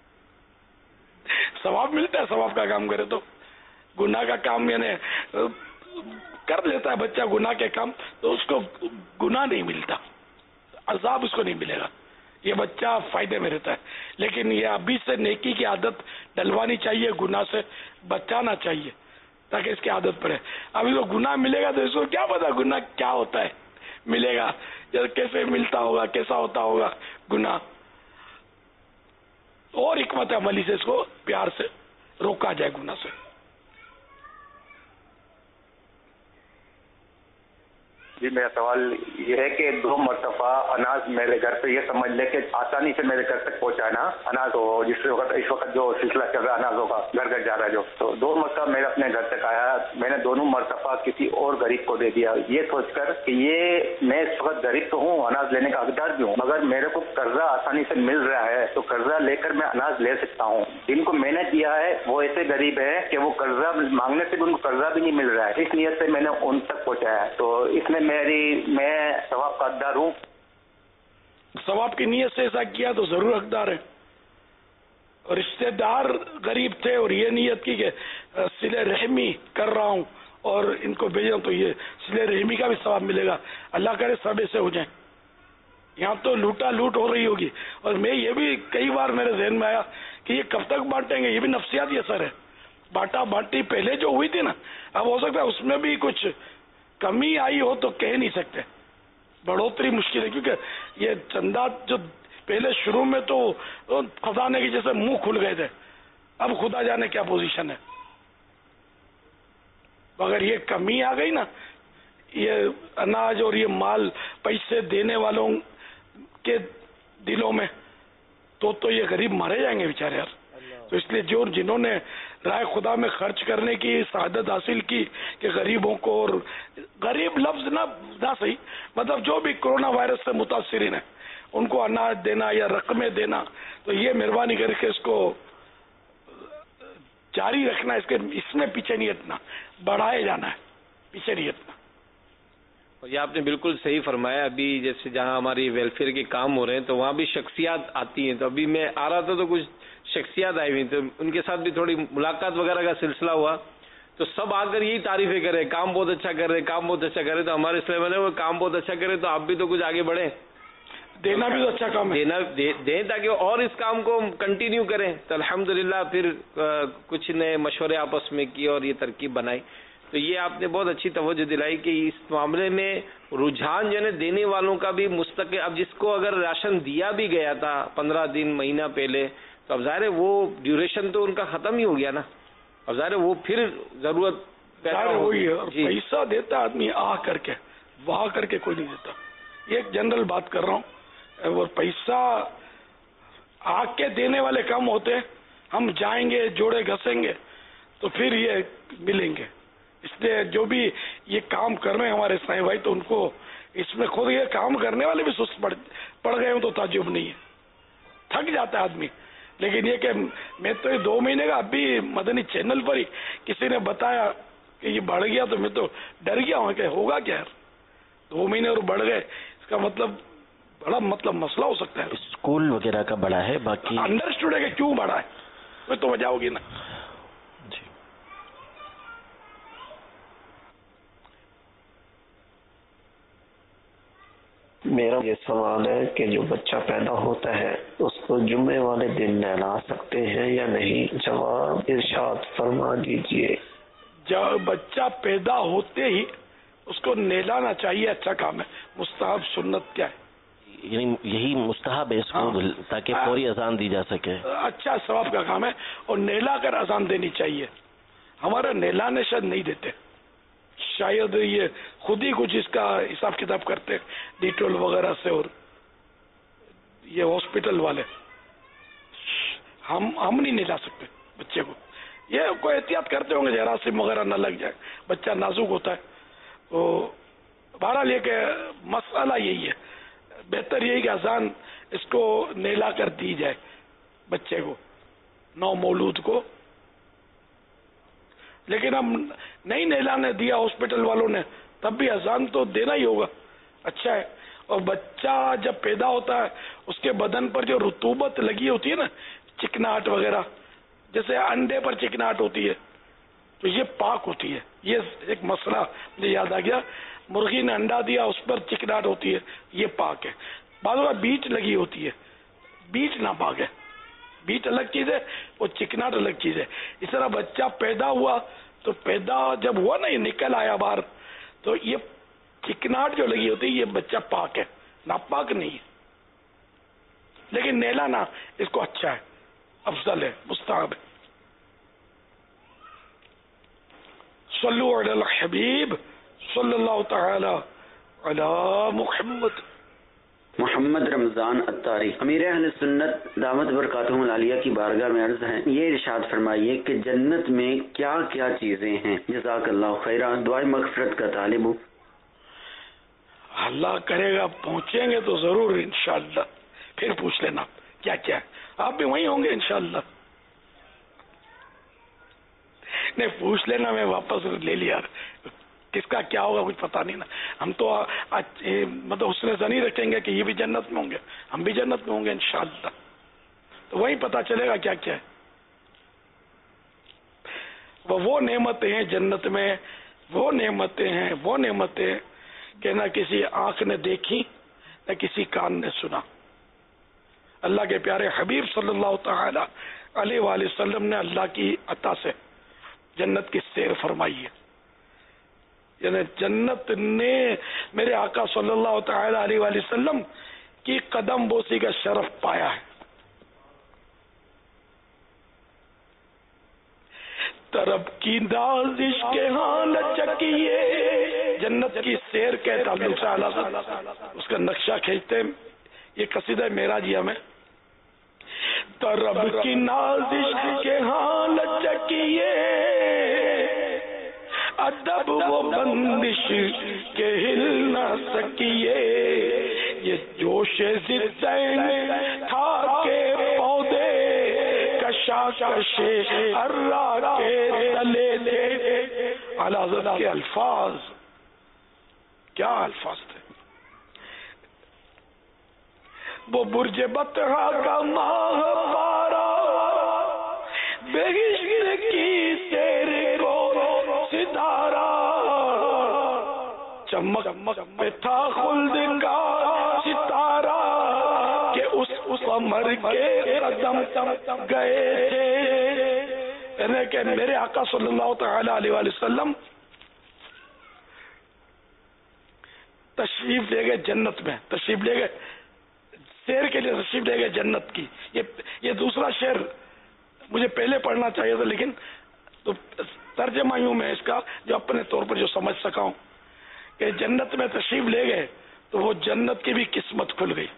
ثواب ملتا ہے. ثواب کا کام کرے تو گناہ کا کام یعنی کر لیتا ہے بچہ گناہ کے کام تو اس کو گناہ نہیں ملتا، عذاب اس کو نہیں ملے گا. یہ بچہ فائدے میں رہتا ہے. لیکن یہ ابھی سے نیکی کی عادت ڈلوانی چاہیے، گناہ سے بچانا چاہیے تاکہ اس کی عادت پڑے. ابھی تو گناہ ملے گا تو اس کو کیا پتا گناہ کیا ہوتا ہے، ملے گا کیسے ملتا ہوگا، کیسا ہوتا ہوگا گناہ. اور حکمت عملی سے اس کو پیار سے روکا جائے گناہ سے. جی میرا سوال یہ ہے کہ 2 مرتبہ اناج میرے گھر پہ یہ سمجھ لے کہ آسانی سے میرے گھر تک پہنچانا اناج ہو، اس وقت جو سلسلہ چل رہا ہے اناج ہوگا گھر گھر جا رہا ہے جو، تو 2 مرتبہ میرے اپنے گھر تک آیا. میں نے دونوں مرتبہ کسی اور غریب کو دے دیا یہ سوچ کر کہ یہ میں اس وقت غریب تو ہوں، اناج لینے کا حقدار بھی ہوں، مگر میرے کو قرضہ آسانی سے مل رہا ہے تو قرضہ لے کر میں اناج لے سکتا ہوں. جن کو میں نے دیا ہے وہ ایسے غریب ہے کہ وہ قرضہ مانگنے سے بھی ان کو قرضہ بھی نہیں مل رہا ہے، اس نیت سے میں نے ان تک پہنچایا. تو اس میں میں ثواب کا حقدار ہوں. ثواب کی نیت سے ایسا کیا تو ضرور حقدار ہے. اور رشتے دار غریب تھے اور یہ نیت کی کہ صلہ رحمی کر رہا ہوں اور ان کو بھیجا تو یہ صلہ رحمی کا بھی ثواب ملے گا. اللہ کرے سب ایسے ہو جائیں. یہاں تو لوٹا لوٹ ہو رہی ہوگی. اور میں یہ بھی کئی بار میرے ذہن میں آیا کہ یہ کب تک بانٹیں گے، یہ بھی نفسیاتی اثر ہے. باٹا بانٹی پہلے جو ہوئی تھی نا، اب ہو سکتا ہے اس میں بھی کچھ کمی آئی ہو تو کہہ نہیں سکتے، بڑھوتری مشکل ہے. کیونکہ یہ چندہ جو پہلے شروع میں تو خزانے کی جیسے منہ کھل گئے تھے، اب خدا جانے کیا پوزیشن ہے. اگر یہ کمی آ گئی نا، یہ اناج اور یہ مال پیسے دینے والوں کے دلوں میں تو یہ غریب مارے جائیں گے بیچارے یار. تو اس لیے جنہوں نے رائے خدا میں خرچ کرنے کی سعادت حاصل کی کہ غریبوں کو، اور غریب لفظ نہ صحیح، مطلب جو بھی کرونا وائرس سے متاثرین ہیں ان کو اناج دینا یا رقمیں دینا، تو یہ مہربانی کر کے اس کو جاری رکھنا. اس میں پیچھے نہیں ہٹنا، بڑھائے جانا ہے، پیچھے نہیں ہٹنا. اور یہ آپ نے بالکل صحیح فرمایا. ابھی جیسے جہاں ہماری ویلفیئر کے کام ہو رہے ہیں تو وہاں بھی شخصیات آتی ہیں. تو ابھی میں آ رہا تھا تو کچھ شخصیات آئی ہوئی، تو ان کے ساتھ بھی تھوڑی ملاقات وغیرہ کا سلسلہ ہوا. تو سب آ کر یہی تعریفیں کر رہے، کام بہت اچھا کر رہے، کام بہت اچھا کر رہے. تو ہمارے اسلام میں وہ کام بہت اچھا کرے تو آپ بھی تو کچھ آگے بڑھیں، دینا بھی تو اچھا کام ہے، دیں تاکہ اور اس کام کو کنٹینیو کریں. تو الحمدللہ پھر کچھ نے مشورے آپس میں کیے اور یہ ترکیب بنائی. تو یہ آپ نے بہت اچھی توجہ دلائی کہ اس معاملے میں رجحان جو ہے دینے والوں کا بھی مستقل. اب جس کو اگر راشن دیا بھی گیا تھا 15 دن مہینہ پہلے، تو اب ظاہر ہے وہ ڈیوریشن تو ان کا ختم ہی ہو گیا نا. اب ظاہر ہے وہ پھر ضرورت وہی ہے. اور پیسہ دیتا آدمی آ کر کے، وہاں کر کے کوئی نہیں دیتا. یہ ایک جنرل بات کر رہا ہوں. اور پیسہ آ کے دینے والے کم ہوتے ہیں. ہم جائیں گے، جوڑے گھسیں گے تو پھر یہ ملیں گے. اس لیے جو بھی یہ کام کر رہے ہیں ہمارے اسلامی بھائی، تو ان کو اس میں خود یہ کام کرنے والے بھی سست پڑ گئے ہوں تو تعجب نہیں ہے. تھک جاتا ہے آدمی. لیکن یہ کہ میں تو یہ 2 مہینے کا ابھی مدنی چینل پر ہی کسی نے بتایا کہ یہ بڑھ گیا تو میں تو ڈر گیا ہوں کہ ہوگا کیا یار. 2 مہینے اور بڑھ گئے، اس کا مطلب بڑا مسئلہ ہو سکتا ہے. اسکول وغیرہ کا بڑا ہے، باقی انڈرسٹوڈ ہے کہ کیوں بڑھا ہے، کوئی تو وجہ ہوگی نا. میرا یہ سوال ہے کہ جو بچہ پیدا ہوتا ہے اس کو جمعے والے دن نہلا سکتے ہیں یا نہیں؟ جواب ارشاد فرما دیجئے. جب بچہ پیدا ہوتے ہی اس کو نہلانا چاہیے، اچھا کام ہے. مستحب سنت کیا ہے؟ یعنی یہی مستحب ہے اس کو، تاکہ فوری اذان دی جا سکے. اچھا ثواب کا کام ہے. اور نہلا کر اذان دینی چاہیے. ہمارا نہلانے شاید نہیں دیتے، شاید یہ خود ہی کچھ اس کا حساب کتاب کرتے ڈیٹول وغیرہ سے، اور یہ ہاسپٹل والے ہم نہیں نہلا سکتے بچے کو. یہ کوئی احتیاط کرتے ہوں گے جراثیم وغیرہ نہ لگ جائے, بچہ نازک ہوتا ہے. تو بہرحال یہ کہ مسئلہ یہی ہے, بہتر یہی کہ اذان اس کو نہلا کر دی جائے بچے کو, نو مولود کو. لیکن ہم نہیں نہلانے دیا ہاسپٹل والوں نے, تب بھی اذان تو دینا ہی ہوگا. اچھا ہے. اور بچہ جب پیدا ہوتا ہے اس کے بدن پر جو رطوبت لگی ہوتی ہے نا, چکناہٹ وغیرہ, جیسے انڈے پر چکناہٹ ہوتی ہے, تو یہ پاک ہوتی ہے. یہ ایک مسئلہ مجھے یاد آ گیا, مرغی نے انڈا دیا اس پر چکناہٹ ہوتی ہے, یہ پاک ہے. بعض اوقات بیج لگی ہوتی ہے, بیج ناپاک ہے. بیج الگ چیز ہے, وہ چکناہٹ الگ چیز ہے. اس طرح بچہ پیدا ہوا تو پیدا جب ہوا نا, یہ نکل آیا باہر, تو یہ چکناہٹ جو لگی ہوتی ہے یہ بچہ پاک ہے, ناپاک نہیں ہے. لیکن نہلانا اس کو اچھا ہے, افضل ہے, مستحب ہے. صلو علی الحبیب صلی اللہ تعالی علی محمد. محمد رمضان اتاری امیر اہل سنت دامت برکاتہم العالیہ کی بارگاہ میں عرض ہے, یہ ارشاد فرمائیے کہ جنت میں کیا کیا چیزیں ہیں؟ جزاک اللہ خیرہ. دعائے مغفرت کا طالب ہوں. اللہ کرے گا پہنچیں گے تو ضرور انشاءاللہ, پھر پوچھ لینا کیا کیا ہے. آپ بھی وہیں ہوں گے انشاءاللہ. نہیں پوچھ لینا, میں واپس لے لیا. کس کا کیا ہوگا کچھ پتا نہیں نا. ہم تو مطلب حسن ظنی رکھیں گے کہ یہ بھی جنت میں ہوں گے, ہم بھی جنت میں ہوں گے انشاءاللہ. تو وہی پتا چلے گا کیا کیا ہے. وہ نعمتیں ہیں جنت میں, وہ نعمتیں ہیں, وہ نعمتیں کہ نہ کسی آنکھ نے دیکھی نہ کسی کان نے سنا. اللہ کے پیارے حبیب صلی اللہ تعالی علیہ وآلہ وسلم نے اللہ کی عطا سے جنت کی سیر فرمائی ہے. یعنی جنت نے میرے آقا صلی اللہ تعالی علیہ وآلہ وسلم کی قدم بوسی کا شرف پایا ہے. طرب کی نازش کے ہاں لچکیے, جنت کی سیر کے تعلق سے اس کا نقشہ کھینچتے ہیں. یہ قصیدہ معراجیہ میں, طرب کی نازش کے ہاں لچکیے, ادب وہ بندش کے ہل نہ سکیے, یہ جوش زدین تھا کے پودے کشاکش ارا کے تلے تھے. اعلیٰ حضرت کے الفاظ, کیا الفاظ تھے. وہ برج بطحا کا ماہ پارا بہشت کی سیر کو ستارہ, چمک میں تھا خلد کا ستارہ کہ اس قمر کے قدم گئے تھے. یعنی کہ میرے آقا صلی اللہ تعالی علیہ وآلہ وسلم تشریف لے گئے جنت میں, تشریف لے گئے سیر کے لیے, تشریف لے گئے جنت کی. یہ دوسرا شعر مجھے پہلے پڑھنا چاہیے تھا, لیکن تو ترجمہ یوں میں اس کا جو اپنے طور پر جو سمجھ سکا ہوں کہ جنت میں تشریف لے گئے تو وہ جنت کی بھی قسمت کھل گئی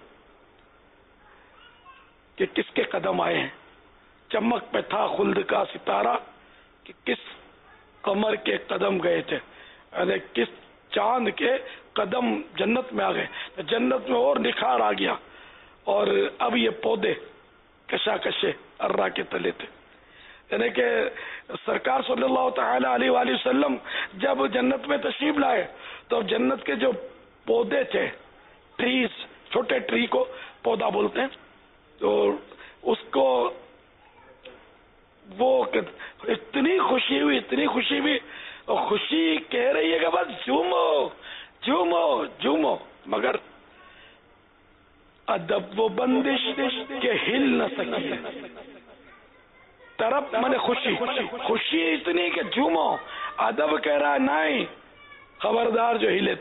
کہ کس کے قدم آئے ہیں. چمک پہ تھا خلد کا ستارہ کہ کس قمر کے قدم گئے تھے, یعنی کس چاند کے قدم جنت میں آ گئے. جنت میں اور نکھار آ گیا, اور اب یہ پودے کشاکشے ارا کے تلے تھے. یعنی کہ سرکار صلی اللہ تعالی علیہ وآلہ وسلم جب جنت میں تشریف لائے تو اب جنت کے جو پودے تھے, ٹریز, چھوٹے ٹری کو پودا بولتے ہیں, تو اس کو وہ اتنی خوشی ہوئی, اور خوشی کہہ رہی ہے کہ بس جھومو جھومو جھومو, مگر ادب وہ بندش کے ہل نہ سکی. طرف میں نے خوشی اتنی کہ جھومو, ادب کہہ رہا ہے نہیں, خبردار جو ہلے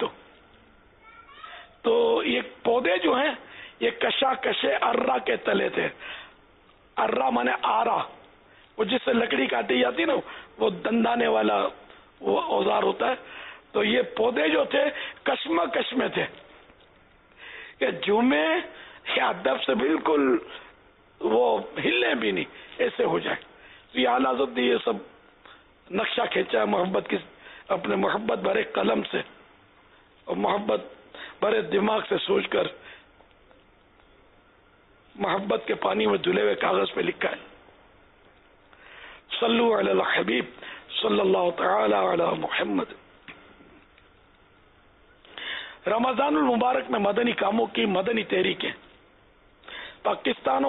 تو یہ پودے جو ہیں یہ کشاکشے ارا کے تلے تھے. ارا مانے آرا, وہ جس سے لکڑی کاٹی جاتی نا, وہ دندانے والا وہ اوزار ہوتا ہے. تو یہ پودے جو تھے کشمکش میں تھے کہ جھومے کہ ادب سے بالکل وہ ہلنے بھی نہیں، ایسے ہو جائے. تو یہ اعلیٰ حضرت نے یہ سب نقشہ کھینچا ہے محبت کی، اپنے محبت بھرے قلم سے اور محبت بھرے دماغ سے سوچ کر محبت کے پانی میں دھلے ہوئے کاغذ پہ لکھا ہے. صلو علی الحبیب صلی اللہ تعالی علی محمد. رمضان المبارک میں مدنی کاموں کی مدنی تحریکیں پاکستان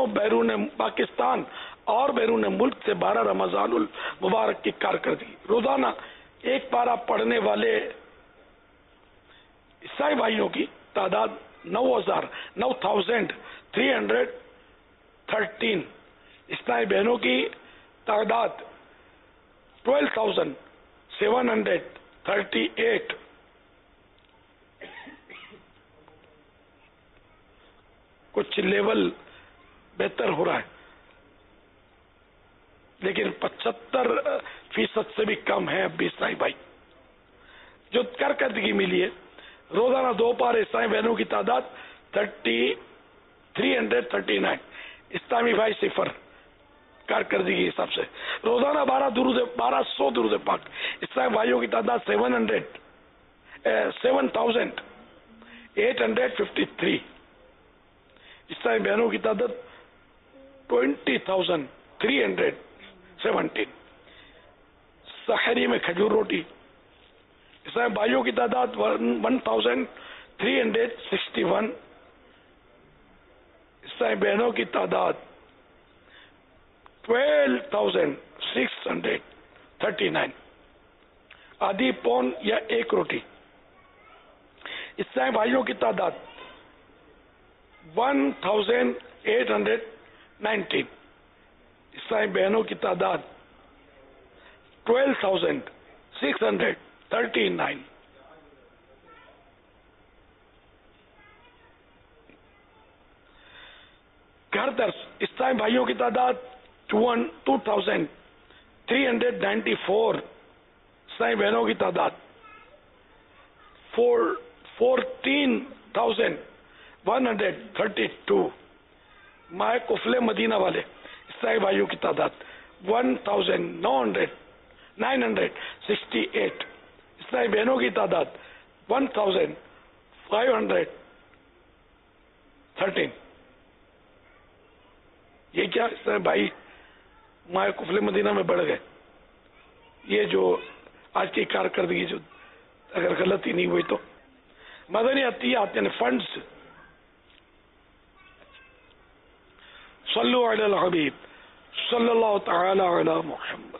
اور بیرون ملک سے 12 رمضان المبارک کی کارکردگی. روزانہ ایک پارہ پڑھنے والے عیسائی بھائیوں کی تعداد 9,313. عیسائی بہنوں کی تعداد 12,738. کچھ لیول بہتر ہو رہا ہے لیکن 75% سے بھی کم ہے اب بھی عیسائی بھائی جو کارکردگی ملی ہے. روزانہ 2 پارے عیسائی بہنوں کی تعداد 339. اسلامی بھائی 0 کارکردگی کے حساب سے. روزانہ 1200 درود پاک. اسلامی بھائیوں کی تعداد 7,853. اسلامی بہنوں کی تعداد 20,317. سحری میں کھجور روٹی. اسلامی بھائیوں کی تعداد 1,361. اسلامی بہنوں کی تعداد 12,639. آدھی پون یا 1 روٹی. اسلامی بھائیوں کی تعداد 1,819. اسلامی بہنوں کی تعداد 12,639. گھر درس. اسلامی بھائیوں کی تعداد 2,394. اسلامی بہنوں کی تعداد 14,132. ماہ کفل مدینہ والے عیسائی بھائیوں کی تعداد 1,968. عیسائی بہنوں کی تعداد 1,513. یہ کیا عیسائی بھائی ماہ کفل مدینہ میں بڑھ گئے؟ یہ جو آج کی کارکردگی جو اگر غلطی نہیں ہوئی تو مدنی عطیات یعنی فنڈز. صلو علی الحبیب صلی اللہ تعالی علی محمد.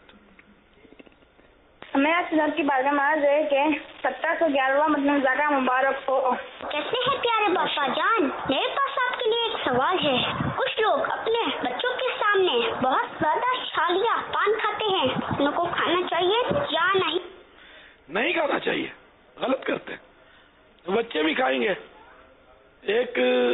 میرا سنت کی بارگاہ میں عرض ہے کہ 1711واں مدنی مذاکرہ مبارک ہو. کیسے ہیں پیارے باپا جان؟ میرے پاس آپ کے لیے ایک سوال ہے. کچھ لوگ اپنے بچوں کے سامنے بہت زیادہ چھالیاں پان کھاتے ہیں، ان کو کھانا چاہیے یا نہیں؟ نہیں کھانا چاہیے، غلط کرتے ہیں. بچے بھی کھائیں گے. ایک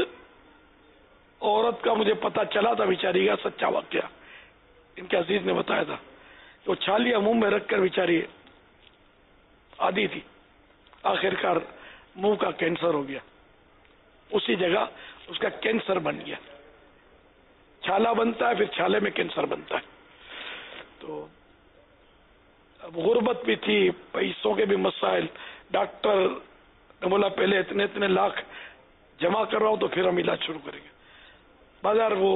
عورت کا مجھے پتا چلا تھا بیچاری کا سچا واقعہ، ان کے عزیز نے بتایا تھا. وہ چھالیاں منہ میں رکھ کر بیچاری آدھی تھی، آخر کار منہ کا کینسر ہو گیا. اسی جگہ اس کا کینسر بن گیا. چھالا بنتا ہے پھر چھالے میں کینسر بنتا ہے. تو اب غربت بھی تھی، پیسوں کے بھی مسائل. ڈاکٹر نے بولا پہلے اتنے لاکھ جمع کر رہا ہوں تو پھر ہم علاج شروع کریں گے. بازار وہ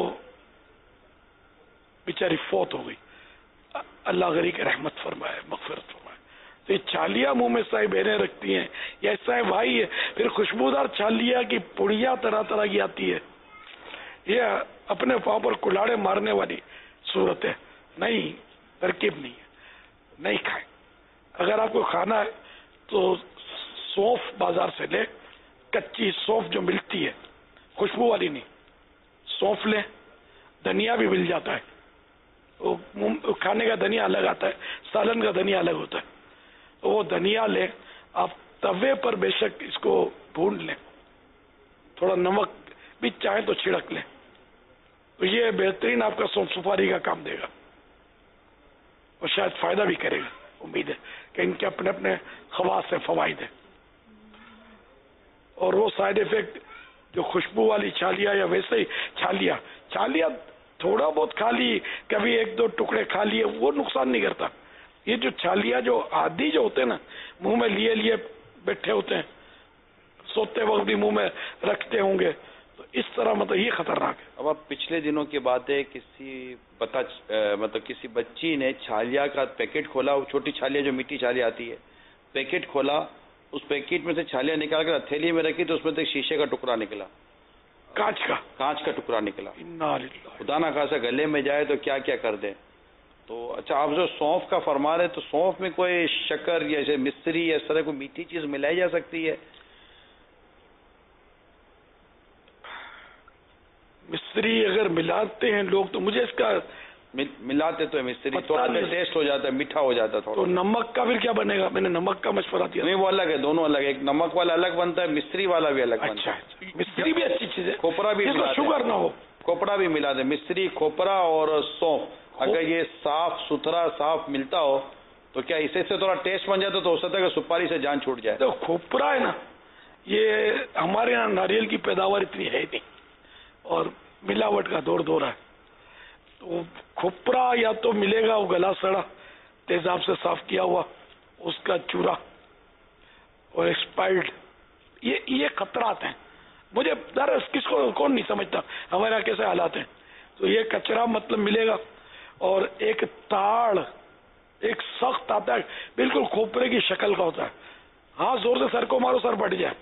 بیچاری فوت ہو گئی. اللہ غری کی رحمت فرمائے، مغفرت فرمائے. تو یہ چھالیاں منہ میں عیسائی بہنیں رکھتی ہیں یا عیسائی بھائی ہے. پھر خوشبودار چھالیاں کی پڑیاں طرح طرح کی آتی ہے. یہ اپنے پاؤں پر کلاڑے مارنے والی صورت ہے. نہیں، ترکیب نہیں ہے، نہیں کھائیں. اگر آپ کو کھانا ہے تو سونف بازار سے لے، کچی سونف جو ملتی ہے خوشبو والی نہیں، سونف لیں. دھنیا بھی مل جاتا ہے، کھانے کا دھنیا الگ آتا ہے، سالن کا دھنیا الگ ہوتا ہے. وہ دھنیا لیں آپ، توے پر بے شک اس کو بھون لیں، تھوڑا نمک بھی چاہیں تو چھڑک لیں. تو یہ بہترین آپ کا سونف سپاری کا کام دے گا اور شاید فائدہ بھی کرے گا. امید ہے کہ ان کے اپنے اپنے خواص سے فوائد ہیں اور وہ سائیڈ افیکٹ جو خوشبو والی چھالیاں یا ویسے ہی چھالیاں تھوڑا بہت کھا لی, کبھی ایک دو ٹکڑے کھا لیے, وہ نقصان نہیں کرتا. یہ جو چھالیاں جو عادی جو ہوتے ہیں نا, منہ میں لیے بیٹھے ہوتے ہیں, سوتے وقت بھی منہ میں رکھتے ہوں گے, تو اس طرح مطلب یہ خطرناک ہے. اب پچھلے دنوں کی بات ہے, کسی بچی نے چھالیا کا پیکٹ کھولا, وہ چھوٹی چھالیاں جو میٹھی چھالی آتی ہے, پیکٹ کھولا, اس پیکٹ میں سے چھالیاں نکال کر ہتھیلی میں رکھی تو اس میں سے ایک شیشے کا ٹکڑا نکلا, کانچ کا ٹکڑا نکلا. خدا نہ خاصا گلے میں جائے تو کیا کیا کر دیں. تو اچھا, آپ جو سونف کا فرما رہے, تو سونف میں کوئی شکر یا مستری یا اس طرح کوئی میٹھی چیز ملائی جا سکتی ہے؟ مستری اگر ملاتے ہیں لوگ تو مجھے اس کا ملاتے تو مستری تھوڑا ٹیسٹ ہو جاتا ہے, میٹھا ہو جاتا ہے تھوڑا. تو نمک کا پھر کیا بنے گا؟ میں نے نمک کا مشورہ دیا. نہیں, وہ الگ ہے, دونوں الگ ہے. ایک نمک والا الگ بنتا ہے, مستری والا بھی الگ بنتا ہے. مستری بھی اچھی چیز ہے, کھوپرا بھی شوگر نہ ہو, کھوپرا بھی ملا دے. مستری, کھوپرا اور سونف اگر یہ صاف ستھرا صاف ملتا ہو تو کیا اسے سے تھوڑا ٹیسٹ بن جاتا, تو ہو سکتا ہے کہ سپاری سے جان چھوٹ جائے. تو کھوپرا ہے نا, یہ ہمارے یہاں ناریل کی پیداوار اتنی ہے نہیں اور ملاوٹ کا دور ہے. تو کھوپرا یا تو ملے گا وہ گلا سڑا تیزاب سے صاف کیا ہوا, اس کا چورا اور ایکسپائرڈ, یہ خطرات ہیں. مجھے ڈر کس کو کون نہیں سمجھتا ہمارے یہاں کیسے حالات ہیں. تو یہ کچرا مطلب ملے گا, اور ایک تاڑ ایک سخت آتا ہے, بالکل کھوپرے کی شکل کا ہوتا ہے. ہاں, زور سے سر کو مارو سر پھٹ جائے,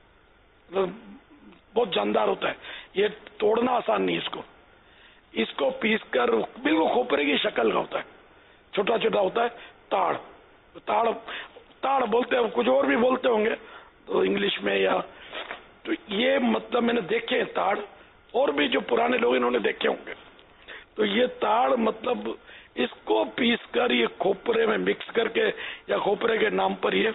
بہت جاندار ہوتا ہے. یہ توڑنا آسان نہیں. اس کو پیس کر بالکل کھوپرے کی شکل کا ہوتا ہے, چھوٹا چھوٹا ہوتا ہے. تاڑ بولتے ہیں, کچھ اور بھی بولتے ہوں گے تو انگلش میں یا. تو یہ مطلب میں نے دیکھے ہیں تاڑ, اور بھی جو پرانے لوگ انہوں نے دیکھے ہوں گے. تو یہ تاڑ مطلب اس کو پیس کر یہ کھوپرے میں مکس کر کے, یا کھوپرے کے نام پر یہ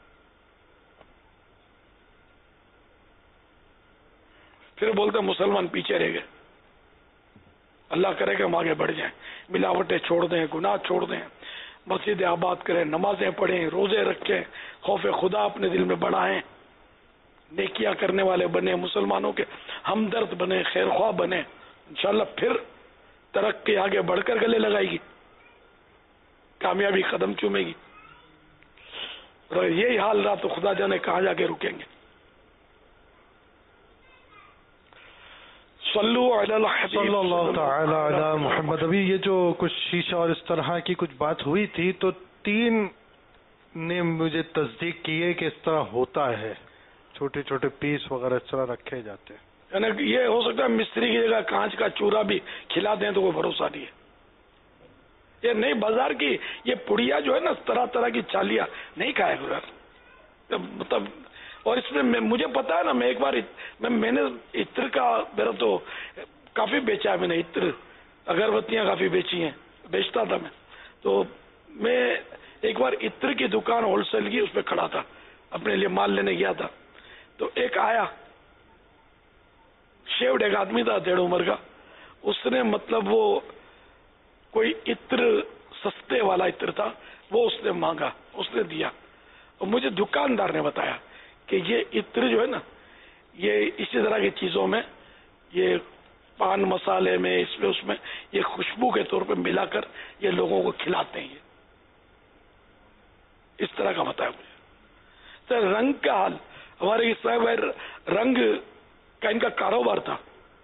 پھر بولتے ہیں مسلمان پیچھے رہ گئے. اللہ کرے کہ ہم آگے بڑھ جائیں, ملاوٹیں چھوڑ دیں, گناہ چھوڑ دیں, مسجد آباد کریں, نمازیں پڑھیں, روزے رکھیں, خوف خدا اپنے دل میں بڑھائیں, نیکیاں کرنے والے بنے, مسلمانوں کے ہمدرد بنے, خیر خواہ بنے. انشاءاللہ پھر ترقی آگے بڑھ کر گلے لگائے گی, کامیابی قدم چومے گی. اور یہی حال رہا تو خدا جانے کہاں جا کے رکیں گے. صلو علی الحبیب صلی اللہ تعالی علی محمد. ابھی یہ جو کچھ شیشہ اور اس طرح کی کچھ بات ہوئی تھی, تو 3 نے مجھے تصدیق کی ہے کہ اس طرح ہوتا ہے, چھوٹے چھوٹے پیس وغیرہ اس طرح رکھے جاتے ہیں. یعنی یہ ہو سکتا ہے مستری کی جگہ کانچ کا چورا بھی کھلا دیں تو کوئی بھروسہ نہیں ہے. یہ نہیں, بازار کی یہ پڑیا جو ہے نا, طرح طرح کی چالیاں نہیں کھائے گا مطلب. اور اس میں مجھے پتا ہے نا, میں ایک بار میں نے عطر کا میرا تو کافی بیچا ہے, میں نے عطر اگربتیاں کافی بیچی ہیں, بیچتا تھا میں. تو میں ایک بار عطر کی دکان ہول سیل کی, اس پہ کھڑا تھا, اپنے لیے مال لینے گیا تھا. تو ایک آیا, شیوڈ ایک آدمی تھا 1.5 عمر کا, اس نے مطلب وہ کوئی عطر سستے والا عطر تھا, وہ اس نے مانگا, اس نے دیا. اور مجھے دکاندار نے بتایا کہ یہ عطر جو ہے نا, یہ اسی طرح کی چیزوں میں, یہ پان مسالے میں, اس میں یہ خوشبو کے طور پہ ملا کر یہ لوگوں کو کھلاتے ہیں. یہ اس طرح کا بتایا مجھے. تو رنگ کا حال, ہمارے صاحب رنگ کا ان کا کاروبار تھا.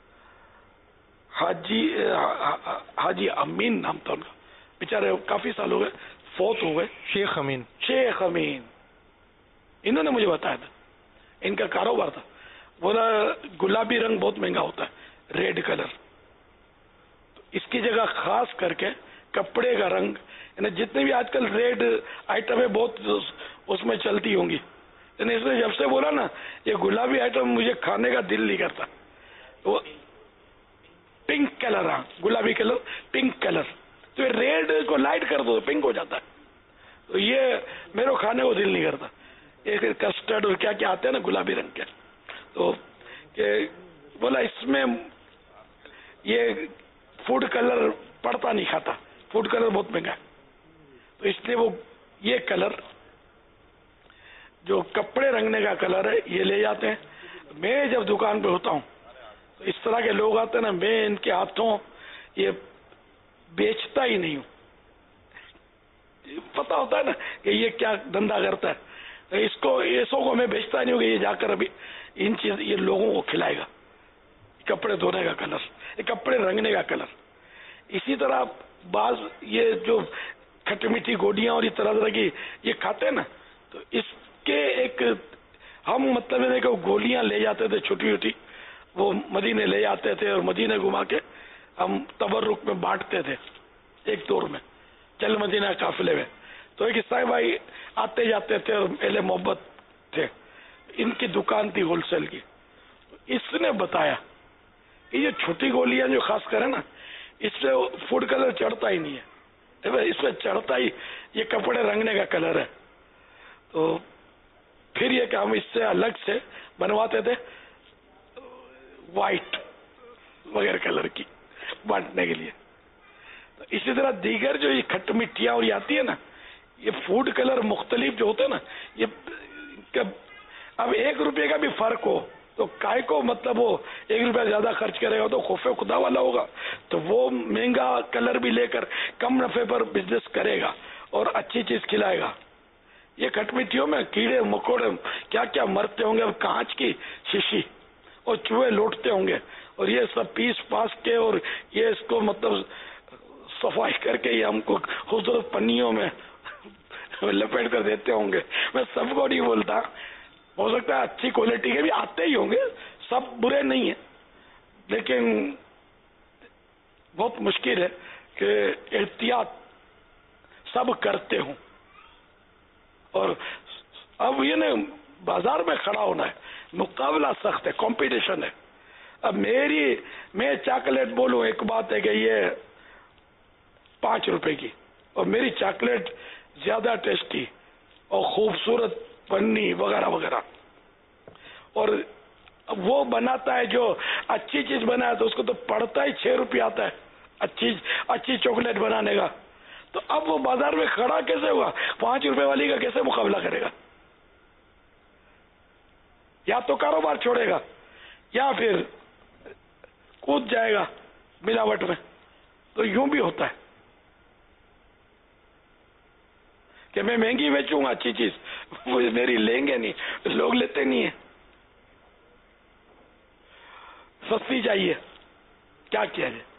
حاجی امین نام تھا ان کا, بیچارے کافی سال ہو گئے, فوت ہو گئے. شیخ امین انہوں نے مجھے بتایا تھا, ان کا کاروبار تھا. بولا گلابی رنگ بہت مہنگا ہوتا ہے, ریڈ کلر. اس کی جگہ خاص کر کے کپڑے کا رنگ, یعنی جتنے بھی آج کل ریڈ آئٹم ہے بہت اس میں چلتی ہوں گی, یعنی اس نے جب سے بولا نا یہ گلابی آئٹم مجھے کھانے کا دل نہیں کرتا. تو پنک کلر, ہاں گلابی کلر, پنک کلر. تو یہ ریڈ کو لائٹ کر دو تو پنک ہو جاتا ہے. تو یہ میرے کھانے کو دل نہیں کرتا. ایک کسٹرڈ اور کیا کیا آتے ہیں نا گلابی رنگ کے. تو کہ بولا اس میں یہ فوڈ کلر پڑتا نہیں کھاتا, فوڈ کلر بہت مہنگا ہے. تو اس لیے وہ یہ کلر جو کپڑے رنگنے کا کلر ہے یہ لے جاتے ہیں. میں جب دکان پہ ہوتا ہوں تو اس طرح کے لوگ آتے ہیں نا، میں ان کے ہاتھوں یہ بیچتا ہی نہیں ہوں. پتا ہوتا ہے نا کہ یہ کیا دھندا کرتا ہے، اس کو ایسوں کو میں بیچتا نہیں ہوں کہ یہ جا کر ابھی ان چیز یہ لوگوں کو کھلائے گا. کپڑے دھونے کا کلر، کپڑے رنگنے کا کلر. اسی طرح بعض یہ جو کھٹی میٹھی گولیاں اور اس طرح کی یہ کھاتے ہیں نا، تو اس کے ایک ہم مطلب ہے کہ گولیاں لے جاتے تھے چھوٹی چھوٹی، وہ مدینے لے جاتے تھے اور مدینے گھما کے ہم تبرک میں بانٹتے تھے ایک دور میں، چل مدینہ قافلے میں. تو ایک عیسائی بھائی آتے جاتے تھے اور اہل محبت تھے، ان کی دکان تھی ہول سیل کی. اس نے بتایا کہ یہ چھوٹی گولیاں جو خاص کر ہے نا، اس سے فوڈ کلر چڑھتا ہی نہیں ہے، اس میں چڑھتا ہی یہ کپڑے رنگنے کا کلر ہے. تو پھر یہ کہ ہم اس سے الگ سے بنواتے تھے وائٹ وغیرہ کلر کی بانٹنے کے لیے. تو اسی طرح دیگر جو یہ کھٹ مٹھیاں اور یہ آتی ہے نا، یہ فوڈ کلر مختلف جو ہوتے ہیں نا، یہ اب 1 روپے کا بھی فرق ہو تو کائے کو مطلب وہ 1 روپیہ زیادہ خرچ کرے گا تو خوف خدا والا ہوگا، تو وہ مہنگا کلر بھی لے کر کم نفے پر بزنس کرے گا اور اچھی چیز کھلائے گا. یہ کھٹ مٹھیوں میں کیڑے مکوڑے کیا کیا مرتے ہوں گے، کانچ کی شیشی اور چوہے لوٹتے ہوں گے، اور یہ سب پیس پاس کے اور یہ اس کو مطلب صفائی کر کے یہ ہم کو خوبصورت پنیوں میں لپیٹ کر دیتے ہوں گے. میں سب کو نہیں بولتا، ہو سکتا ہے اچھی کوالٹی کے بھی آتے ہی ہوں گے، سب برے نہیں ہیں، لیکن بہت مشکل ہے کہ احتیاط سب کرتے ہوں. اور اب یہ نہیں بازار میں کھڑا ہونا ہے، مقابلہ سخت ہے، کمپٹیشن ہے. اب میں چاکلیٹ بولوں ایک بات ہے کہ یہ 5 روپے کی، اور میری چاکلیٹ زیادہ ٹیسٹی اور خوبصورت پنی وغیرہ وغیرہ، اور وہ بناتا ہے جو اچھی چیز بنایا تو اس کو تو پڑتا ہی 6 روپے آتا ہے اچھی چاکلیٹ بنانے کا. تو اب وہ بازار میں کھڑا کیسے ہوا؟ 5 روپے والی کا کیسے مقابلہ کرے گا؟ یا تو کاروبار چھوڑے گا یا پھر کود جائے گا ملاوٹ میں. تو یوں بھی ہوتا ہے کہ میں مہنگی بیچوں گا اچھی چیز، وہ میری لیں گے نہیں، لوگ لیتے نہیں ہیں، سستی چاہیے. کیا کیا جائے؟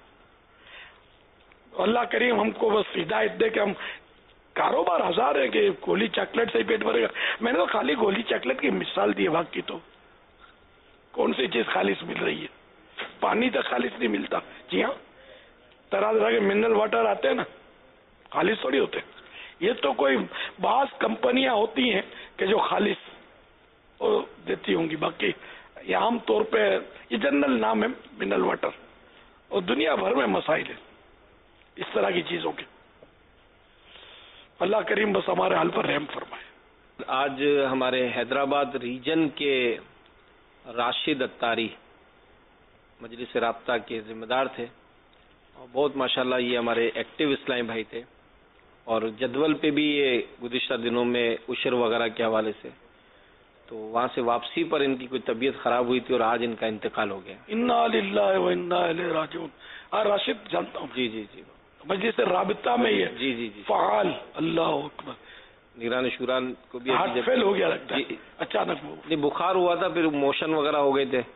اللہ کریم ہم کو بس ہدایت دے کہ ہم کاروبار ہزار ہے کہ گولی چاکلیٹ سے ہی پیٹ بھرے گا. میں نے تو خالی گولی چاکلیٹ کی مثال دی ہے، باقی تو کون سی چیز خالص مل رہی ہے؟ پانی تک خالص نہیں ملتا. جی ہاں، طرح طرح کے منرل واٹر آتے ہیں نا، خالص تھوڑی ہوتے. یہ تو کوئی بعض کمپنیاں ہوتی ہیں کہ جو خالص دیتی ہوں گی، باقی یہ عام طور پہ یہ جنرل نام ہے منرل واٹر، اور دنیا بھر میں مسائل ہیں اس طرح کی چیزوں کے. اللہ کریم بس ہمارے حال پر رحم فرمائے. آج ہمارے حیدرآباد ریجن کے راشد اتاری مجلس رابطہ کے ذمہ دار تھے، اور بہت ماشاءاللہ یہ ہمارے ایکٹیو اسلامی بھائی تھے، اور جدول پہ بھی یہ گزشتہ دنوں میں عشر وغیرہ کے حوالے سے، تو وہاں سے واپسی پر ان کی کوئی طبیعت خراب ہوئی تھی اور آج ان کا انتقال ہو گیا. انا للہ و انا الیہ راجعون. راشد جانتا ہوں. جی جی جی، مجلس رابطہ میں یہ جی جی جی فعال. اللہ اکبر. نگران شوران کو بھی ہارٹ فیل ہو گیا لگتا ہے اچانک، نہیں بخار ہوا تھا، پھر موشن وغیرہ ہو گئے تھے،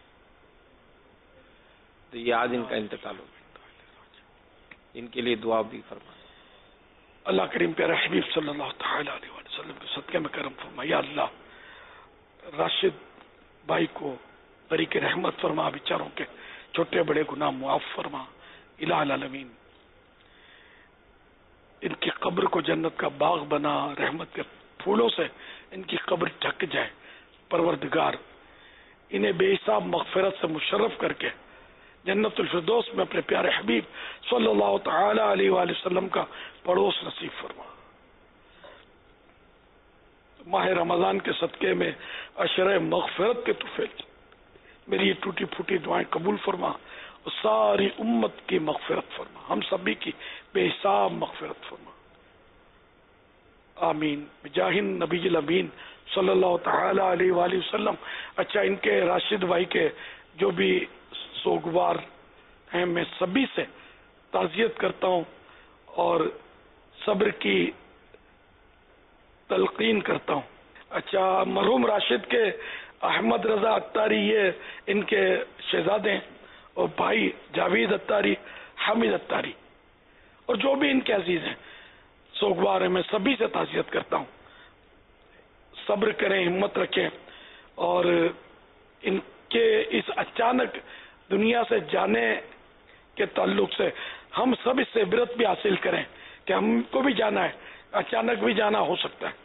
تو یہ آج ان کا انتقال ہو گیا. ان کے لیے دعا بھی فرمائیں. اللہ کریم پیارے حبیب صلی اللہ تعالی علیہ وسلم کے صدقے میں کرم فرما. یا اللہ راشد بھائی کو بریک رحمت فرما، بیچاروں کے چھوٹے بڑے گناہ معاف فرما. الہ العالمین ان کی قبر کو جنت کا باغ بنا، رحمت کے پھولوں سے ان کی قبر ڈھک جائے. پروردگار انہیں بے حساب مغفرت سے مشرف کر کے جنت الفردوس میں اپنے پیارے حبیب صلی اللہ تعالی علیہ وآلہ وسلم کا پڑوس نصیب فرما. ماہ رمضان کے صدقے میں عشرہ مغفرت کے طفیل میری یہ ٹوٹی پھوٹی دعائیں قبول فرما، اور ساری امت کی مغفرت فرما، ہم سبھی کی بے حساب مغفرت فرما. آمین بجاہ النبی الامین صلی اللہ تعالی علیہ وآلہ وسلم. اچھا، ان کے راشد بھائی کے جو بھی سوگوار ہیں، میں سبھی سے تعزیت کرتا ہوں اور صبر کی تلقین کرتا ہوں. اچھا، مرحوم راشد کے احمد رضا اتاری یہ ان کے شہزادے ہیں، اور بھائی جاوید اتاری، حامد اتاری، اور جو بھی ان کے عزیز ہیں سوگوار ہیں، میں سبھی سے تعزیت کرتا ہوں. صبر کریں، ہمت رکھیں، اور ان کے اس اچانک دنیا سے جانے کے تعلق سے ہم سب اس سے عبرت بھی حاصل کریں کہ ہم کو بھی جانا ہے، اچانک بھی جانا ہو سکتا ہے.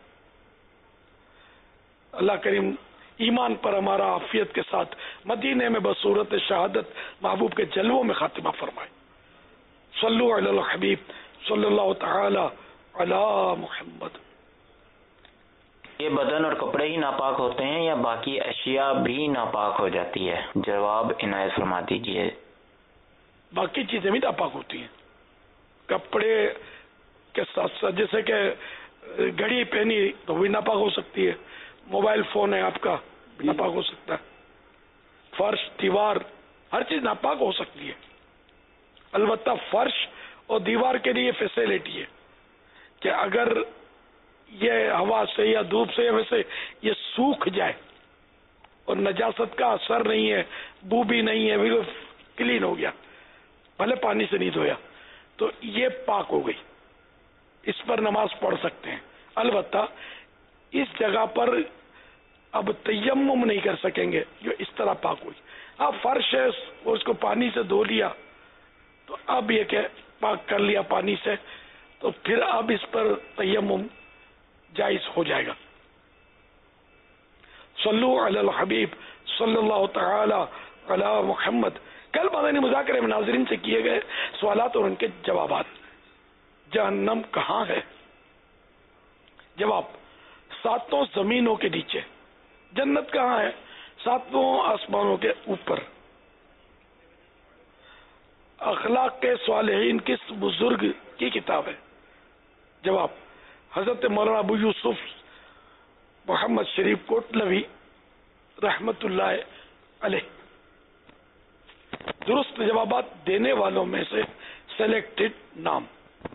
اللہ کریم ایمان پر ہمارا عافیت کے ساتھ مدینے میں بصورت شہادت محبوب کے جلووں میں خاتمہ فرمائے. صلو علی الحبیب صلی اللہ تعالی علی محمد. یہ بدن اور کپڑے ہی ناپاک ہوتے ہیں یا باقی اشیاء بھی ناپاک ہو جاتی ہے؟ جواب عنایت فرما دیجیے. باقی چیزیں بھی ناپاک ہوتی ہیں. کپڑے کے ساتھ ساتھ جیسے کہ گھڑی پہنی تو بھی ناپاک ہو سکتی ہے، موبائل فون ہے آپ کا ناپاک ہو سکتا ہے، فرش، دیوار، ہر چیز ناپاک ہو سکتی ہے. البتہ فرش اور دیوار کے لیے فیسیلٹی ہے کہ اگر یہ ہوا سے یا دھوپ سے یا ویسے یہ سوکھ جائے اور نجاست کا اثر نہیں ہے، بو بھی نہیں ہے، بالکل کلین ہو گیا، بھلے پانی سے نہیں دھویا، تو یہ پاک ہو گئی، اس پر نماز پڑھ سکتے ہیں. البتہ اس جگہ پر اب تیمم نہیں کر سکیں گے جو اس طرح پاک ہوئی. اب فرش ہے اور اس کو پانی سے دھو لیا تو اب یہ کہ پاک کر لیا پانی سے، تو پھر اب اس پر تیمم جائز ہو جائے گا. صلو علی الحبیب صلی اللہ تعالی علی محمد. کل مدنی مذاکرے میں ناظرین سے کیے گئے سوالات اور ان کے جوابات. جہنم کہاں ہے؟ جواب: ساتوں زمینوں کے نیچے. جنت کہاں ہے؟ ساتوں آسمانوں کے اوپر. اخلاق کے صالحین کس بزرگ کی کتاب ہے؟ جواب: حضرت مولانا ابو یوسف محمد شریف کوٹلوی رحمت اللہ علیہ. درست جوابات دینے والوں میں سے سلیکٹڈ نام: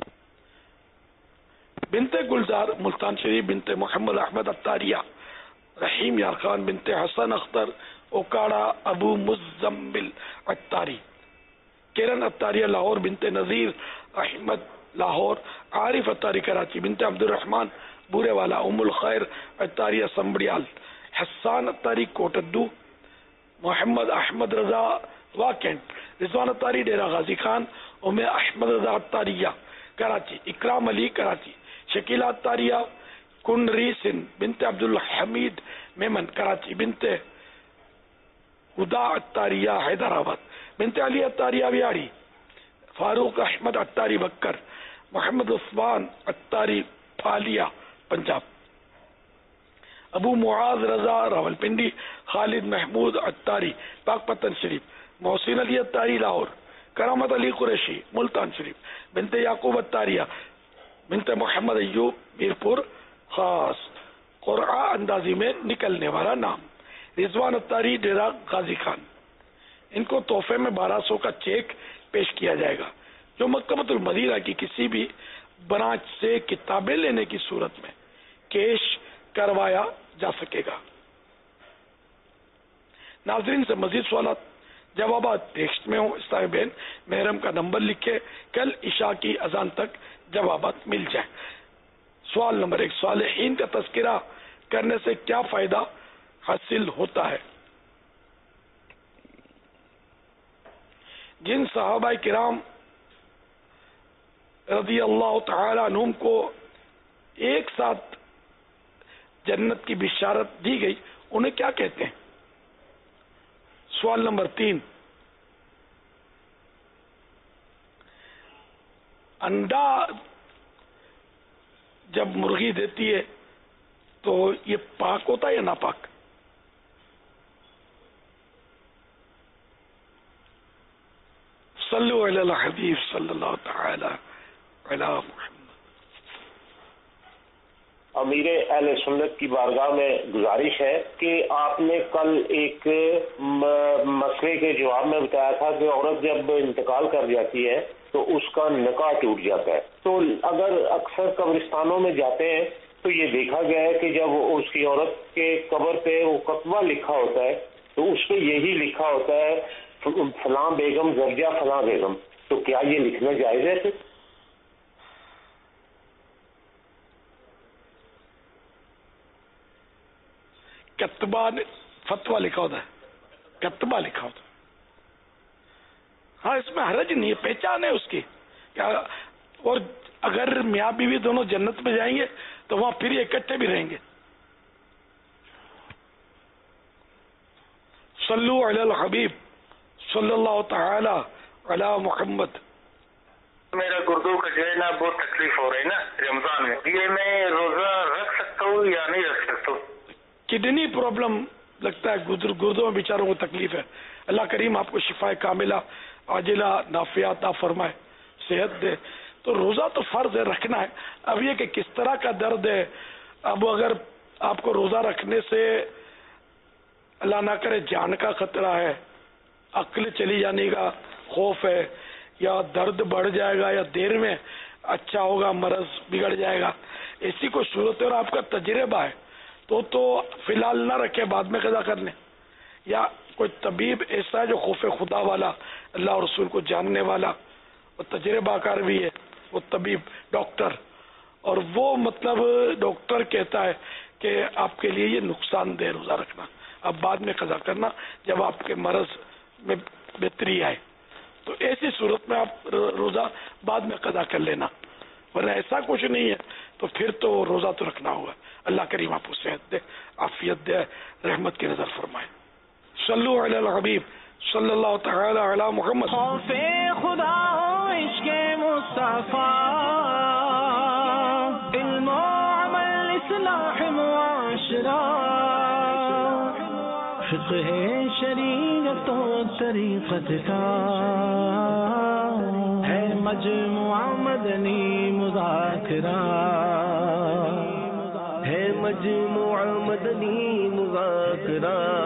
بنت گلزار ملتان شریف، بنت محمد احمد اتاریہ رحیم یارخان، بنت حسن اختر اوکاڑا ابو مزمل اتاری، کرن اتاریہ لاہور، بنت نذیر احمد لاہور، عارف اتاری کراچی، بنت عبد الرحمن بورے والا، ام الخیر اتاریہ سمبڑیال، حسان اتاری کوٹدو، محمد احمد رضا واکینٹ، رضوان اتاری ڈیرہ غازی خان، ام احمد رضا اتاریہ کراچی، اکرام علی کراچی، شکیلہ اتاریہ کنڈری سندھ، بنت عبد الحمید میمن کراچی، بنت ہدا اتاریہ حیدرآباد، بنت علی اتاریہ ویاڑی، فاروق احمد اتاری بکر، محمد عثمان اتاری پھالیا پنجاب، ابو معاذ رضا راولپنڈی، خالد محمود اتاری پاک پتن شریف، محسن علی اتاری لاہور، کرامت علی قریشی ملتان شریف، بنت یعقوب اتاریہ، بنت محمد ایوب میرپور خاص، قرآن اندازی میں نکلنے والا نام، رضوان اتاری ڈیرہ غازی خان. ان کو تحفے میں 1200 کا چیک پیش کیا جائے گا جو مکتبۃ المدینہ کی کسی بھی برانچ سے کتابیں لینے کی صورت میں کیش کروایا جا سکے گا. ناظرین سے مزید سوالات جوابات ٹیکسٹ میں ہوں. صاحبین محرم کا نمبر لکھے، کل عشاء کی اذان تک جوابات مل جائیں. سوال نمبر 1: صالحین کا تذکرہ کرنے سے کیا فائدہ حاصل ہوتا ہے؟ جن صحابہ کرام رضی اللہ تعالی عنہم کو ایک ساتھ جنت کی بشارت دی گئی انہیں کیا کہتے ہیں؟ سوال نمبر 3: انڈا جب مرغی دیتی ہے تو یہ پاک ہوتا ہے یا ناپاک؟ صلو علی الحبیب صلی اللہ تعالی علی محمد. امیر اہل سنت کی بارگاہ میں گزارش ہے کہ آپ نے کل ایک مسئلے کے جواب میں بتایا تھا کہ عورت جب انتقال کر جاتی ہے تو اس کا نکاح ٹوٹ جاتا ہے. تو اگر اکثر قبرستانوں میں جاتے ہیں تو یہ دیکھا گیا ہے کہ جب اس کی عورت کے قبر پہ وہ کتبہ لکھا ہوتا ہے تو اس پہ یہی لکھا ہوتا ہے فلاں بیگم زوجہ فلاں بیگم. تو کیا یہ لکھنا جائز ہے پھر؟ کتبہ فتویٰ لکھا ہوتا ہے، کتبہ لکھا ہوتا ہے. ہاں اس میں حرج نہیں ہے، پہچان ہے اس کی. اور اگر میاں بیوی دونوں جنت میں جائیں گے تو وہاں پھر اکٹھے بھی رہیں گے. صلو علی الحبیب صلی اللہ تعالی علی محمد. میرا گردوں کا جو ہے نا بہت تکلیف ہو رہی ہے نا رمضان میں، یہ میں روزہ رکھ سکتا ہوں یا نہیں رکھ سکتا ہوں؟ کڈنی پرابلم لگتا ہے، گردوں میں بیچاروں کو تکلیف ہے. اللہ کریم آپ کو شفا کاملہ عاجلہ نافعہ عطا فرمائے، صحت دے. تو روزہ تو فرض ہے، رکھنا ہے. اب یہ کہ کس طرح کا درد ہے، اب اگر آپ کو روزہ رکھنے سے اللہ نہ کرے جان کا خطرہ ہے، عقل چلی جانے کا خوف ہے، یا درد بڑھ جائے گا یا دیر میں اچھا ہوگا مرض بگڑ جائے گا، ایسی کوئی صورت ہے اور آپ کا تجربہ ہے تو فی الحال نہ رکھے، بعد میں قضا کر لیں. یا کوئی طبیب ایسا ہے جو خوف خدا والا، اللہ اور رسول کو جاننے والا اور تجربہ کار بھی ہے، وہ طبیب ڈاکٹر، اور وہ مطلب ڈاکٹر کہتا ہے کہ آپ کے لیے یہ نقصان دہ روزہ رکھنا، اب بعد میں قضا کرنا جب آپ کے مرض میں بہتری آئے. تو ایسی صورت میں آپ روزہ بعد میں قضا کر لینا، ورنہ ایسا کچھ نہیں ہے تو پھر تو روزہ تو رکھنا ہوگا. اللہ کریم آپ کو صحت دے، عافیت دے، رحمت کی نظر فرمائے. صلو علی الحبیب صلی اللہ تعالی علی محمد. خوف خدا ہو، عشق مصطفیٰ، علم و عمل، اصلاح معاشرہ، فقہ شریعت و طریقت کا ہے مجموعہ مدنی مذاکرہ، ہے مجموعہ مدنی مذاکرہ.